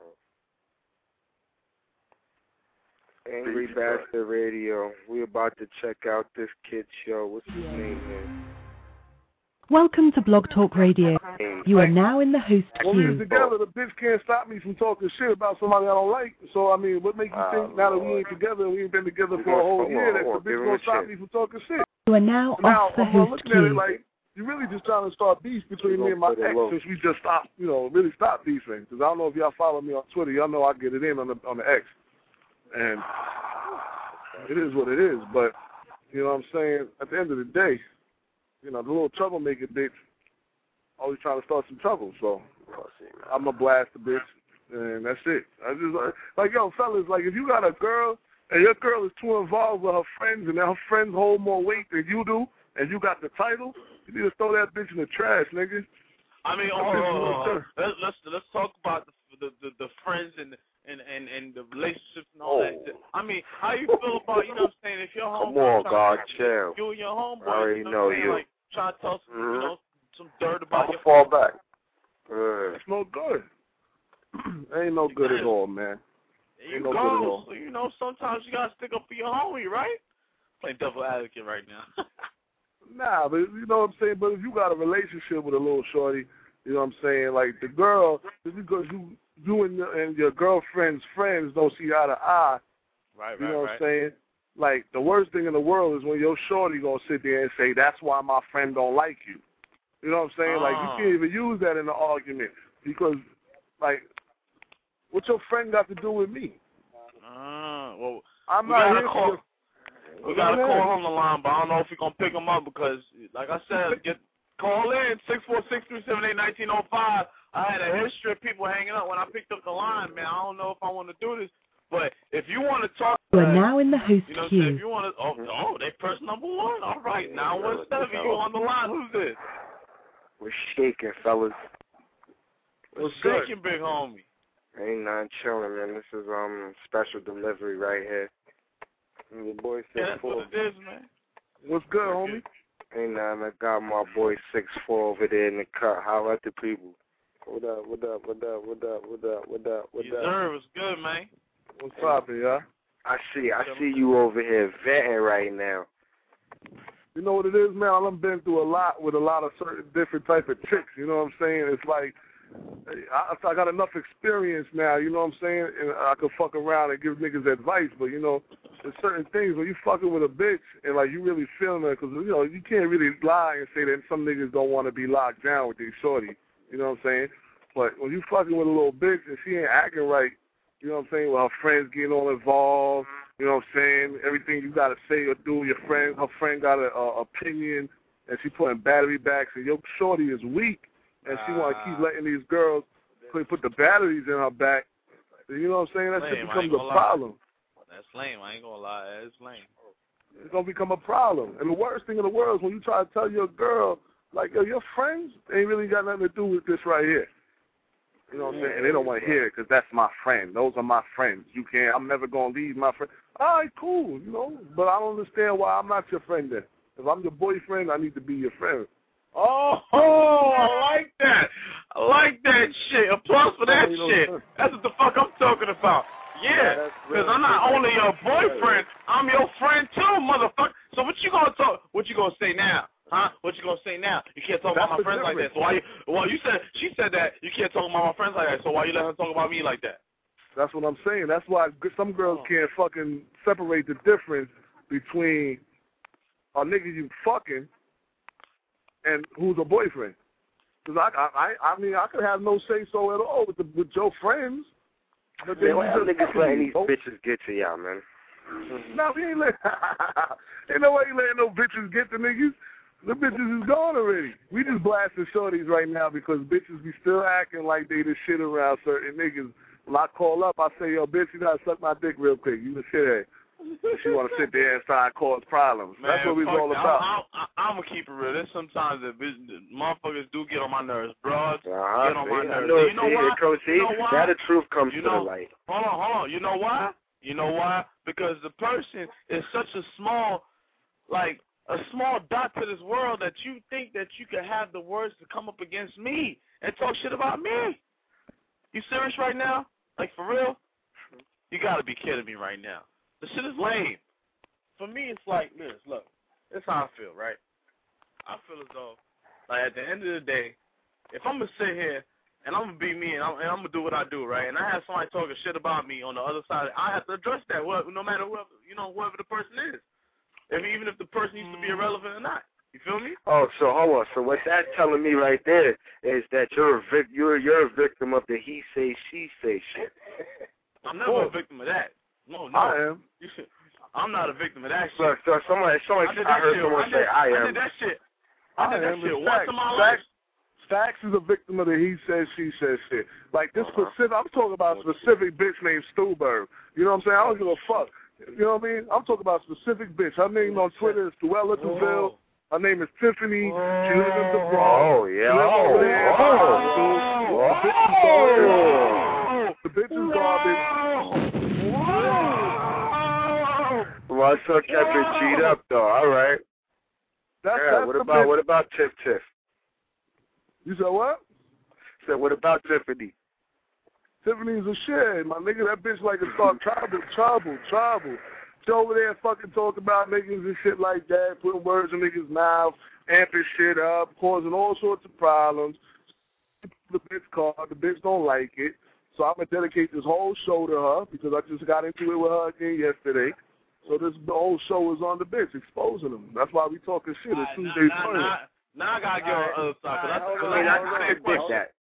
Angry Bastard Radio. We're about to check out this kid's show. What's his name, man? Welcome to Blog Talk Radio. You are now in the host When we was queue. together, the bitch can't stop me from talking shit about somebody I don't like. So, I mean, what makes you think now that we ain't together, we ain't been together for a whole year, that the bitch gonna stop me from talking shit? You are now off the I'm host looking at it queue. like, you're really just trying to start beef between me and my ex since we just stopped, really stopped beefing. Because I don't know if y'all follow me on Twitter. Y'all know I get it in on the X. And it is what it is. But, you know what I'm saying, at the end of the day, the little troublemaker bitch always trying to start some trouble. So I'm going to blast the bitch, and that's it. I just yo, fellas, if you got a girl and your girl is too involved with her friends and her friends hold more weight than you do, and you got the title, you need to throw that bitch in the trash, nigga. I mean, let's talk about the friends and the relationships and all that. I mean, how you feel about, you know what I'm saying, if your homeboy, come on, God, chill. You and your homeboy, I already know you. Try to tell some, some dirt about your fall back. It's no good. Ain't no good at all, man. Ain't no good at all. So, sometimes you gotta stick up for your homie, right? Playing devil advocate right now. Nah, but you know what I'm saying? But if you got a relationship with a little shorty, you know what I'm saying? Like the girl, just because you and your girlfriend's friends don't see eye to eye, you know what I'm saying? Like the worst thing in the world is when your shorty gonna sit there and say, that's why my friend don't like you. You know what I'm saying? Like you can't even use that in the argument because, like, What your friend got to do with me? Well, I'm we not gotta here call. for We gotta call on the line, but I don't know if we're gonna pick him up because, like I said, call in 646-378-1905. I had a history of people hanging up when I picked up the line, man. I don't know if I want to do this, but if you want to talk, You are now in the host you know, queue. if you want to, they person number one. All right, 917, you on the line? Who's this? We're shaking, fellas. What's shaking, big homie? Ain't nothing chilling, man. This is special delivery right here. And your boy 6'4". That's what it is, man. What's good, homie? Ain't nothing. I got my boy 6'4" over there in the cut. How about the people? What up? Sir, what's good, man? What's poppin', y'all? I see you over here venting right now. You know what it is, man? I've been through a lot with a lot of certain different type of chicks. You know what I'm saying? It's like I got enough experience now. You know what I'm saying? And I could fuck around and give niggas advice. But you know, there's certain things when you fucking with a bitch and like you really feeling her, because you know you can't really lie and say that some niggas don't want to be locked down with their shorty. You know what I'm saying? But when you fucking with a little bitch and she ain't acting right, you know what I'm saying? Well, her friends getting all involved. You know what I'm saying? Everything you got to say or do, her friend got an opinion, and she putting battery backs, and your shorty is weak, and she want to keep letting these girls put the batteries in her back. You know what I'm saying? That shit becomes a problem. That's lame. I ain't going to lie. It's lame. It's going to become a problem. And the worst thing in the world is when you try to tell your girl, like, yo, your friends ain't really got nothing to do with this right here. You know what I'm saying? And they don't want to hear it because that's my friend. Those are my friends. You can't. I'm never going to leave my friend. All right, cool, you know. But I don't understand why I'm not your friend then. If I'm your boyfriend, I need to be your friend. Oh, I like that. I like that shit. Applause for that shit. That's what the fuck I'm talking about. Yeah, because I'm not only your boyfriend, I'm your friend too, motherfucker. So what you going to talk? What you going to say now? Huh? What you gonna say now? You can't talk about my friends like that. So why? She said that you can't talk about my friends like that. So why you let her talk about me like that? That's what I'm saying. That's why some girls can't fucking separate the difference between a nigga you fucking and who's a boyfriend. Because I mean I could have no say so at all with your friends. But man, why niggas letting these bitches get to y'all, man? No, we ain't letting. Ain't no way you letting no bitches get to niggas. The bitches is gone already. We just blasting shorties right now because bitches be still acting like they the shit around certain niggas. When I call up, I say, yo, bitch, you gotta suck my dick real quick. You the shithead. She want to sit there and try and cause problems. Man, that's what we all about. I'm going to keep it real. There's sometimes that motherfuckers do get on my nerves. Broads get on my nerves. You know why? Now the truth comes to the light. Hold on. You know why? Because the person is such a small dot to this world that you think that you can have the words to come up against me and talk shit about me. You serious right now? Like, for real? You got to be kidding me right now. The shit is lame. For me, it's like this. Look, this is how I feel, right? I feel as though, like, at the end of the day, if I'm going to sit here and I'm going to be me and I'm going to do what I do, right, and I have somebody talking shit about me on the other side, I have to address that, no matter whoever the person is. Even if the person used to be irrelevant or not. You feel me? Oh, so hold on. So what that's telling me right there is that you're a victim of the he say, she say shit. I'm never a victim of that. No. I am. I'm not a victim of that shit. So I heard someone say I am. I did that shit. I did that shit once in my life. Stacks is a victim of the he says, she says shit. Like this specific, I'm talking about a specific bitch named Stuberg. You know what I'm saying? I don't give a fuck. You know what I mean? I'm talking about a specific bitch. Her name on Twitter is Duella DeVille. Her name is Tiffany. She lives in the Bronx. Oh, yeah. The bitch is garbage. Well, I saw Kevin cheat up, though. All right. What about Tiff? You said what? I said, what about Tiffany? Tiffany's a shit. My nigga, that bitch like to start trouble. She over there fucking talk about niggas and shit like that, putting words in niggas' mouth, amping shit up, causing all sorts of problems. The bitch called. The bitch don't like it. So I'm going to dedicate this whole show to her because I just got into it with her again yesterday. So the whole show is on the bitch, exposing them. That's why we talking shit. It's Tuesday morning. Now I got to get on the other side. I could dig that. Hold on.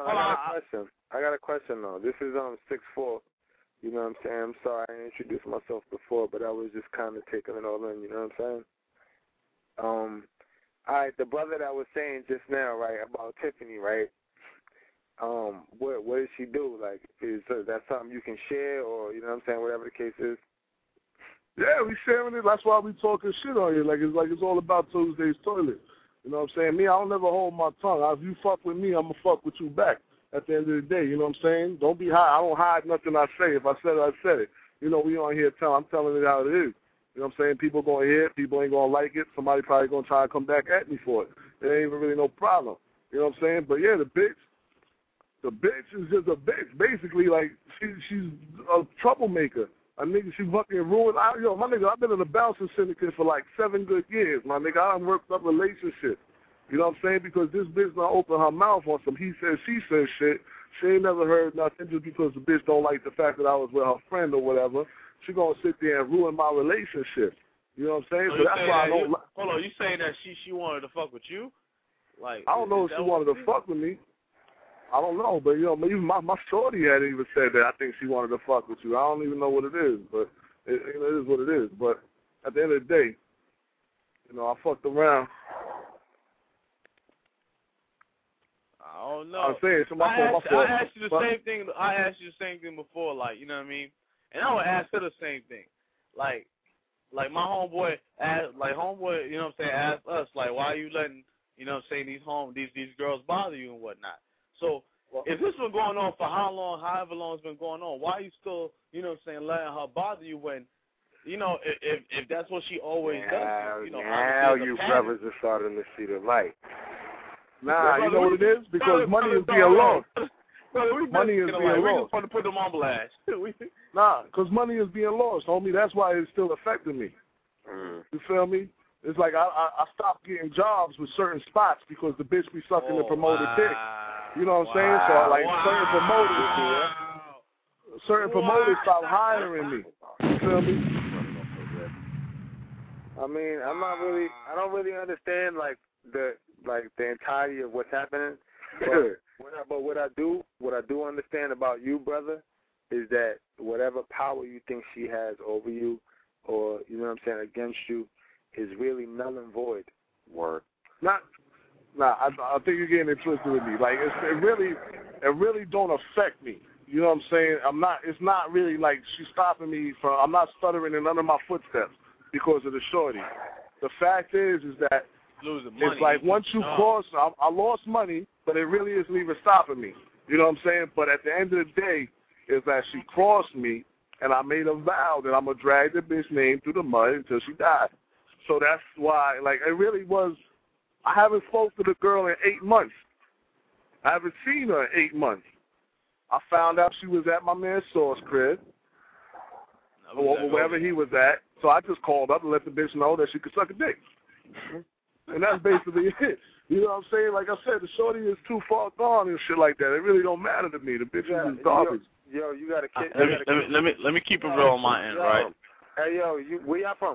I got a question though. This is 6'4". You know what I'm saying? I'm sorry I didn't introduce myself before, but I was just kind of taking it all in. You know what I'm saying? All right, the brother that was saying just now, right, about Tiffany, right? What does she do? Like, is that something you can share, or you know what I'm saying? Whatever the case is. Yeah, we sharing it. That's why we talking shit on here. Like it's all about Tuesday's Toilet. You know what I'm saying? Me, I don't never hold my tongue. If you fuck with me, I'm gonna fuck with you back. At the end of the day, you know what I'm saying? Don't be high. I don't hide nothing I say. If I said it, I said it. You know, we on here I'm telling it how it is. You know what I'm saying? People going to hear it. People ain't going to like it. Somebody probably going to try to come back at me for it. It ain't even really no problem. You know what I'm saying? But, yeah, the bitch is just a bitch. Basically, like, she's a troublemaker. A nigga, she fucking ruined. My nigga, I've been in a bouncing syndicate for like 7 good years. My nigga, I done worked up relationships. You know what I'm saying? Because this bitch don't open her mouth on some he said, she said shit. She ain't never heard nothing just because the bitch don't like the fact that I was with her friend or whatever. She gonna sit there and ruin my relationship. You know what I'm saying? So that's why I don't. Hold on, you saying that she wanted to fuck with you? Like, I don't know if she wanted to fuck with me. I don't know, but you know, even my shorty had even said that I think she wanted to fuck with you. I don't even know what it is, but it is what it is. But at the end of the day, you know, I fucked around. I don't know. I'm saying, so I asked you the same thing. I asked you the same thing before, like, you know what I mean? And I would ask her the same thing. Like my homeboy asked, you know what I'm saying, asked us, like, why are you letting, you know what I'm saying, these girls bother you and whatnot? So if this been going on for however long it's been going on, why are you still, you know what I'm saying, letting her bother you when, you know, if that's what she always does, you know, now you brothers are starting to see the light. Nah, you know what it is? Because money is being lost. Money is being lost. We just want to put them on blast. Nah, because money is being lost, homie. That's why it's still affecting me. You feel me? It's like I stopped getting jobs with certain spots because the bitch be sucking the promoter dick. You know what I'm saying? So like certain promoters stop hiring me. You feel me? I mean, I don't really understand like the entirety of what's happening. But what I do understand about you, brother, is that whatever power you think she has over you, or you know what I'm saying, against you, is really null and void. Word. I think you're getting it twisted with me. Like it really don't affect me. You know what I'm saying? It's not really like she's stopping me from. I'm not stuttering in none of my footsteps because of the shorty. The fact is that it's like once you cross, I lost money, but it really isn't even stopping me. You know what I'm saying? But at the end of the day, is that she crossed me, and I made a vow that I'm going to drag the bitch name through the mud until she died. So that's why, like, it really was, I haven't spoken to the girl in 8 months. I haven't seen her in 8 months. I found out she was at my man's Sauce crib, or wherever he was at. So I just called up and let the bitch know that she could suck a dick. And that's basically it. You know what I'm saying? Like I said, the shorty is too far gone and shit like that. It really don't matter to me. The bitch is garbage. Yo, you got a kid. Let me keep it real on my end, right? Hey, yo, where y'all from?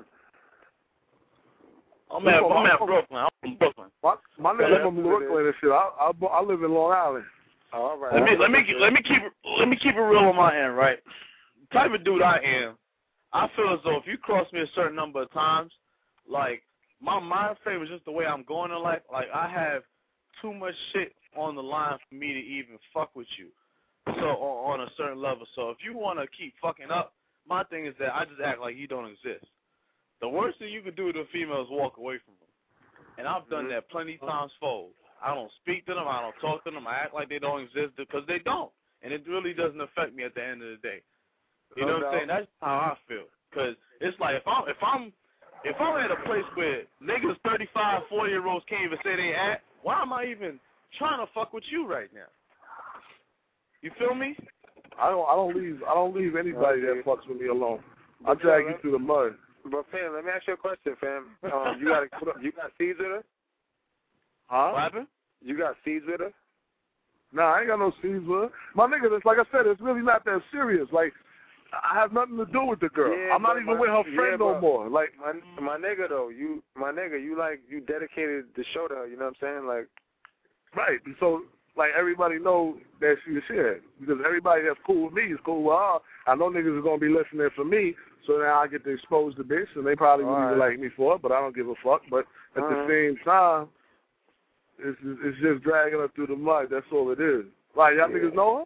I'm at Brooklyn. I'm from Brooklyn. My nigga from Brooklyn and shit. I live in Long Island. Oh, all right. Let me keep it real on my end, right? The type of dude I am, I feel as though if you cross me a certain number of times, like my mind frame is just the way I'm going in life. Like I have too much shit on the line for me to even fuck with you. So on a certain level. So if you want to keep fucking up, my thing is that I just act like you don't exist. The worst thing you could do to a female is walk away from them. And I've done that plenty times fold. I don't speak to them. I don't talk to them. I act like they don't exist because they don't. And it really doesn't affect me at the end of the day. You know what I'm saying? That's how I feel. Because it's like if I'm at a place where niggas 35, 40-year-olds can't even say they at, why am I even trying to fuck with you right now? You feel me? I don't leave anybody that fucks with me alone. I drag you through the mud. But fam, let me ask you a question, fam. You got seeds with her? Huh? What happened? You got seeds with her? Nah, I ain't got no seeds with her. My nigga, it's like I said, it's really not that serious. Like, I have nothing to do with the girl. Yeah, I'm not even with her friend no more. Like my nigga though, you dedicated the show to her. You know what I'm saying? Like, right. So like everybody know that she's shit. Because everybody that's cool with me is cool with her. I know niggas is gonna be listening for me, so now I get to expose the bitch, and they probably wouldn't even like me for it, but I don't give a fuck. But at the same time, it's just dragging her through the mud. That's all it is. Like, y'all niggas know her?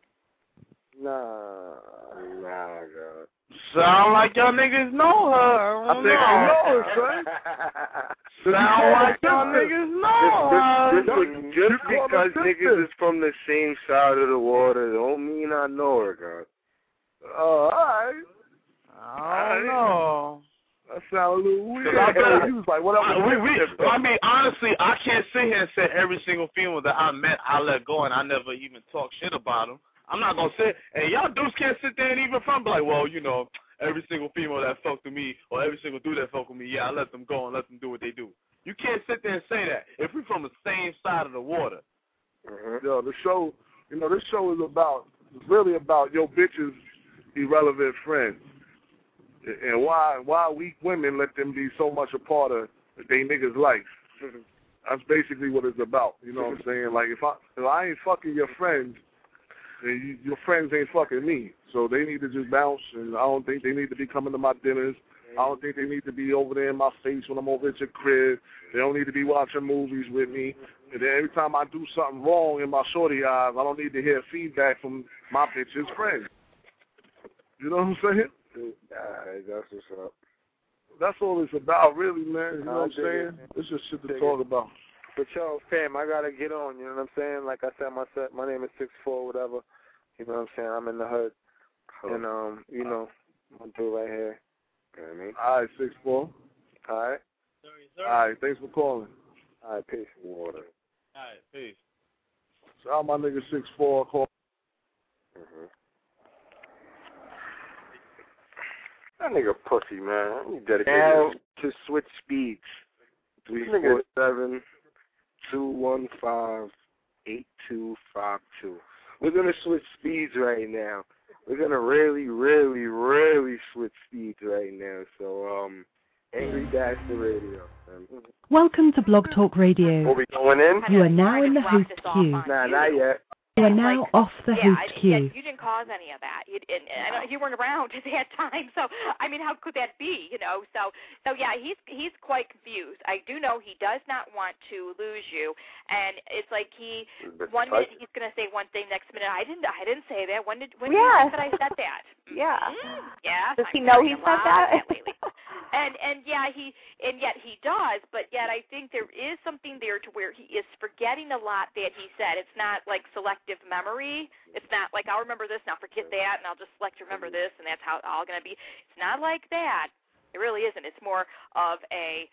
Nah, God. Sound like y'all niggas know her. I think I know her, son. Sound like y'all niggas know her. Just because niggas is from the same side of the water don't mean I know her, God. All right. I don't know. That sounds a little weird. He was like, whatever. I mean, honestly, I can't sit here and say every single female that I met, I let go, and I never even talk shit about them. I'm not going to say, and y'all dudes can't sit there and even front, be like, well, you know, every single female that fucked with me, or every single dude that fucked with me, yeah, I let them go and let them do what they do. You can't sit there and say that if we're from the same side of the water. Yo, the show, you know, this show is really about your bitch's irrelevant friends. And why weak women let them be so much a part of they niggas' life. That's basically what it's about. You know what I'm saying? Like, if I ain't fucking your friends, then your friends ain't fucking me. So they need to just bounce, and I don't think they need to be coming to my dinners. I don't think they need to be over there in my face when I'm over at your crib. They don't need to be watching movies with me. And then every time I do something wrong in my shorty eyes, I don't need to hear feedback from my bitch's friends. You know what I'm saying? That's what's up. That's all it's about, really, man. You know what I'm saying? It's just shit to talk about. But yo, fam, I gotta get on. You know what I'm saying? Like I said, my name is 6'4", whatever. You know what I'm saying? I'm in the hood, and you know, I'm through right here. You know what I mean? All right, 6'4". All right. All right, thanks for calling. All right, peace and water. All right, peace. So how my nigga 6'4" call? That nigga pussy, man. I need dedicated to switch speeds. 347-215-8252. We're gonna switch speeds right now. We're gonna really, really, really switch speeds right now. So, Angry Dash the radio. Welcome to Blog Talk Radio. Are we going in? You are now in the host queue. Nah, not yet. You are now off the host queue. You didn't cause any of that. You weren't around at that time, so I mean, how could that be? You know, so yeah, he's quite confused. I do know he does not want to lose you, and it's like one minute he's going to say one thing, next minute I didn't say that. When did I said that? Yeah. Yeah. Does he know he said that? And yet he does, but yet I think there is something there to where he is forgetting a lot that he said. It's not like selective memory. It's not like I'll remember this, now forget that, and I'll just select remember this, and that's how it's all going to be. It's not like that. It really isn't. It's more of a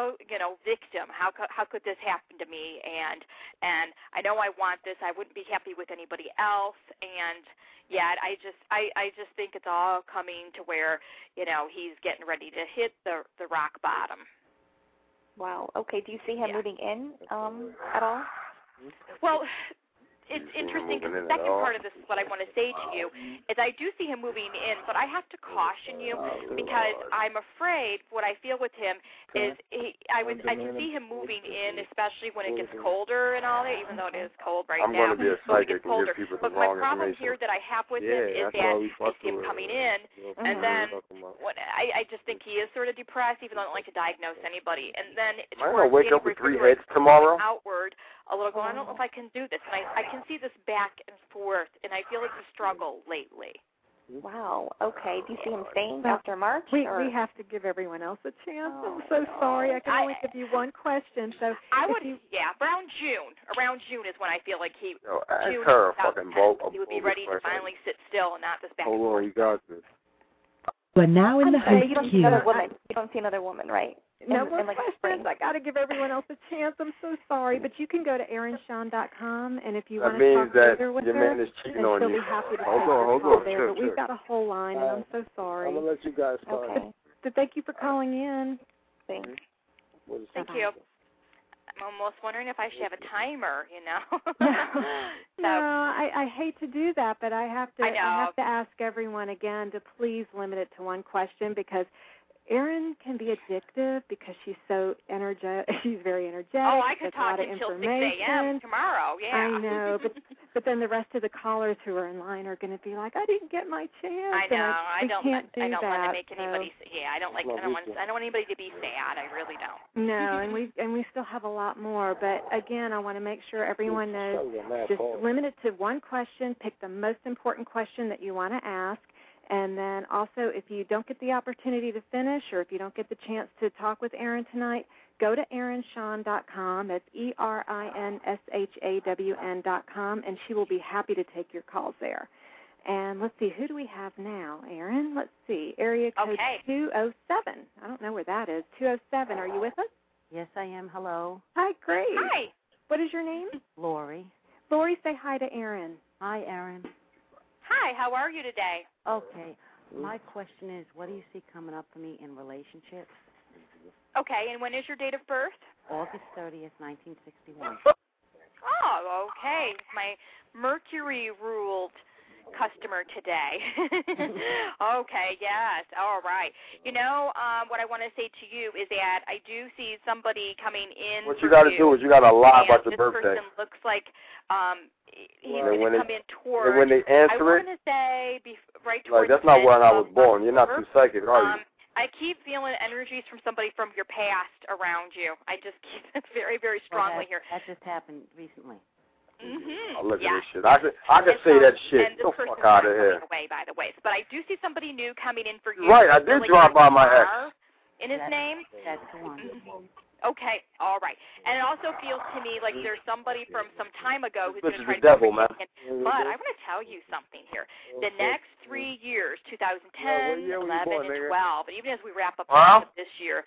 victim. How could this happen to me? And I know I want this. I wouldn't be happy with anybody else. And yet I just think it's all coming to where he's getting ready to hit the rock bottom. Wow. Okay. Do you see him moving in at all? Well, it's interesting because the second part of this is what I want to say to you is I do see him moving in, but I have to caution you because I'm afraid what I feel with him is I can see him moving in, especially when it gets colder and all that, even though it is cold right now. I'm going to be a psychic and give people the wrong information. But my problem here that I have with him is that I see him coming in, and then I just think he is sort of depressed, even though I don't like to diagnose anybody. And then I'm going to wake up with 3 heads tomorrow. Outward a little going, I don't know if I can do this. And I can see this back and forth, and I feel like a struggle lately. Wow. Okay. Do you see him staying after March? We have to give everyone else a chance. I'm so sorry. I can only give you one question. So around June. Around June is when I feel like he. Ask her a fucking vote. He would be ready to finally sit still and not this back. Hold on, you got this. We're now in the host queue. You don't see another woman, right? No more questions. I got to give everyone else a chance. I'm so sorry, but you can go to AaronShawn.com, and if you want to talk further with her, man is cheating on you. Be happy to hold on. There, but we've got a whole line, and I'm so sorry. I'm gonna let you guys start. Okay. So thank you for calling in. Thanks. Thank you. I'm almost wondering if I should have a timer, No, I hate to do that, but I have to ask everyone again to please limit it to one question because Erin can be addictive because she's so energetic. She's very energetic. Oh, I could a lot talk of until 6 information. a.m. tomorrow. Yeah. I know, but then the rest of the callers who are in line are going to be like, I didn't get my chance. I know. I don't want to make anybody. Yeah, I don't want anybody to be sad. I really don't. No, and we still have a lot more. But again, I want to make sure everyone knows. Just limit it to one question. Pick the most important question that you want to ask. And then also, if you don't get the opportunity to finish or if you don't get the chance to talk with Erin tonight, go to erinshawn.com. That's ERINSHAWN.com, and she will be happy to take your calls there. And let's see, who do we have now, Erin? Let's see, area code 207. I don't know where that is. 207, are you with us? Yes, I am. Hello. Hi, great. Hi. What is your name? Lori. Lori, say hi to Erin. Hi, Erin. Hi, how are you today? Okay. My question is, what do you see coming up for me in relationships? Okay, and when is your date of birth? August 30th, 1961. Oh, okay. My Mercury-ruled customer today. Okay, yes. All right. You know, what I want to say to you is that I do see somebody coming in. What you got to do is you got to lie about your birthday. This person looks like he's going to come in towards. And when they answer I want to say right towards. Like, that's not when I was born. You're not too psychic, are you? I keep feeling energies from somebody from your past around you. I just keep it very, very strongly here. That just happened recently. Mm-hmm. Oh, look at this shit. I could say that shit. Get the fuck out of here. Away, by the way. But I do see somebody new coming in for you. Right, I did drop by my ex. In his name? That's the one. Mm-hmm. Okay, all right. And it also feels to me like there's somebody from some time ago who's going to try to devil, man. But I want to tell you something here. The next 3 years, 2010, 11, and 12, and even as we wrap up this year,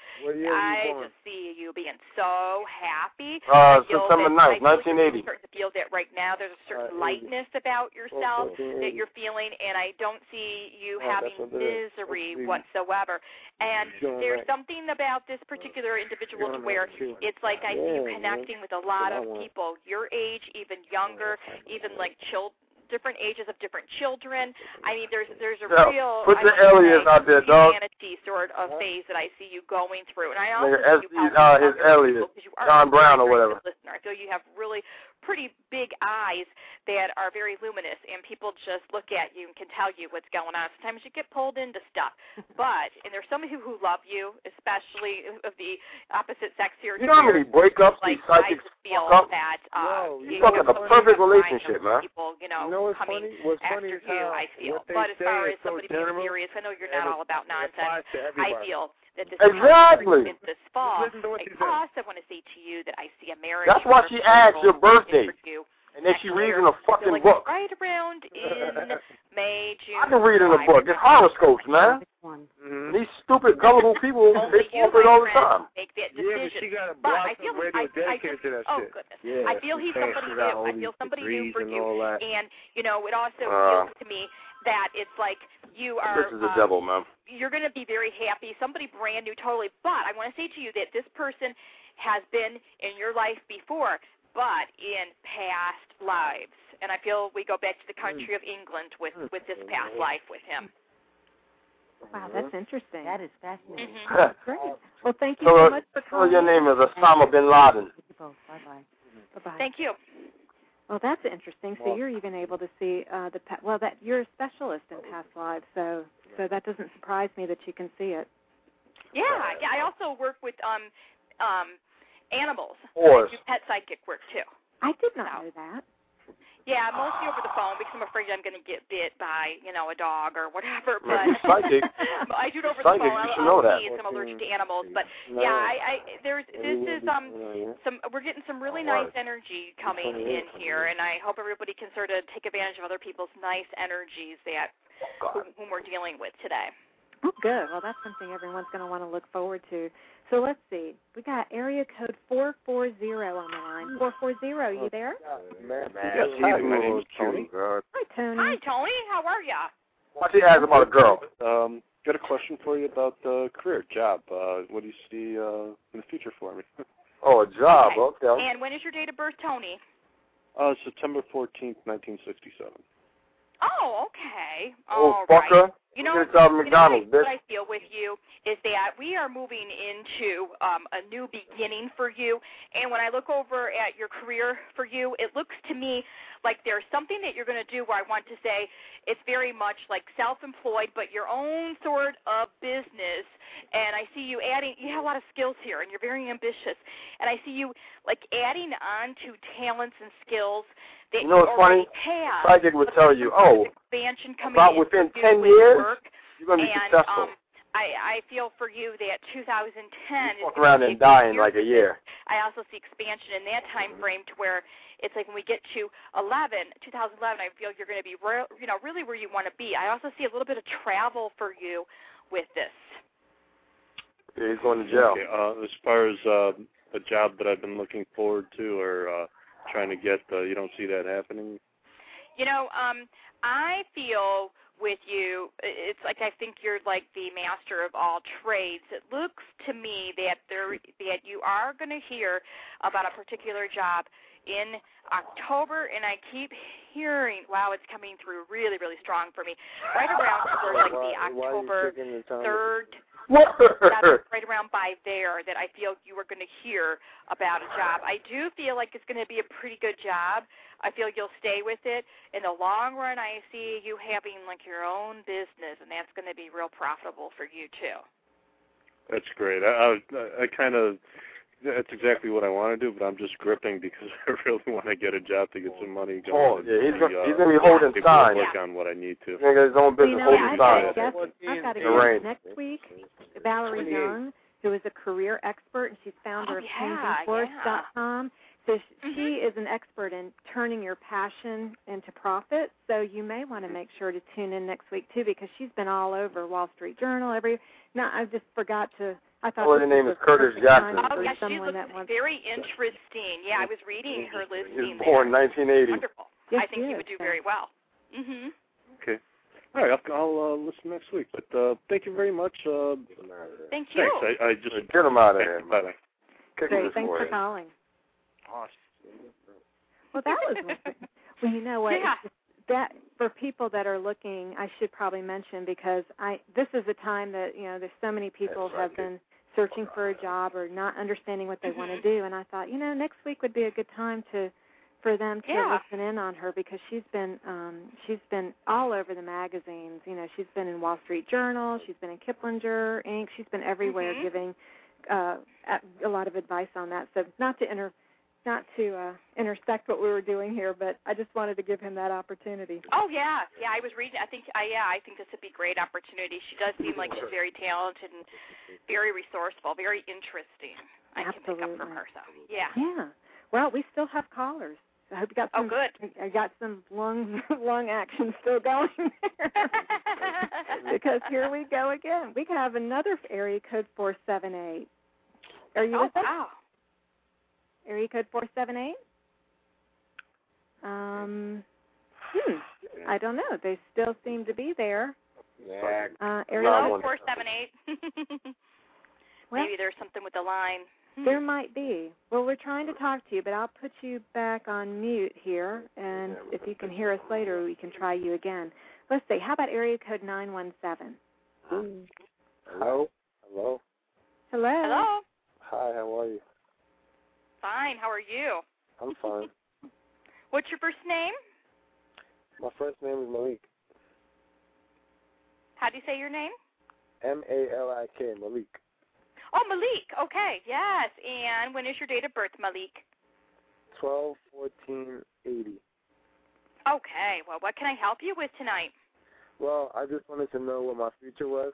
I just see you being so happy. September 9th, 1980. I'm starting to feel that right now there's a certain lightness about yourself that you're feeling, and I don't see you having misery whatsoever. And there's something about this particular individual to where it's like I see you connecting with a lot of people your age, even younger, even like different ages of different children. I mean, there's a real put the alias out there, dog. Humanity sort of phase that I see you going through, and I also see you his alias, John Brown or whatever. Listener, I feel you have really pretty big eyes that are very luminous, and people just look at you and can tell you what's going on. Sometimes you get pulled into stuff, and there's some people who love you, especially of the opposite sex here. You know how many breakups these psychics feel fuck up? that You fucking a perfect relationship, man. People, what's coming after you, I feel. But as far as somebody being serious, I know you're not all about nonsense. I feel that this is this fall. I also want to say to you that I see a marriage. That's why she asked your birthday. And then she reads in a fucking book. Right around in May, June. I can read in a book. It's horoscopes, man. These stupid, gullible people, they fall for it all the time. Make that decision. But she got a block of radio dedicated to that shit. Goodness. Yeah, I feel he's somebody new. I feel somebody new for you. And, it also feels to me that it's like you are. This is the devil, man. You're going to be very happy. Somebody brand new, totally. But I want to say to you that this person has been in your life before, but in past lives. And I feel we go back to the country of England with this past life with him. Wow, that's interesting. That is fascinating. Great. Well, thank you so much for calling. Your name is Osama bin Laden. Bye-bye. Bye-bye. Thank you. Well, that's interesting. So you're even able to see that you're a specialist in past lives, so that doesn't surprise me that you can see it. Yeah. I also work with animals. I do pet psychic work too. I did not know that. Yeah, mostly over the phone because I'm afraid I'm going to get bit by, a dog or whatever. But psychic. I do it over psychic, the phone. You should know that. I'm allergic to animals, but we're getting some really nice energy coming in here, and I hope everybody can sort of take advantage of other people's nice energies that whom we're dealing with today. Oh, good. Well, that's something everyone's going to want to look forward to. So let's see. We got area code 440 on the line. 440, you there? Hi, Tony. Hi, Tony. Hi, Tony. How are ya? Why she ask about a girl? Got a question for you about the career job. What do you see in the future for me? Oh, a job. Okay. And when is your date of birth, Tony? September 14th, 1967. Oh, okay. Oh, fucker. You know, McDonald's, what I feel with you is that we are moving into a new beginning for you. And when I look over at your career for you, it looks to me like there's something that you're going to do where I want to say it's very much like self-employed, but your own sort of business. And I see you adding, you have a lot of skills here, and you're very ambitious. And I see you like adding on to talents and skills that you know what's funny? have. Psychic would tell you, expansion coming about in within for 10 you years, with work. you're going to be And, successful. I feel for you that 2010 is Walk around and die in like a year. I also see expansion in that time frame to where it's like when we get to 2011, I feel you're going to be really where you want to be. I also see a little bit of travel for you with this. Yeah, he's going to jail. Okay, as far as a job that I've been looking forward to or trying to get, you don't see that happening? You know, I feel with you, it's like I think you're like the master of all trades. It looks to me that that you are going to hear about a particular job in October, and I keep hearing, wow, it's coming through really, really strong for me. Right around for like the October 3rd. Right around by there that I feel you were going to hear about a job. I do feel like it's going to be a pretty good job. I feel you'll stay with it. In the long run, I see you having like your own business, and that's going to be real profitable for you too. That's great. I kind of, that's exactly what I want to do, but I'm just gripping because I really want to get a job to get some money going. Oh, yeah, he's going to be holding signs. Work on what I need to. He's going to get his own business holding signs. I've got a guest next week, Valerie Young, who is a career expert, and she's founder of changingforce.com. So she is an expert in turning your passion into profit. So you may want to make sure to tune in next week, too, because she's been all over Wall Street Journal. I just forgot to. I thought her name is Curtis Jackson. Oh, yeah, she looks very interesting. Yeah, I was reading her listing. He was born in 1980. Wonderful. Yes, I think you would do very well. Mm-hmm. Okay. All right, I'll listen next week. But thank you very much. Thank you. Thanks. I just get him out of here. Bye-bye. Great. Thanks for calling. Well, that was well, you know what? Yeah. That for people that are looking, I should probably mention because this is a time that there's so many people have been searching for a job or not understanding what they want to do, and I thought next week would be a good time for them to listen in on her because she's been all over the magazines. She's been in Wall Street Journal, she's been in Kiplinger Inc., she's been everywhere giving a lot of advice on that. So not to intersect what we were doing here, but I just wanted to give him that opportunity. Oh yeah, I was reading. I think this would be a great opportunity. She does seem like she's very talented and very resourceful, very interesting. I can pick up from her. So yeah. Yeah. Well, we still have callers. I hope you got some. Oh, good. I got some lung action still going there. Because here we go again. We have another area code 478. Are you with us? Wow. Area code 478? I don't know. They still seem to be there. Yeah. Area code 478. Maybe there's something with the line. There might be. Well, we're trying to talk to you, but I'll put you back on mute here, and if you can hear us later, we can try you again. Let's see. How about area code 917? Hello? Hello? Hello? Hi, how are you? Fine. How are you? I'm fine. What's your first name? My first name is Malik. How do you say your name? Malik, Malik. Oh, Malik. Okay, yes. And when is your date of birth, Malik? 12/14/80. Okay. Well, what can I help you with tonight? Well, I just wanted to know what my future was.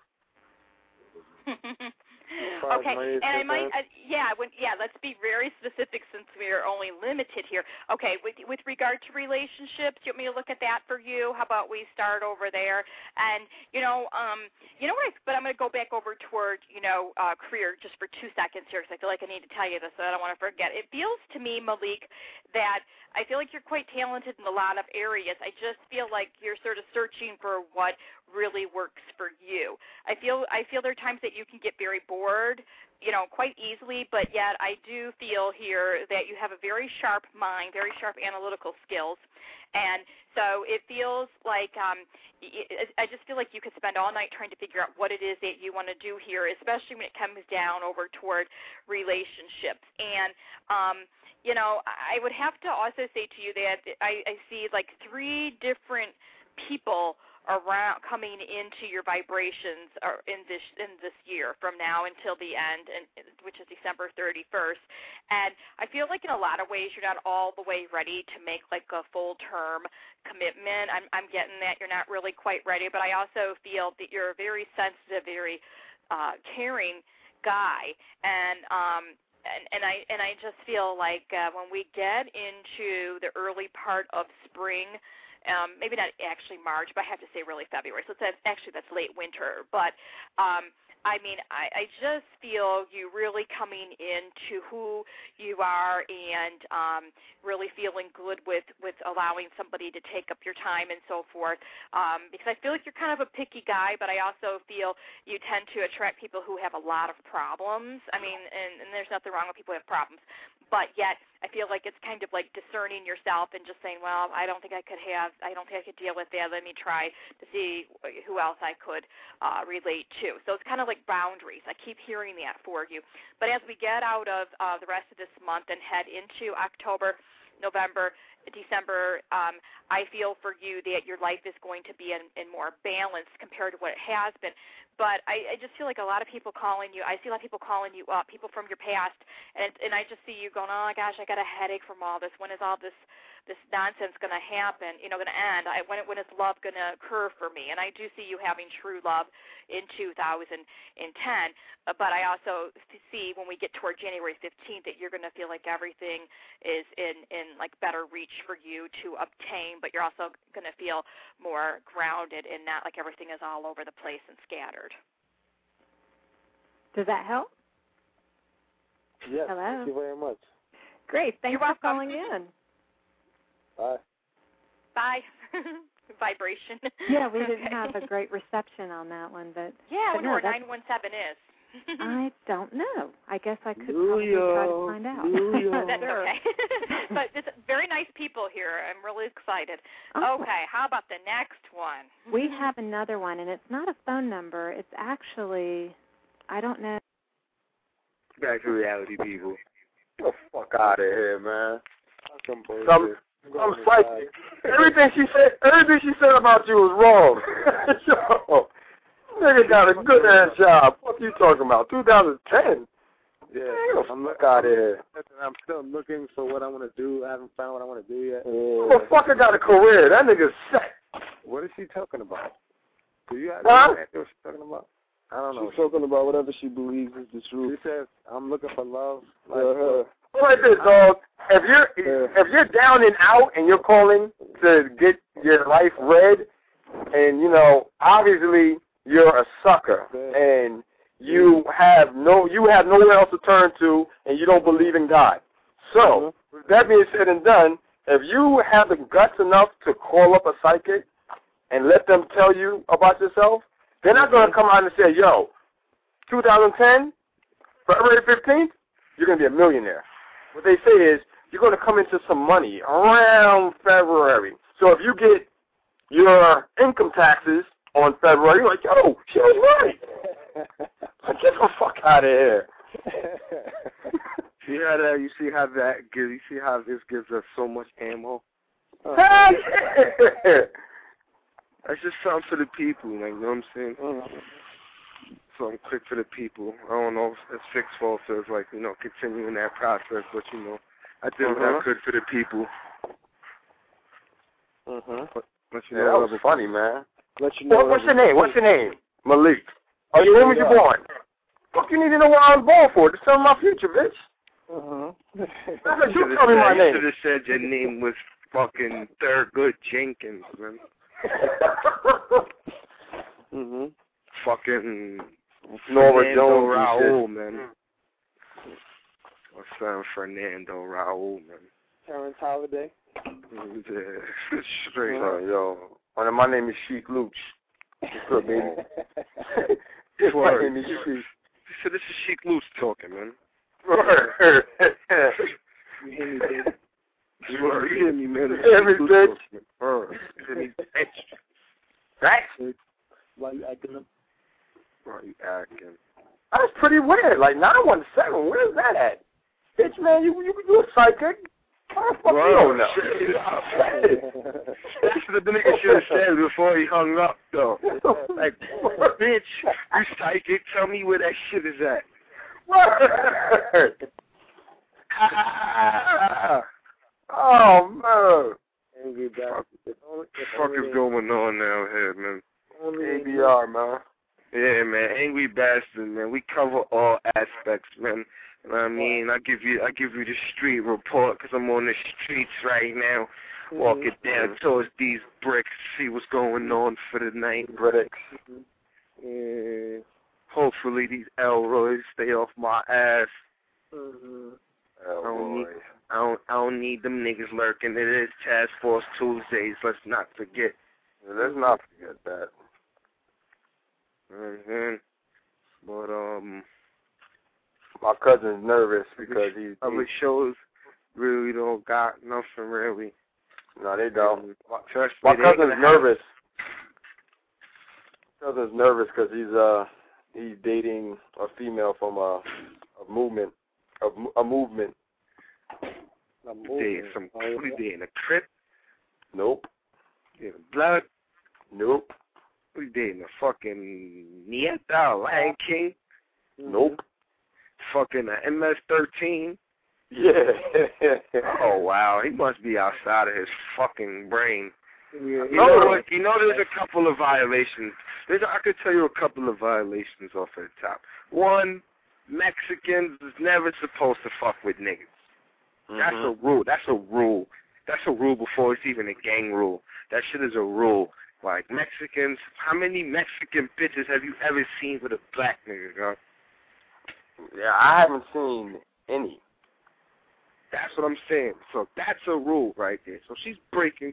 Okay, and I might, let's be very specific since we are only limited here. Okay, with regard to relationships, you want me to look at that for you? How about we start over there? And, but I'm going to go back over toward, career just for 2 seconds here because I feel like I need to tell you this so I don't want to forget. It feels to me, Malik, that I feel like you're quite talented in a lot of areas. I just feel like you're sort of searching for what really works for you. I feel there are times that you can get very bored, quite easily, but yet I do feel here that you have a very sharp mind, very sharp analytical skills, and so it feels like I just feel like you could spend all night trying to figure out what it is that you want to do here, especially when it comes down over toward relationships. And I would have to also say to you that I see like 3 different people around coming into your vibrations in this year from now until the end, which is December 31st. And I feel like in a lot of ways you're not all the way ready to make like a full-term commitment. I'm getting that you're not really quite ready, but I also feel that you're a very sensitive, very caring guy, and I just feel like when we get into the early part of spring, maybe not actually March, but I have to say really February. So that's late winter. But I just feel you really coming into who you are and really feeling good with allowing somebody to take up your time and so forth. Because I feel like you're kind of a picky guy, but I also feel you tend to attract people who have a lot of problems. I mean, and there's nothing wrong with people who have problems. But yet I feel like it's kind of like discerning yourself and just saying, well, I don't think I could deal with that. Let me try to see who else I could relate to. So it's kind of like boundaries. I keep hearing that for you. But as we get out of the rest of this month and head into October, November, December, I feel for you that your life is going to be in more balance compared to what it has been. But I just feel like a lot of people calling you. I see a lot of people calling you up, people from your past, and I just see you going, oh my gosh, I got a headache from all this. When is all this nonsense going to happen? Going to end? When is love going to occur for me? And I do see you having true love in 2010. But I also see when we get toward January 15th that you're going to feel like everything is in like better reach for you to obtain. But you're also going to feel more grounded and not like everything is all over the place and scattered. Does that help? Yes. Hello. Thank you very much. Great. Thanks for calling in. Bye. Bye. Vibration. Yeah, we didn't have a great reception on that one, but yeah, I but wonder no, where 917 is. I don't know. I guess I could probably try to find out. That's okay. But it's very nice people here. I'm really excited. Okay, how about the next one? We have another one, and it's not a phone number. It's actually, I don't know. Back to reality, people. Get the fuck out of here, man. I'm psychic. Everything she said about you was wrong. Yo, nigga got a good ass job. What you talking about? 2010. Yeah, I'm out of here. I'm still looking for what I want to do. I haven't found what I want to do yet. Motherfucker got a career. That nigga's set. What is she talking about? Do you have huh? what she's talking about? I don't know. She's talking about whatever she believes is the truth. She says, I'm looking for love. Like this, dog. If you're down and out and you're calling to get your life read, and obviously you're a sucker and you have nowhere else to turn to, and you don't believe in God. So, with that being said and done, if you have the guts enough to call up a psychic and let them tell you about yourself, they're not going to come out and say, yo, 2010, February 15th, you're going to be a millionaire. What they say is you're going to come into some money around February. So if you get your income taxes on February, you're like, yo, she was right. Get the fuck out of here. See how that? You see how that gives? You see how this gives us so much ammo? Yeah. That's just something for the people, like, you know what I'm saying? Something quick for the people. I don't know if Fix Falls says, like, continuing that process, but, I did what I could for the people. Let you know that was funny, man. Let you know. What's your name? What's your name? Malik. Oh, when was you born? Fuck, you need to know where I was born for. To tell my future, bitch. You tell me my name. You should have said your name was fucking Thurgood Jenkins, man. Fucking Norma Jones, Raul, man. Or son Fernando Raul, man. Terrence Holiday. Yeah, straight up. Yo, my name is Sheik Luch. What's up, baby? Word. Amy, you see. So this is Sheik Loose talking, man. Word. You hear me, baby? You hear me, man? Every bitch. You hear me, bitch? Right? Why you acting up? Why you acting? That's pretty weird. Like 917, where's that at? Bitch, man, you a psychic. How the fuck you don't know? That's what the nigga should have said before he hung up, though. Like, bitch, you psychic, tell me where that shit is at. Word. Oh, man. What the fuck is going on now here, man? ABR, man. Yeah, man, Angry Bastard, man. We cover all aspects, man. You know what I mean? I give you the street report because I'm on the streets right now, walking down towards these bricks, see what's going on for the night. Bricks. Yeah. Hopefully these Elroys stay off my ass. I don't need them niggas lurking. It is Task Force Tuesdays. Let's not forget. Let's not forget that. But my cousin's nervous because he's other shows really don't got nothing really. No, they don't. Trust my me, cousin's nervous. My cousin's nervous because he's dating a female from a movement. Dating some dating a Crip? Nope. Dating Blood? Nope. We dating a fucking Nieta, Lion King? Nope. Fucking a MS-13? Yeah. Oh, wow. He must be outside of his fucking brain. Yeah. You know what? You know there's a couple of violations. I could tell you a couple of violations off at the top. One, Mexicans is never supposed to fuck with niggas. That's a rule. That's a rule. That's a rule before it's even a gang rule. That shit is a rule. Like, Mexicans, how many Mexican bitches have you ever seen with a black nigga, girl? Yeah, I haven't seen any. That's what I'm saying. So that's a rule right there. So she's breaking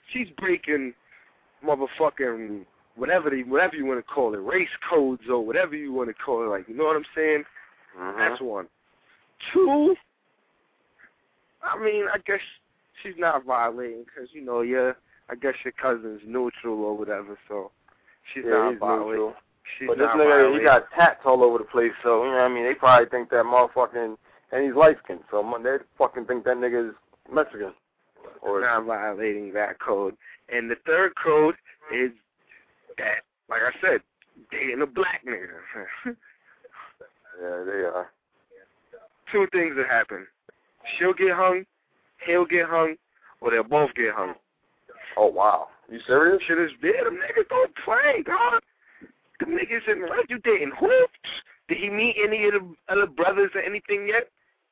motherfucking whatever you want to call it, race codes or whatever you want to call it. Like, you know what I'm saying? That's one. Two, I mean, I guess she's not violating because, you know, I guess your cousin's neutral or whatever, so she's not violating. Neutral. She's but this not nigga, violating. he got tats all over the place, so, you know what I mean? They probably think that motherfucking, and he's light-skinned, so they fucking think that nigga is Mexican. Or not violating that code. And the third code is that, like I said, dating a black nigga. Yeah, they are. Two things that happen. She'll get hung, he'll get hung, or they'll both get hung. Oh, wow. You serious? Shit is dead. Them niggas don't play, God. Them niggas in like you dating who? Did he meet any of the other brothers or anything yet?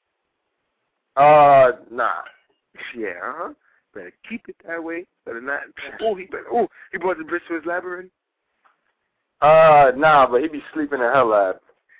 Nah. Yeah, Better keep it that way. Better not. He brought the bitch to his labyrinth? Nah, but he be sleeping in her lab.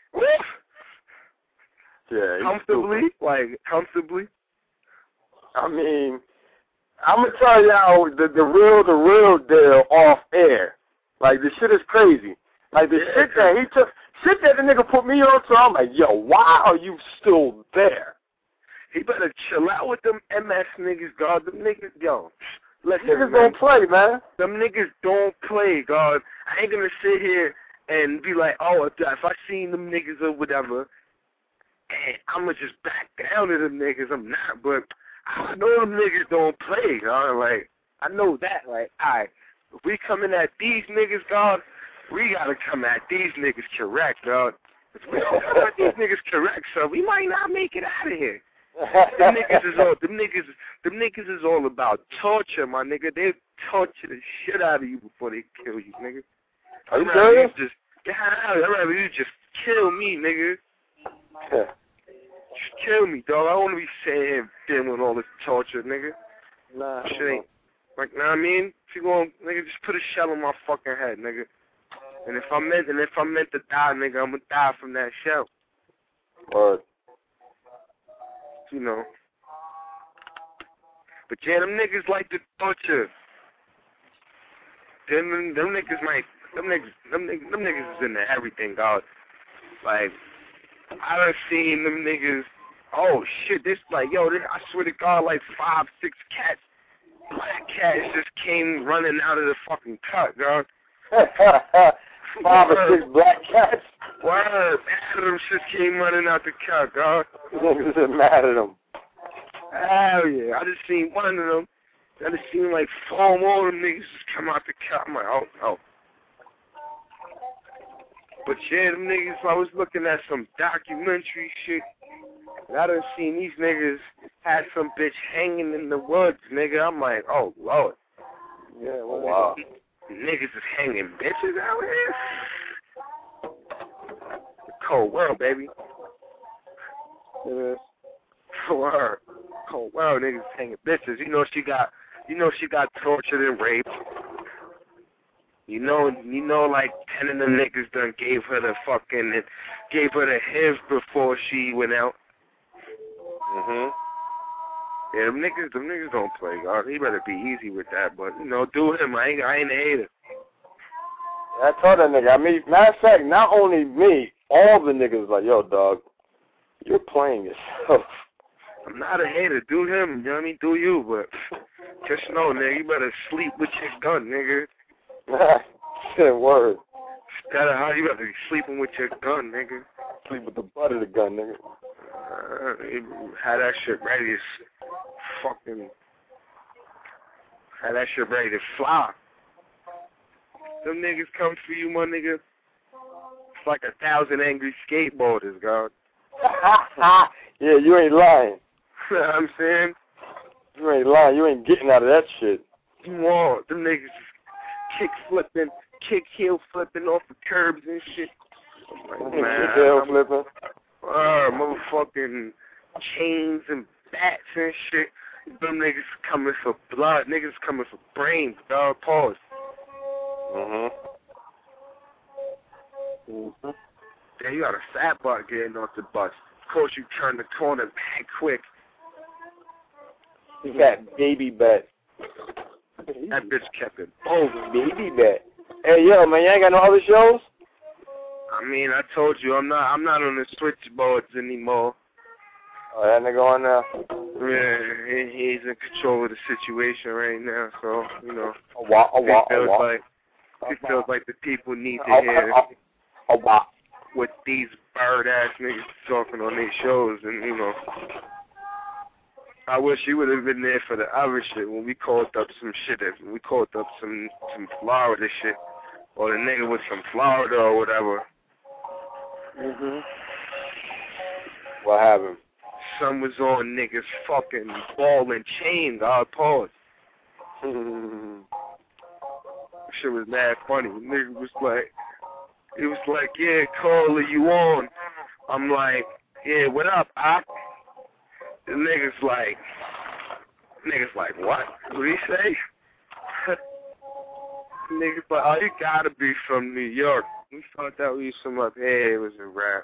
Yeah. Comfortably? Like, comfortably? I mean, I'm gonna tell y'all the real deal off air. Like, the shit is crazy. Like, the shit that the nigga put me on, so I'm like, yo, why are you still there? He better chill out with them MS niggas, God. Them niggas, yo. Niggas don't play, man. Them niggas don't play, God. I ain't gonna sit here and be like, oh, if I seen them niggas or whatever, and I'm gonna just back down to them niggas. I'm not, but I know them niggas don't play, God. Like, I know that. Like, alright, if we coming at these niggas, God, we gotta come at these niggas correct, God. If we don't come at these niggas correct, so we might not make it out of here. Them niggas is all about torture, my nigga. They torture the shit out of you before they kill you, nigga. Are you serious? I'd rather you just kill me, nigga. Just kill me, dog. I don't want to be sitting here dealing with all this torture, nigga. Nah. Shit ain't, like, know what I mean? If you going, nigga, just put a shell on my fucking head, nigga. And if I'm meant to die, nigga, I'm gonna die from that shell. Word. You know. But yeah, them niggas like to torture. Them niggas might them niggas is into everything, dog. Like, I done seen them niggas. Oh shit, this like, yo, this, I swear to God, like 5, 6 cats, black cats just came running out of the fucking cut, dog. 5 or 6 black cats. Word, mad at them just came running out the cut, dog. Niggas are mad at them. Hell yeah, I just seen one of them. I just seen like 4 more of them niggas just come out the cut. I'm like, oh. But yeah, them niggas, I was looking at some documentary shit. And I done seen these niggas had some bitch hanging in the woods, nigga. I'm like, oh, Lord. Yeah, well, wow. Niggas is hanging bitches out here. Cold world, baby. It is. Word. Cold world, niggas hanging bitches. You know she got tortured and raped. You know, like 10 of them niggas done gave her the HIV before she went out. Yeah, them niggas don't play, God. He better be easy with that, but do him. I ain't a hater. Yeah, I told that nigga. I mean, matter of fact, not only me, all the niggas like, yo, dog, you're playing yourself. I'm not a hater. Do him, you know what I mean? Do you, but just know, nigga, you better sleep with your gun, nigga. Shit, word. Instead of how you better be sleeping with your gun, nigga. Sleep with the butt of the gun, nigga. Had that shit ready to fucking. Had that shit ready to fly. Them niggas come for you, my nigga. It's like 1,000 angry skateboarders, God. Yeah, you ain't lying. You know what I'm saying? You ain't lying. You ain't getting out of that shit. You are. Them niggas kick heel flipping off the curbs and shit. Like, man, heel flipping. Motherfucking chains and bats and shit. Them niggas coming for blood. Niggas coming for brains, dog. Pause. Yeah, you got a fat butt getting off the bus. Of course, you turn the corner back quick. You got baby bat. That bitch kept it bold. Baby bat. Hey, yo, man, you ain't got no other shows? I mean, I told you, I'm not on the switchboards anymore. Oh, that nigga on there? Yeah, he's in control of the situation right now, so, it feels like the people need to hear what these bird-ass niggas talking on these shows, and, I wish you would have been there for the other shit when we called up some shit, we called up some Florida shit, or the nigga with some Florida or whatever. What happened? Some was on niggas fucking ball and chain, God, pause. Shit was mad funny. Nigga was like, yeah, Cole, are you on? I'm like, yeah, what up, Op? The niggas like, what? What did he say? Niggas like, oh, you gotta be from New York. We thought that we was from up here. It was a rap.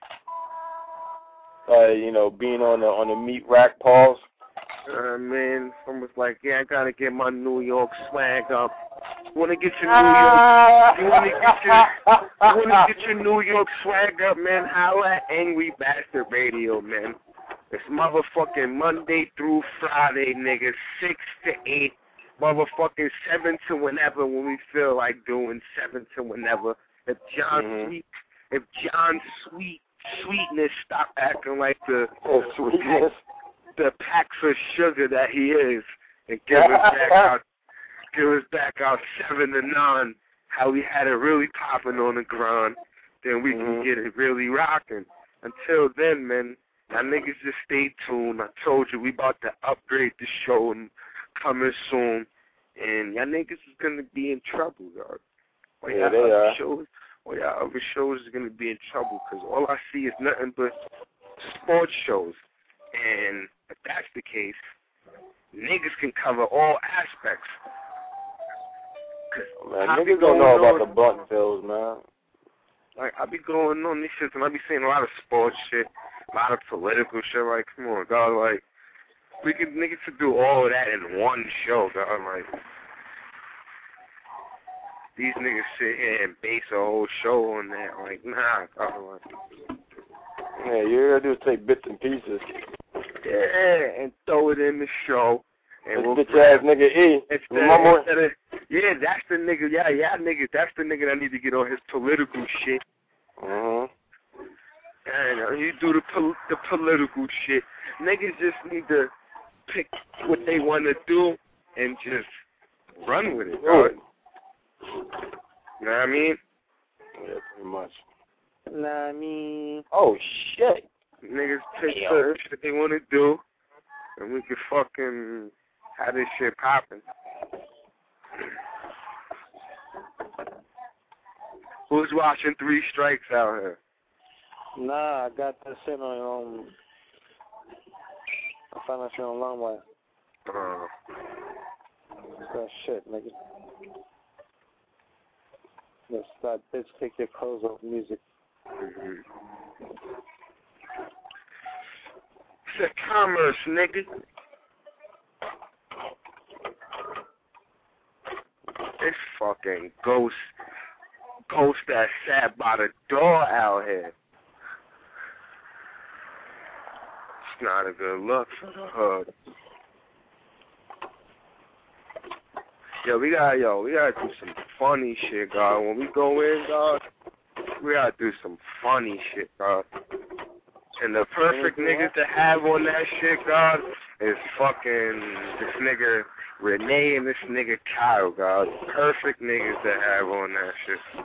Being on the meat rack, pause. Man, someone was like, yeah, I gotta get my New York swag up. You wanna get your New York? You wanna get your New York swag up, man? Holla at Angry Bastard Radio, man. It's motherfucking Monday through Friday, nigga, 6 to 8. Motherfucking 7 to whenever when we feel like doing 7 to whenever. If John Sweetness stop acting like the packs of sugar that he is, and give us back out 7 to 9. How we had it really popping on the grind, then we can get it really rocking. Until then, man, y'all niggas just stay tuned. I told you we about to upgrade the show and coming soon, and y'all niggas is gonna be in trouble, dog. Yeah, they are. Y'all other shows is gonna be in trouble because all I see is nothing but sports shows. And if that's the case, niggas can cover all aspects. Man, niggas don't know about the blunt pills, man. Like, I be going on these shit and I be seeing a lot of sports shit, a lot of political shit. Like, come on, dog. Like, niggas could do all of that in one show, dog. Like, these niggas sit here and base a whole show on that. Like, nah, God. Yeah, you gotta do is take bits and pieces. Yeah, and throw it in the show. And we'll bitch ass nigga E. Yeah, that's the nigga. Yeah, nigga. That's the nigga that need to get on his political shit. Mm-hmm. And you do the political shit. Niggas just need to pick what they want to do and just run with it, dog. You know what I mean? Yeah, pretty much. Nah, I mean. Oh, shit. Niggas pick the shit they want to do, and we can fucking have this shit popping. Who's watching 3 Strikes out here? Nah, I got that shit on, I found that shit on Longwire. That shit, nigga. Let's start, bitch, take your clothes off music. It's a commerce, nigga. This fucking ghost that sat by the door out here. It's not a good look for the hood. We gotta do some funny shit, God. When we go in, God, we gotta do some funny shit, God. And the perfect niggas to have on that shit, God, is fucking this nigga Renee and this nigga Kyle, God. Perfect niggas to have on that shit.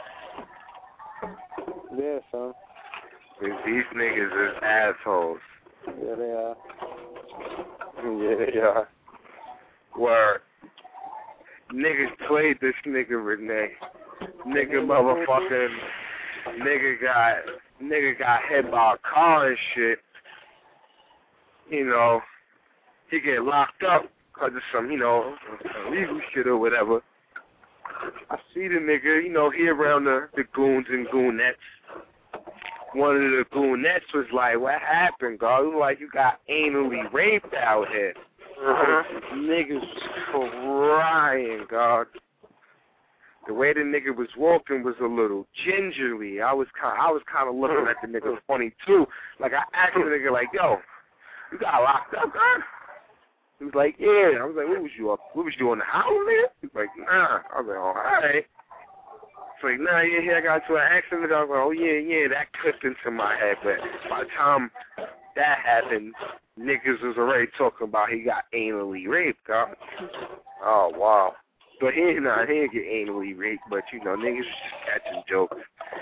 Yeah, son. These niggas is assholes. Yeah, they are. Yeah, they are. Word. Niggas played this nigga Renee. Nigga motherfucking nigga got hit by a car and shit. You know, he get locked up because of some, illegal shit or whatever. I see the nigga, he around the goons and goonettes. One of the goonettes was like, what happened, God? It was like, you got anally raped out here. Niggas was crying, God. The way the nigga was walking was a little gingerly. I was kind of looking at the nigga funny too. Like I asked the nigga like, "Yo, you got locked up, God?" He was like, "Yeah." I was like, "What was you up? What was you on the house, nigga?" He was like, "Nah." I was like, "All right." It's like, "Nah, yeah, I got into an accident." I was like, "Oh yeah, that clicked into my head." But by the time that happened, niggas was already talking about he got anally raped, God. Oh wow. But he didn't get anally raped, but niggas was just catching jokes.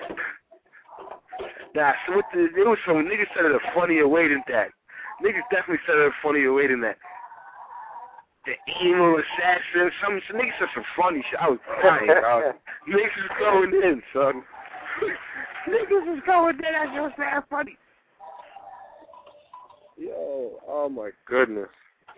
Nah, so there was some niggas said it a funnier way than that. Niggas definitely said it a funnier way than that. The anal assassin, some niggas said some funny shit. I was crying, dog. Niggas was going in, son. Niggas was going in. That shit was that funny. Yo, oh my goodness.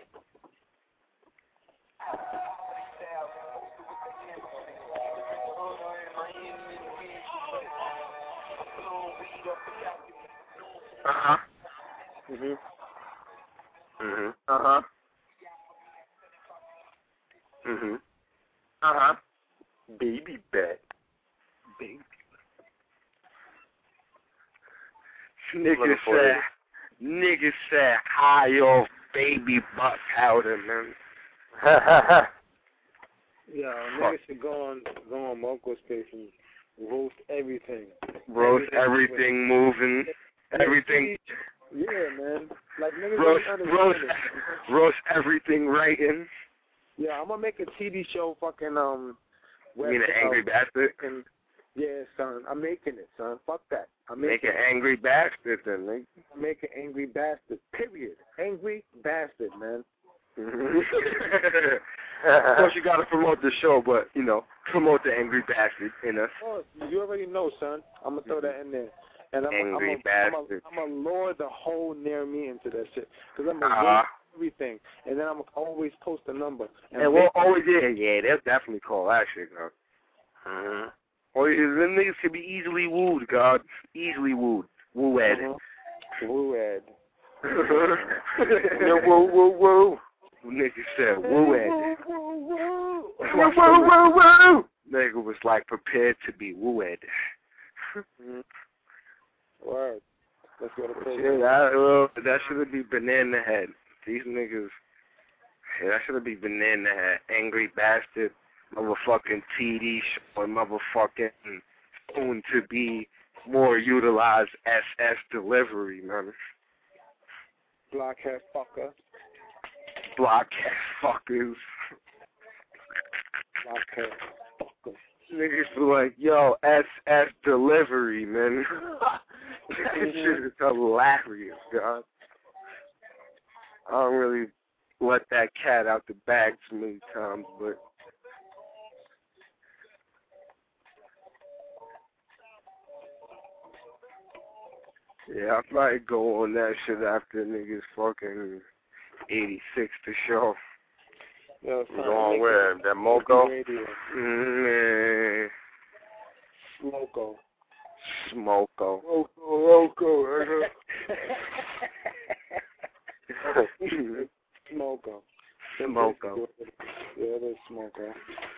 Uh-huh. Mhm. Mhm. Uh-huh. Mhm. Uh-huh. Baby bat. Baby. Niggas said high off baby butt powder, man. Yeah, niggas should go on Moco's page and roast everything. Roast everything moving. Everything. Yeah, man. Like niggas roast everything writing. Yeah, I'm gonna make a TV show. Fucking You mean an Angry Bastard? Yeah, son. I'm making it, son. Fuck that. Make an Angry Bastard, then, nigga. Make an Angry Bastard. Period. Angry Bastard, man. Of course, you gotta promote the show, but promote the Angry Bastard. Oh, you already know, son. I'm gonna throw that in there. And I'm gonna lure the whole near me into that shit. Because I'm gonna do everything. And then I'm gonna always post a number. And we'll always, they'll definitely call that shit, God. Or them niggas can be easily wooed, God. Easily wooed. Woo-ed. Woo-ed. Woo. Niggas said woo-ed. Woo. Woo. Nigga was like prepared to be wooed. Word. Let's go to play. That should be Banana Head. These niggas, that should be Banana Head. Angry Bastard, motherfucking TD show, and motherfucking soon to be more utilized SS delivery, man. Blockhead fucker. Blockhead fuckers. Blockhead fucker. Niggas be like, yo, SS delivery, man. That shit is hilarious, God. I don't really let that cat out the bag too many times, but yeah, I probably go on that shit after niggas fucking 86 to show. Yo, you going where? That Moco? Smoko. Smoko. Smoko. Smoko. Smoko. Yeah, it is Smoko.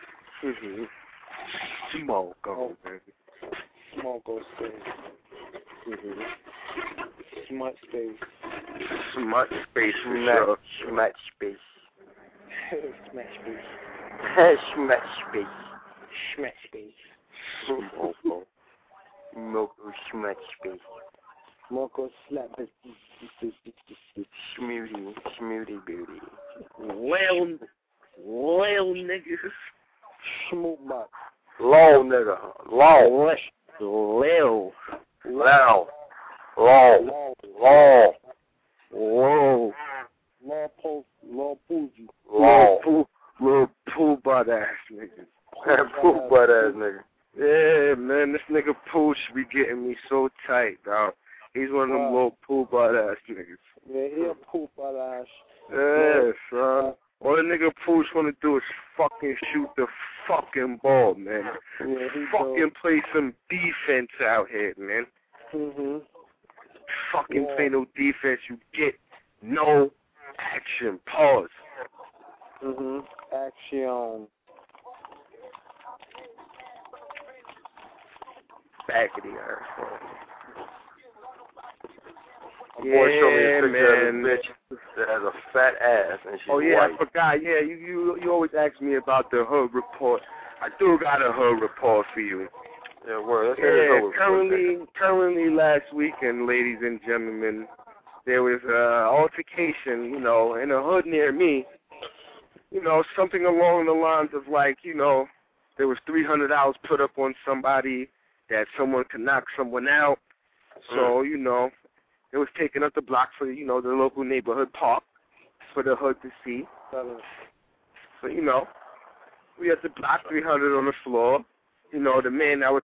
Smoko, man. Smoko space. Smut space. Smut space for sure. Smut space. Smut space. Smut space. Smut space. Smoko. Moko smut space. Moko slap it. Schmooty booty. Well niggas. Schmoot butt. Low nigga. Low. Low. Low. Low. Low. Whoa. Low Pooji. Low. Little poo butt ass nigga. Poo butt ass nigga. Yeah, man, this nigga Pooh should be getting me so tight, dog. He's one of them little poo butt ass niggas. Yeah, he a poo butt ass. Yeah, son. All the nigga Pooch want to do is fucking shoot the fucking ball, man. Yeah, he fucking play some defense out here, man. Fucking play no defense. You get no action. Pause. Action. Back of the earth. My boy showed me a picture of a bitch that has a fat ass and she's white. I forgot. Yeah, you always ask me about the hood report. I do got a hood report for you. Yeah, word. Let's hear the hood report. Currently last weekend, ladies and gentlemen, there was an altercation, in a hood near me. Something along the lines of like, there was $300 put up on somebody that someone could knock someone out. So, it was taken up the block for, the local neighborhood park for the hood to see. So, we had the block 300 on the floor. The man that was